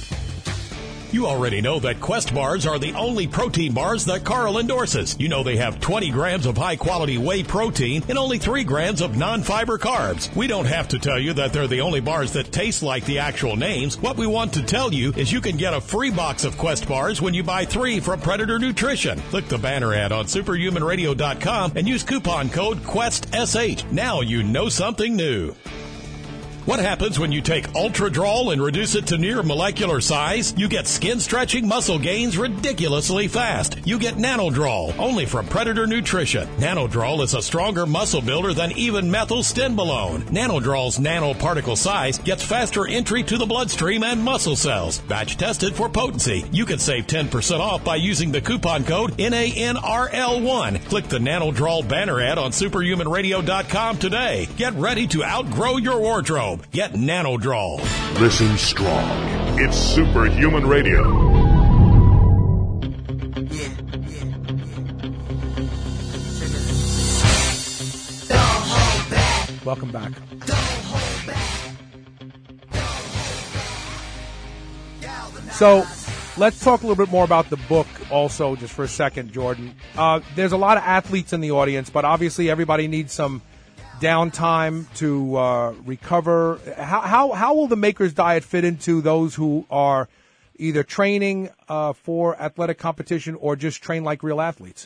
You already know that Quest bars are the only protein bars that Carl endorses. You know they have twenty grams of high-quality whey protein and only three grams of non-fiber carbs. We don't have to tell you that they're the only bars that taste like the actual names. What we want to tell you is you can get a free box of Quest bars when you buy three from Predator Nutrition. Click the banner ad on superhuman radio dot com and use coupon code Quest S H. Now you know something new. What happens when you take Ultradrol and reduce it to near molecular size? You get skin-stretching muscle gains ridiculously fast. You get Nanodrol, only from Predator Nutrition. Nanodrol is a stronger muscle builder than even methylstimolone. Nanodrol's nanoparticle size gets faster entry to the bloodstream and muscle cells. Batch tested for potency. You can save ten percent off by using the coupon code N A N R L one. Click the Nanodrol banner ad on superhuman radio dot com today. Get ready to outgrow your wardrobe. Get Nanodrol. Listen strong. It's Superhuman Radio. Welcome back. So let's talk a little bit more about the book also just for a second, Jordan. Uh, there's a lot of athletes in the audience, but obviously everybody needs some downtime to uh, recover. How, how how will the Maker's Diet fit into those who are either training uh, for athletic competition or just train like real athletes?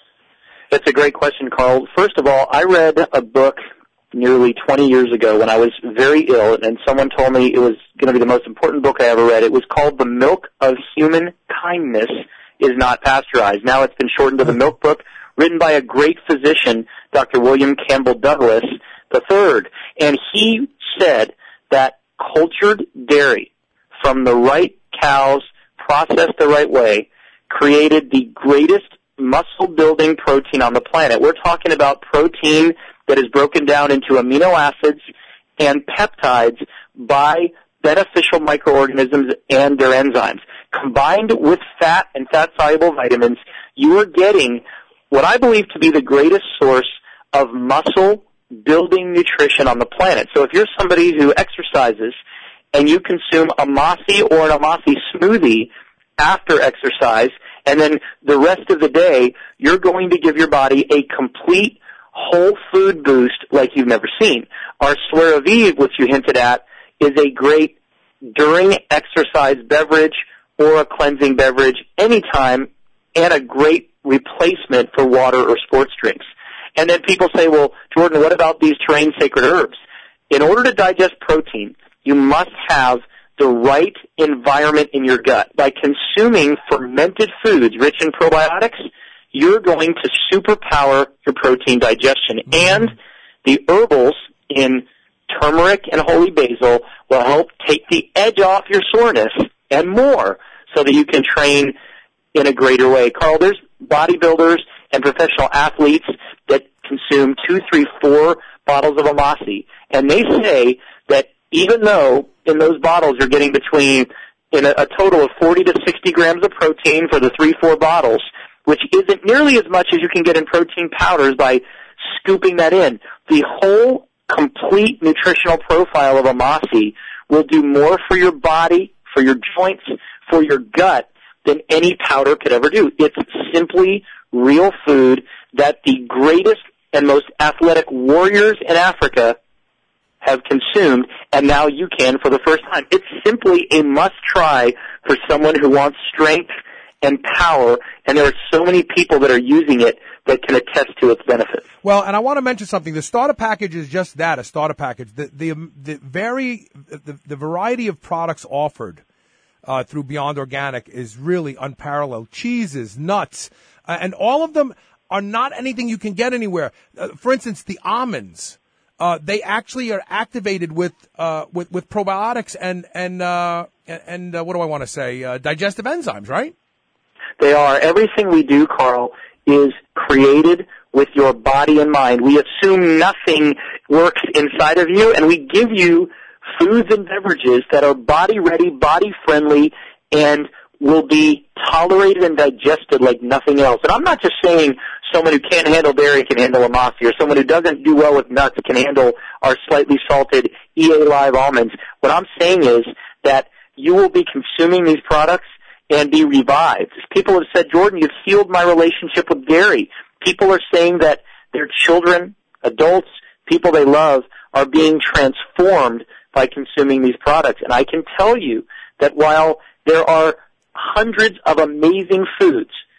That's a great question, Carl. First of all, I read a book nearly twenty years ago when I was very ill, and someone told me it was going to be the most important book I ever read. It was called The Milk of Human Kindness is Not Pasteurized. Now it's been shortened to The Milk Book, written by a great physician, Doctor William Campbell Douglas the third. And he said that cultured dairy from the right cows, processed the right way, created the greatest muscle-building protein on the planet. We're talking about protein that is broken down into amino acids and peptides by beneficial microorganisms and their enzymes. Combined with fat and fat-soluble vitamins, you are getting what I believe to be the greatest source of muscle-building nutrition on the planet. So if you're somebody who exercises and you consume a Amasi or an Amasi smoothie after exercise, and then the rest of the day, you're going to give your body a complete whole food boost like you've never seen. Our Slur Aviv, which you hinted at, is a great during exercise beverage or a cleansing beverage anytime, and a great replacement for water or sports drinks. And then people say, well, Jordan, what about these terrain sacred herbs? In order to digest protein, you must have the right environment in your gut. By consuming fermented foods rich in probiotics, you're going to superpower your protein digestion. And the herbals in turmeric and holy basil will help take the edge off your soreness and more so that you can train in a greater way. Carl, there's bodybuilders and professional athletes that consume two, three, four bottles of Amasi, and they say that even though in those bottles you're getting between in a, a total of forty to sixty grams of protein for the three, four bottles, which isn't nearly as much as you can get in protein powders by scooping that in, the whole complete nutritional profile of Amasi will do more for your body, for your joints, for your gut than any powder could ever do. It's simply real food that the greatest and most athletic warriors in Africa have consumed, and now you can for the first time. It's simply a must-try for someone who wants strength and power, and there are so many people that are using it that can attest to its benefits. Well, and I want to mention something. The starter package is just that, a starter package. The the the very the, the variety of products offered uh, through Beyond Organic is really unparalleled. Cheeses, nuts, uh, and all of them are not anything you can get anywhere. Uh, for instance, the almonds. Uh, they actually are activated with uh, with, with probiotics and and uh, and uh, what do I want to say? Uh, digestive enzymes, right? They are. Everything we do, Carl, is created with your body in mind. We assume nothing works inside of you, and we give you foods and beverages that are body-ready, body-friendly, and will be tolerated and digested like nothing else. And I'm not just saying someone who can't handle dairy can handle Amasi, or someone who doesn't do well with nuts can handle our slightly salted E A Live almonds. What I'm saying is that you will be consuming these products and be revived. People have said, Jordan, you've healed my relationship with dairy. People are saying that their children, adults, people they love are being transformed by consuming these products. And I can tell you that while there are hundreds of amazing foods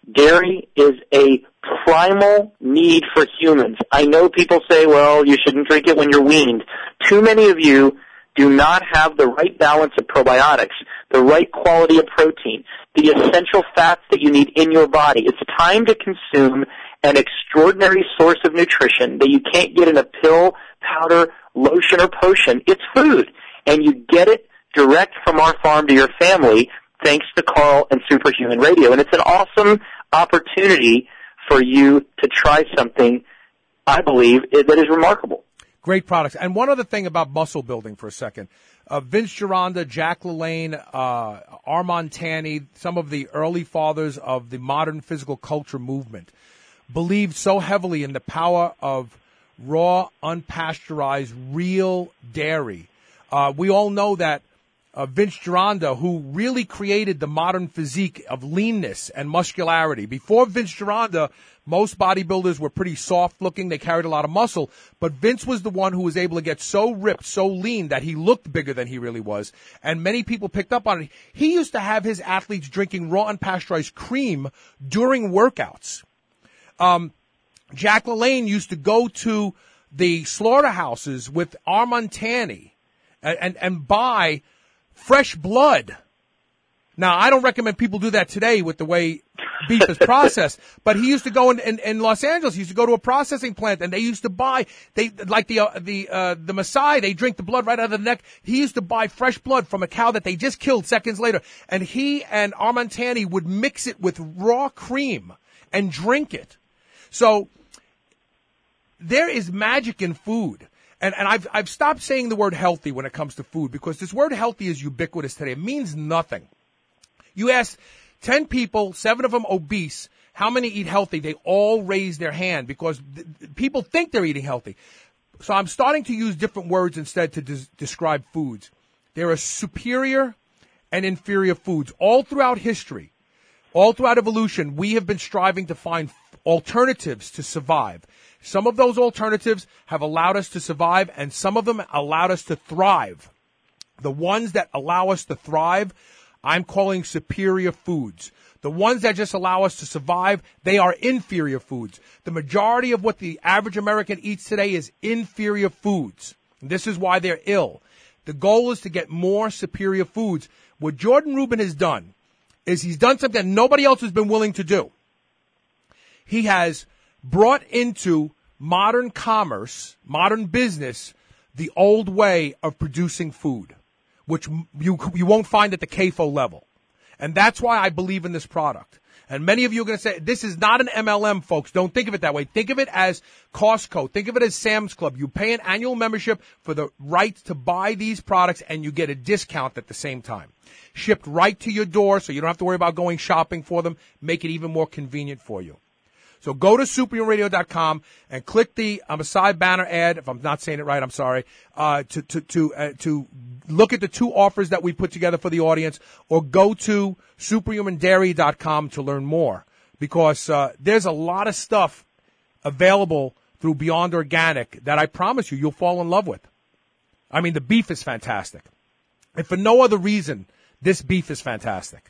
Dairy is a primal need for humans. I know people say, well, you shouldn't drink it when you're weaned. Too many of you do not have the right balance of probiotics, the right quality of protein, the essential fats that you need in your body. It's time to consume an extraordinary source of nutrition that you can't get in a pill, powder, lotion, or potion. It's food, and you get it direct from our farm to your family thanks to Carl and Superhuman Radio. And it's an awesome opportunity for you to try something, I believe, that is remarkable. Great products. And one other thing about muscle building for a second. Uh, Vince Gironda, Jack LaLanne, uh, Armand Tanny, some of the early fathers of the modern physical culture movement, believed so heavily in the power of raw, unpasteurized, real dairy. Uh, we all know that uh, Vince Gironda, who really created the modern physique of leanness and muscularity. Before Vince Gironda, most bodybuilders were pretty soft-looking. They carried a lot of muscle. But Vince was the one who was able to get so ripped, so lean, that he looked bigger than he really was. And many people picked up on it. He used to have his athletes drinking raw, unpasteurized cream during workouts. Um, Jack LaLanne used to go to the slaughterhouses with Armand Tanny and, and, and buy fresh blood. Now, I don't recommend people do that today with the way beef is processed, but he used to go in, in, in Los Angeles. He used to go to a processing plant, and they used to buy, they like the uh, the uh, the Maasai, they drink the blood right out of the neck. He used to buy fresh blood from a cow that they just killed seconds later, and he and Armand Tanny would mix it with raw cream and drink it. So there is magic in food. And, and I've, I've stopped saying the word healthy when it comes to food, because this word healthy is ubiquitous today. It means nothing. You ask ten people, seven of them obese, how many eat healthy? They all raise their hand because th- people think they're eating healthy. So I'm starting to use different words instead to des- describe foods. There are superior and inferior foods. All throughout history, all throughout evolution, we have been striving to find alternatives to survive. Some of those alternatives have allowed us to survive, and some of them allowed us to thrive. The ones that allow us to thrive, I'm calling superior foods. The ones that just allow us to survive, they are inferior foods. The majority of what the average American eats today is inferior foods. And this is why they're ill. The goal is to get more superior foods. What Jordan Rubin has done is he's done something that nobody else has been willing to do. He has brought into modern commerce, modern business, the old way of producing food, which you you won't find at the C A F O level. And that's why I believe in this product. And many of you are going to say, this is not an M L M, folks. Don't think of it that way. Think of it as Costco. Think of it as Sam's Club. You pay an annual membership for the right to buy these products, and you get a discount at the same time. Shipped right to your door, so you don't have to worry about going shopping for them. Make it even more convenient for you. So go to superhuman radio dot com and click the um, a side banner ad. If I'm not saying it right, I'm sorry. Uh, to to to uh, to look at the two offers that we put together for the audience, or go to superhuman dairy dot com to learn more, because uh, there's a lot of stuff available through Beyond Organic that I promise you you'll fall in love with. I mean, the beef is fantastic, and for no other reason, this beef is fantastic.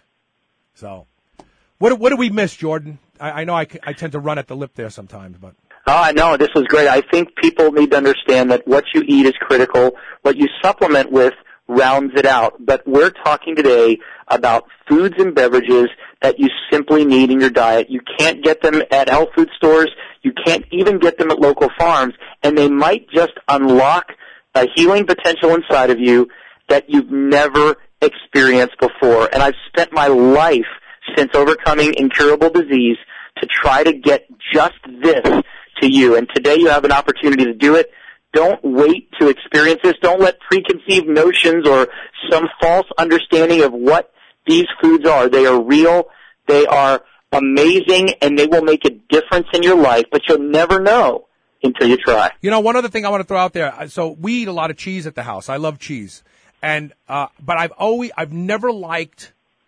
So, what what did we miss, Jordan? I, I know I, I tend to run at the lip there sometimes, but. Oh, no, this was great. I think people need to understand that what you eat is critical. What you supplement with rounds it out. But we're talking today about foods and beverages that you simply need in your diet. You can't get them at health food stores. You can't even get them at local farms. And they might just unlock a healing potential inside of you that you've never experienced before. And I've spent my life since overcoming incurable disease to try to get just this to you. And today you have an opportunity to do it. Don't wait to experience this. Don't let preconceived notions or some false understanding of what these foods are. They are real. They are amazing, and they will make a difference in your life, but you'll never know until you try. You know, one other thing I want to throw out there. So we eat a lot of cheese at the house. I love cheese. And, uh, but I've always, I've never liked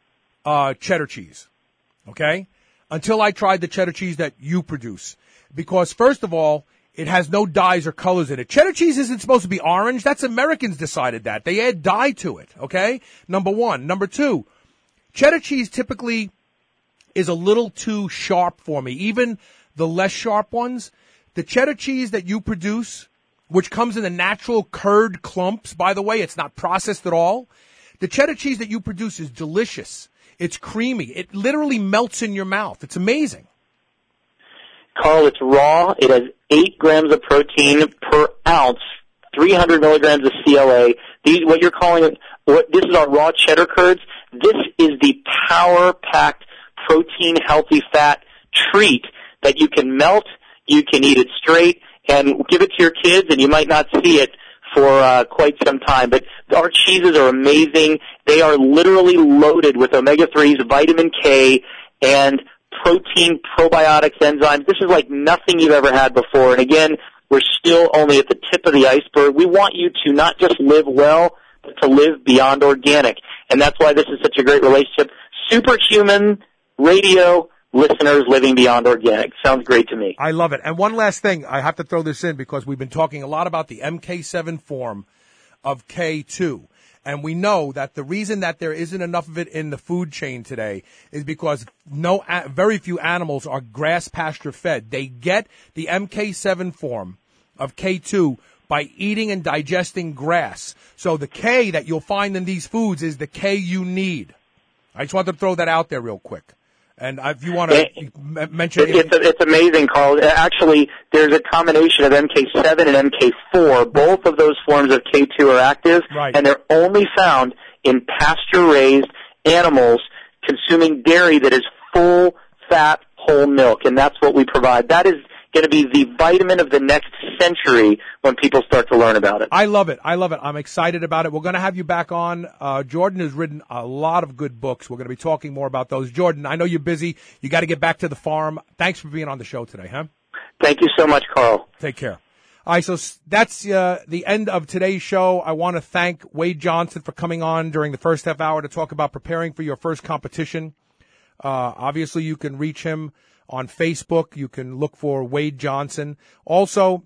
Uh, cheddar cheese, okay, until I tried the cheddar cheese that you produce. Because, first of all, it has no dyes or colors in it. Cheddar cheese isn't supposed to be orange. That's Americans decided that. They add dye to it, okay, number one. Number two, cheddar cheese typically is a little too sharp for me. Even the less sharp ones, the cheddar cheese that you produce, which comes in the natural curd clumps, by the way, it's not processed at all. The cheddar cheese that you produce is delicious. It's creamy. It literally melts in your mouth. It's amazing. Carl, it's raw. It has eight grams of protein per ounce, three hundred milligrams of C L A. These, what you're calling, what, this is our raw cheddar curds. This is the power-packed protein, healthy fat treat that you can melt, you can eat it straight, and give it to your kids, and you might not see it for uh, quite some time. But our cheeses are amazing. They are literally loaded with omega threes, vitamin K, and protein, probiotics, enzymes. This is like nothing you've ever had before. And again, we're still only at the tip of the iceberg. We want you to not just live well, but to live beyond organic. And that's why this is such a great relationship. Superhuman radio listeners living beyond organic. Sounds great to me. I love it. And one last thing, I have to throw this in because we've been talking a lot about the M K seven form of K two. And we know that the reason that there isn't enough of it in the food chain today is because no, very few animals are grass pasture fed. They get the M K seven form of K two by eating and digesting grass. So the K that you'll find in these foods is the K you need. I just wanted to throw that out there real quick. And if you want to it, mention it, it's, it's amazing, Carl. Actually, there's a combination of M K seven and M K four. Both of those forms of K two are active, right, and they're only found in pasture-raised animals consuming dairy that is full-fat whole milk, and that's what we provide. That is going to be the vitamin of the next century when people start to learn about it. I love it. I love it. I'm excited about it. We're going to have you back on. Uh, Jordan has written a lot of good books. We're going to be talking more about those. Jordan, I know you're busy. You got to get back to the farm. Thanks for being on the show today, huh? Thank you so much, Carl. Take care. All right, so that's uh, the end of today's show. I want to thank Wade Johnson for coming on during the first half hour to talk about preparing for your first competition. Uh, obviously, you can reach him on Facebook. You can look for Wade Johnson. Also,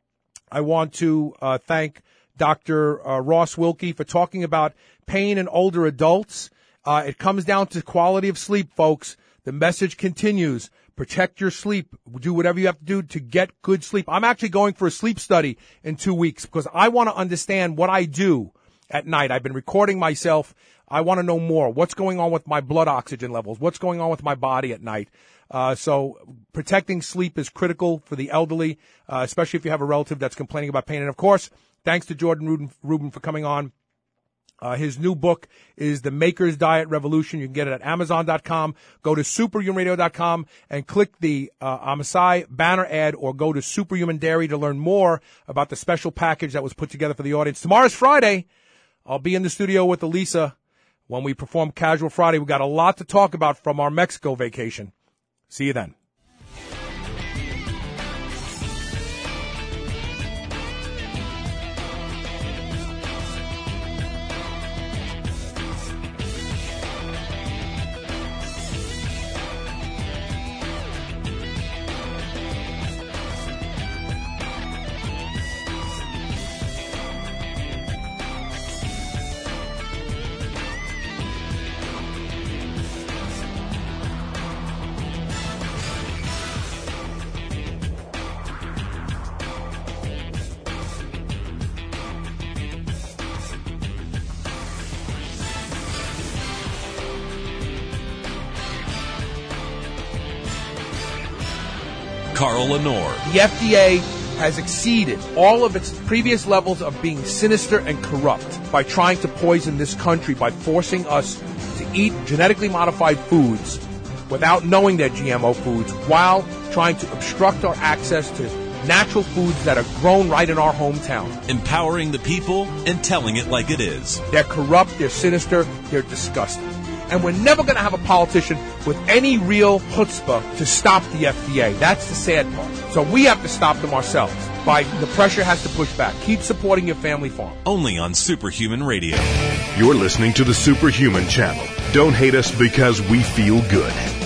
I want to uh, thank Doctor Uh, Ross Wilkie for talking about pain in older adults. Uh, it comes down to quality of sleep, folks. The message continues. Protect your sleep. Do whatever you have to do to get good sleep. I'm actually going for a sleep study in two weeks because I want to understand what I do at night. I've been recording myself. I want to know more. What's going on with my blood oxygen levels? What's going on with my body at night? Uh, so protecting sleep is critical for the elderly, uh, especially if you have a relative that's complaining about pain. And, of course, thanks to Jordan Rubin, Rubin for coming on. Uh, his new book is The Maker's Diet Revolution. You can get it at amazon dot com. Go to superhuman radio dot com and click the uh, Amasai banner ad or go to Superhuman Dairy to learn more about the special package that was put together for the audience. Tomorrow's Friday. I'll be in the studio with Elisa when we perform Casual Friday. We've got a lot to talk about from our Mexico vacation. See you then. Carl Lenore. The F D A has exceeded all of its previous levels of being sinister and corrupt by trying to poison this country by forcing us to eat genetically modified foods without knowing they're G M O foods while trying to obstruct our access to natural foods that are grown right in our hometown. Empowering the people and telling it like it is. They're corrupt, they're sinister, they're disgusting. And we're never going to have a politician with any real chutzpah to stop the F D A. That's the sad part. So we have to stop them ourselves. By the pressure has to push back. Keep supporting your family farm. Only on Superhuman Radio. You're listening to the Superhuman Channel. Don't hate us because we feel good.